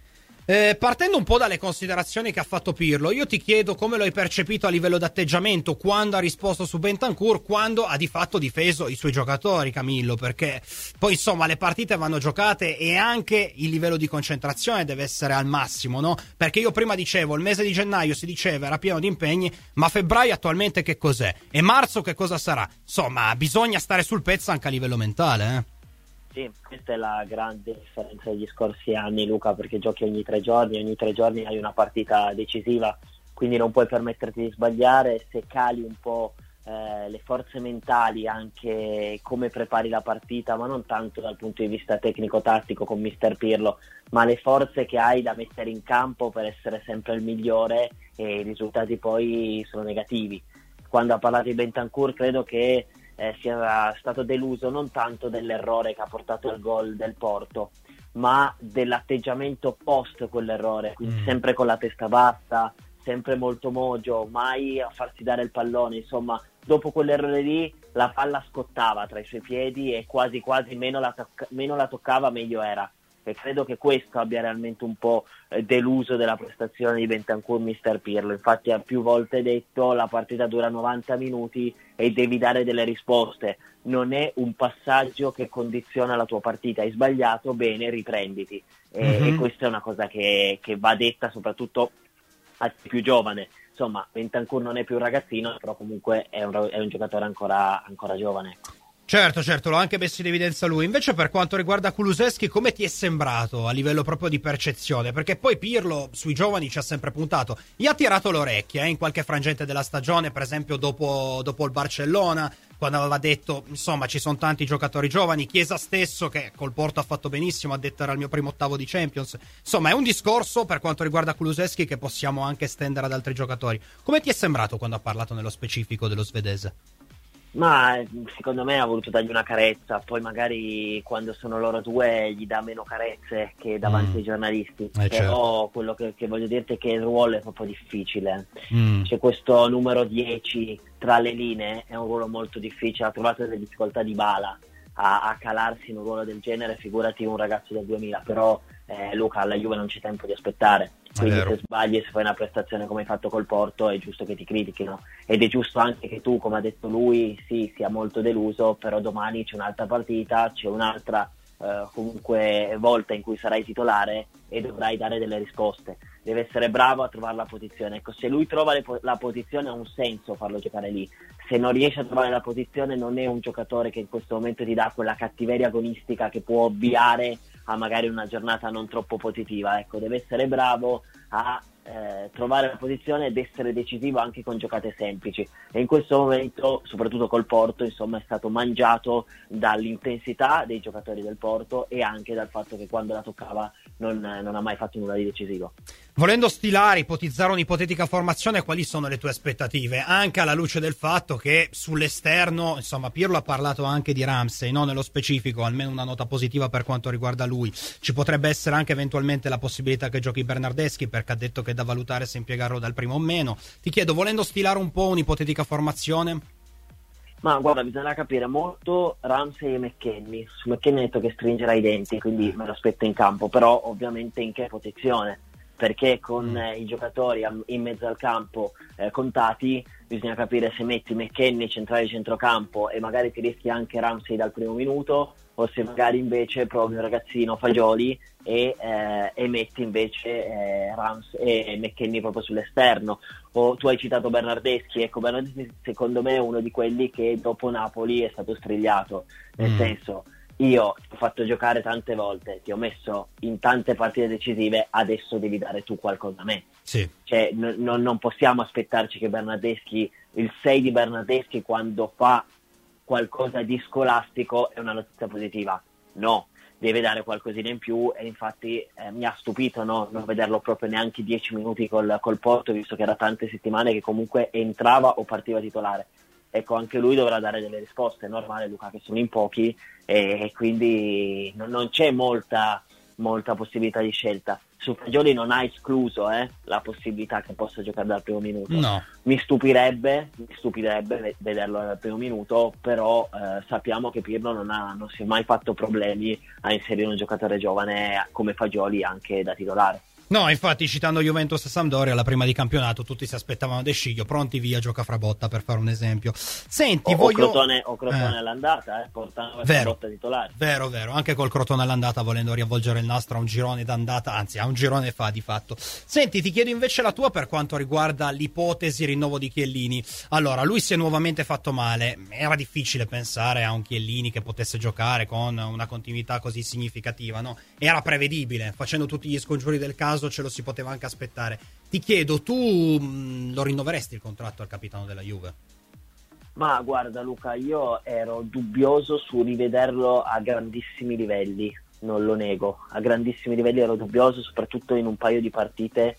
Speaker 2: Eh, partendo un po' dalle considerazioni che ha fatto Pirlo, io ti chiedo come lo hai percepito a livello d'atteggiamento quando ha risposto su Bentancur, quando ha di fatto difeso i suoi giocatori, Camillo, perché poi insomma le partite vanno giocate e anche il livello di concentrazione deve essere al massimo, no? Perché io prima dicevo, il mese di gennaio si diceva era pieno di impegni, ma febbraio attualmente che cos'è? E marzo che cosa sarà? Insomma, bisogna stare sul pezzo anche a livello mentale, eh?
Speaker 3: Sì, questa è la grande differenza degli scorsi anni, Luca, perché giochi ogni tre giorni, ogni tre giorni hai una partita decisiva, quindi non puoi permetterti di sbagliare. Se cali un po' eh, le forze mentali, anche come prepari la partita, ma non tanto dal punto di vista tecnico-tattico con mister Pirlo, ma le forze che hai da mettere in campo per essere sempre il migliore, e i risultati poi sono negativi. Quando ha parlato di Bentancur credo che Eh, sia stato deluso non tanto dell'errore che ha portato al gol del Porto, ma dell'atteggiamento post quell'errore, quindi mm. sempre con la testa bassa, sempre molto mogio, mai a farsi dare il pallone. Insomma, dopo quell'errore lì la palla scottava tra i suoi piedi e quasi quasi meno la, tocca- meno la toccava meglio era, e credo che questo abbia realmente un po' deluso della prestazione di Bentancur mister Pirlo. Infatti ha più volte detto la partita dura novanta minuti e devi dare delle risposte, non è un passaggio che condiziona la tua partita, hai sbagliato, bene, riprenditi. E, mm-hmm. e questa è una cosa che, che va detta soprattutto a chi è più giovane. Insomma, Bentancur non è più un ragazzino, però comunque è un, è un giocatore ancora, ancora giovane.
Speaker 2: Certo, certo, l'ho anche messo in evidenza lui. Invece per quanto riguarda Kulusevski, come ti è sembrato a livello proprio di percezione? Perché poi Pirlo sui giovani ci ha sempre puntato. Gli ha tirato l'orecchia eh, in qualche frangente della stagione, per esempio dopo, dopo il Barcellona, quando aveva detto, insomma, ci sono tanti giocatori giovani. Chiesa stesso, che col Porto ha fatto benissimo, ha detto era il mio primo ottavo di Champions. Insomma, è un discorso per quanto riguarda Kulusevski che possiamo anche estendere ad altri giocatori. Come ti è sembrato quando ha parlato nello specifico dello svedese?
Speaker 3: Ma secondo me ha voluto dargli una carezza, poi magari quando sono loro due gli dà meno carezze che davanti mm. ai giornalisti,
Speaker 2: eh,
Speaker 3: però
Speaker 2: certo.
Speaker 3: quello che, che voglio dirti è che il ruolo è proprio difficile,
Speaker 2: mm.
Speaker 3: c'è questo numero dieci tra le linee, è un ruolo molto difficile, ha trovato delle difficoltà di bala a, a calarsi in un ruolo del genere, figurati un ragazzo del duemila, però eh, Luca, alla Juve non c'è tempo di aspettare. Quindi se sbagli e se fai una prestazione come hai fatto col Porto è giusto che ti critichino, ed è giusto anche che tu, come ha detto lui, sì, sia molto deluso, però domani c'è un'altra partita, c'è un'altra eh, comunque volta in cui sarai titolare e dovrai dare delle risposte. Deve essere bravo a trovare la posizione. Ecco, se lui trova le, la posizione ha un senso farlo giocare lì. Se non riesce a trovare la posizione non è un giocatore che in questo momento ti dà quella cattiveria agonistica che può ovviare a magari una giornata non troppo positiva. Ecco, deve essere bravo a eh, trovare la posizione ed essere decisivo anche con giocate semplici, e in questo momento, soprattutto col Porto, insomma, è stato mangiato dall'intensità dei giocatori del Porto e anche dal fatto che quando la toccava non, non ha mai fatto nulla di decisivo.
Speaker 2: Volendo stilare, ipotizzare un'ipotetica formazione, quali sono le tue aspettative? Anche alla luce del fatto che sull'esterno, insomma, Pirlo ha parlato anche di Ramsey, no? Nello specifico, almeno una nota positiva per quanto riguarda lui. Ci potrebbe essere anche eventualmente la possibilità che giochi Bernardeschi, perché ha detto che è da valutare se impiegarlo dal primo o meno. Ti chiedo, volendo stilare un po' un'ipotetica formazione?
Speaker 3: Ma guarda, bisogna capire molto Ramsey e McKennie. Su McKennie ha detto che stringerà i denti, quindi me lo aspetto in campo, però ovviamente in che posizione? Perché con eh, i giocatori in mezzo al campo eh, contati, bisogna capire se metti McKennie centrale di centrocampo e magari ti rischi anche Ramsey dal primo minuto, o se magari invece provi un ragazzino Fagioli e, eh, e metti invece eh, Rams e McKennie proprio sull'esterno. O tu hai citato Bernardeschi, ecco, Bernardeschi secondo me è uno di quelli che dopo Napoli è stato strigliato, nel mm. senso, io ti ho fatto giocare tante volte, ti ho messo in tante partite decisive, adesso devi dare tu qualcosa a me.
Speaker 2: Sì.
Speaker 3: Cioè, n- non possiamo aspettarci che Bernardeschi, il sei di Bernardeschi quando fa qualcosa di scolastico è una notizia positiva. No, deve dare qualcosina in più, e infatti eh, mi ha stupito no, non vederlo proprio neanche dieci minuti col, col Porto, visto che era tante settimane che comunque entrava o partiva titolare. Ecco, anche lui dovrà dare delle risposte, è normale, Luca, che sono in pochi e, e quindi non, non c'è molta, molta possibilità di scelta. Su Fagioli non ha escluso eh, la possibilità che possa giocare dal primo minuto.
Speaker 2: No.
Speaker 3: Mi stupirebbe, mi stupirebbe vederlo dal primo minuto, però eh, sappiamo che Pirlo non, ha, non si è mai fatto problemi a inserire un giocatore giovane come Fagioli anche da titolare.
Speaker 2: No, infatti, citando Juventus e Sampdoria, la prima di campionato, tutti si aspettavano De Sciglio, pronti via, gioca fra botta, per fare un esempio. Senti,
Speaker 3: o,
Speaker 2: voglio...
Speaker 3: O Crotone, o Crotone
Speaker 2: eh.
Speaker 3: all'andata, eh, portando
Speaker 2: Vero.
Speaker 3: botta titolare.
Speaker 2: Vero, vero, anche col Crotone all'andata, volendo riavvolgere il nastro a un girone d'andata, anzi a un girone fa di fatto. Senti, ti chiedo invece la tua per quanto riguarda l'ipotesi rinnovo di Chiellini. Allora, lui si è nuovamente fatto male, era difficile pensare a un Chiellini che potesse giocare con una continuità così significativa, no? Era prevedibile, facendo tutti gli scongiuri del caso ce lo si poteva anche aspettare. Ti chiedo, tu mh, lo rinnoveresti il contratto al capitano della Juve?
Speaker 3: Ma guarda Luca, io ero dubbioso su rivederlo a grandissimi livelli, non lo nego, a grandissimi livelli ero dubbioso, soprattutto in un paio di partite.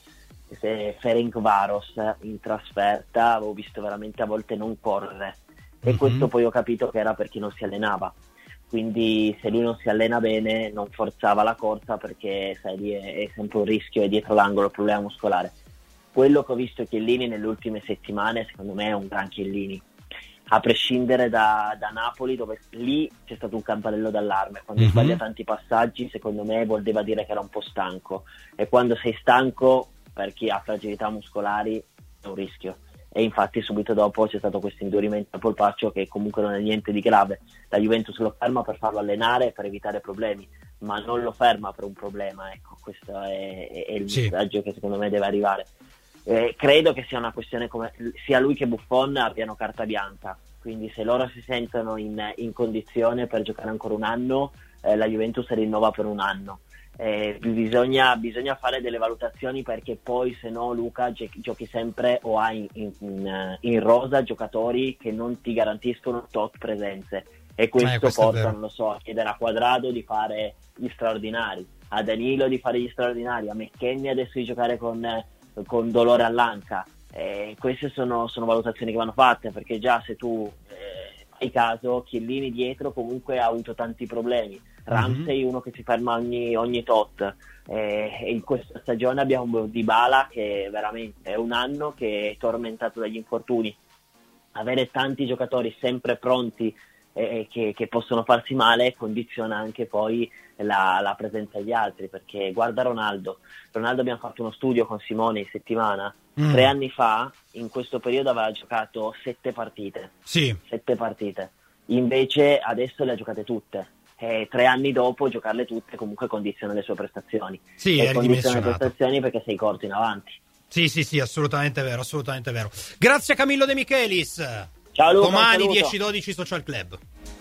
Speaker 3: Se Ferencvaros in trasferta avevo visto veramente a volte non correre, e mm-hmm. questo poi ho capito che era perché non si allenava. Quindi se lui non si allena bene non forzava la corsa, perché sai, lì è, è sempre un rischio, è dietro l'angolo il problema muscolare. Quello che ho visto Chiellini nelle ultime settimane secondo me è un gran Chiellini, a prescindere da, da Napoli, dove lì c'è stato un campanello d'allarme. Quando mm-hmm. sbaglia tanti passaggi secondo me voleva dire che era un po' stanco, e quando sei stanco, per chi ha fragilità muscolari, è un rischio. E infatti subito dopo c'è stato questo indurimento al polpaccio, che comunque non è niente di grave. La Juventus lo ferma per farlo allenare, per evitare problemi, ma non lo ferma per un problema. Ecco, questo è, è, è il sì. messaggio che secondo me deve arrivare. Eh, credo che sia una questione come sia lui che Buffon abbiano carta bianca, quindi se loro si sentono in, in condizione per giocare ancora un anno, eh, la Juventus rinnova per un anno. Eh, bisogna, bisogna fare delle valutazioni, perché poi se no Luca gi- giochi sempre o hai in, in, in rosa giocatori che non ti garantiscono tot presenze, e questo, eh, questo porta, non lo so, a chiedere a Quadrado di fare gli straordinari, a Danilo di fare gli straordinari, a McKennie adesso di giocare con, con dolore all'anca. Eh, queste sono, sono valutazioni che vanno fatte, perché già se tu eh, fai caso, Chiellini dietro comunque ha avuto tanti problemi. Ramsey mm-hmm. uno che si ferma ogni, ogni tot, eh, e in questa stagione abbiamo Dybala che veramente è un anno che è tormentato dagli infortuni. Avere tanti giocatori sempre pronti eh, che, che possono farsi male condiziona anche poi la, la presenza degli altri, perché guarda Ronaldo Ronaldo abbiamo fatto uno studio con Simone in settimana. mm. tre anni fa in questo periodo aveva giocato sette partite
Speaker 2: sì.
Speaker 3: sette partite, invece adesso le ha giocate tutte. E tre anni dopo giocarle tutte comunque condiziona le sue prestazioni.
Speaker 2: Sì,
Speaker 3: e
Speaker 2: è
Speaker 3: condiziona le prestazioni perché sei corto in avanti.
Speaker 2: Sì, sì, sì, assolutamente vero, assolutamente vero. Grazie a Camillo De Michelis.
Speaker 3: Ciao Luca,
Speaker 2: domani dieci dodici Social Club.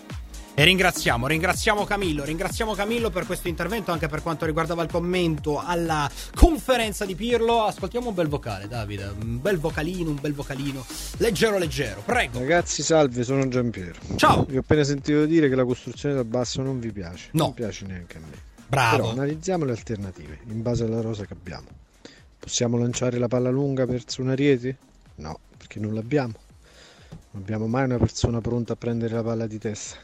Speaker 2: E ringraziamo, ringraziamo Camillo, ringraziamo Camillo per questo intervento, anche per quanto riguardava il commento alla conferenza di Pirlo. Ascoltiamo un bel vocale, Davide, un bel vocalino, un bel vocalino, leggero leggero, prego.
Speaker 4: Ragazzi, salve, sono Giampiero.
Speaker 2: Ciao.
Speaker 4: Vi ho appena sentito dire che la costruzione da basso non vi piace.
Speaker 2: No.
Speaker 4: Non piace neanche a me.
Speaker 2: Bravo.
Speaker 4: Però analizziamo le alternative, in base alla rosa che abbiamo. Possiamo lanciare la palla lunga verso una Rieti? No, perché non l'abbiamo. Non abbiamo mai una persona pronta a prendere la palla di testa.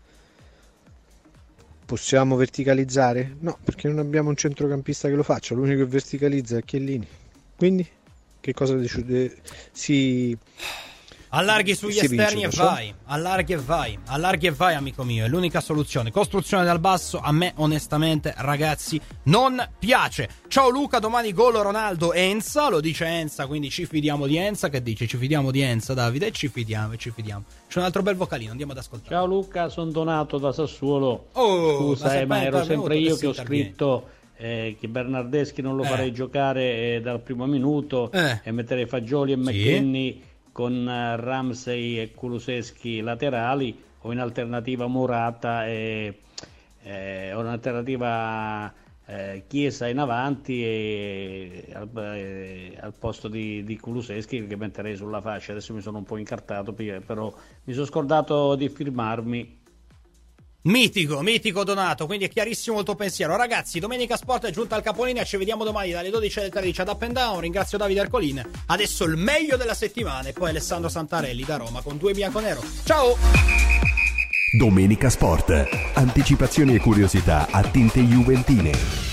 Speaker 4: Possiamo verticalizzare? No, perché non abbiamo un centrocampista che lo faccia. L'unico che verticalizza è Chiellini. Quindi, che cosa decide? Si...
Speaker 2: Allarghi sugli
Speaker 4: si
Speaker 2: esterni
Speaker 4: vince,
Speaker 2: e vai, allarghi e vai, allarghi e vai, amico mio, è l'unica soluzione. Costruzione dal basso, a me onestamente, ragazzi, non piace. Ciao Luca, domani gol Ronaldo Enza, lo dice Enza, quindi ci fidiamo di Enza. Che dici? Ci fidiamo di Enza, Davide? Ci fidiamo, ci fidiamo. C'è un altro bel vocalino, andiamo ad ascoltare.
Speaker 22: Ciao Luca, sono Donato da Sassuolo.
Speaker 2: Oh,
Speaker 22: scusa,
Speaker 2: ma,
Speaker 22: eh, ma ero sempre io che ho
Speaker 2: interviene.
Speaker 22: scritto eh, che Bernardeschi non lo
Speaker 2: Eh.
Speaker 22: farei giocare eh, dal primo minuto
Speaker 2: Eh.
Speaker 22: e metterei Fagioli e
Speaker 2: Sì.
Speaker 22: McKennie con uh, Ramsey e Kulusevski laterali, o in alternativa Morata e eh, o in alternativa eh, Chiesa in avanti e al, eh, al posto di, di Kulusevski, che metterei sulla fascia. Adesso mi sono un po' incartato, però mi sono scordato di firmarmi.
Speaker 2: Mitico, mitico Donato, quindi è chiarissimo il tuo pensiero. Ragazzi, Domenica Sport è giunta al capolinea, ci vediamo domani dalle dodici alle tredici ad Up and Down. Ringrazio Davide Arcolin. Adesso il meglio della settimana e poi Alessandro Santarelli da Roma con due bianconero. Ciao!
Speaker 1: Domenica Sport. Anticipazioni e curiosità a tinte juventine.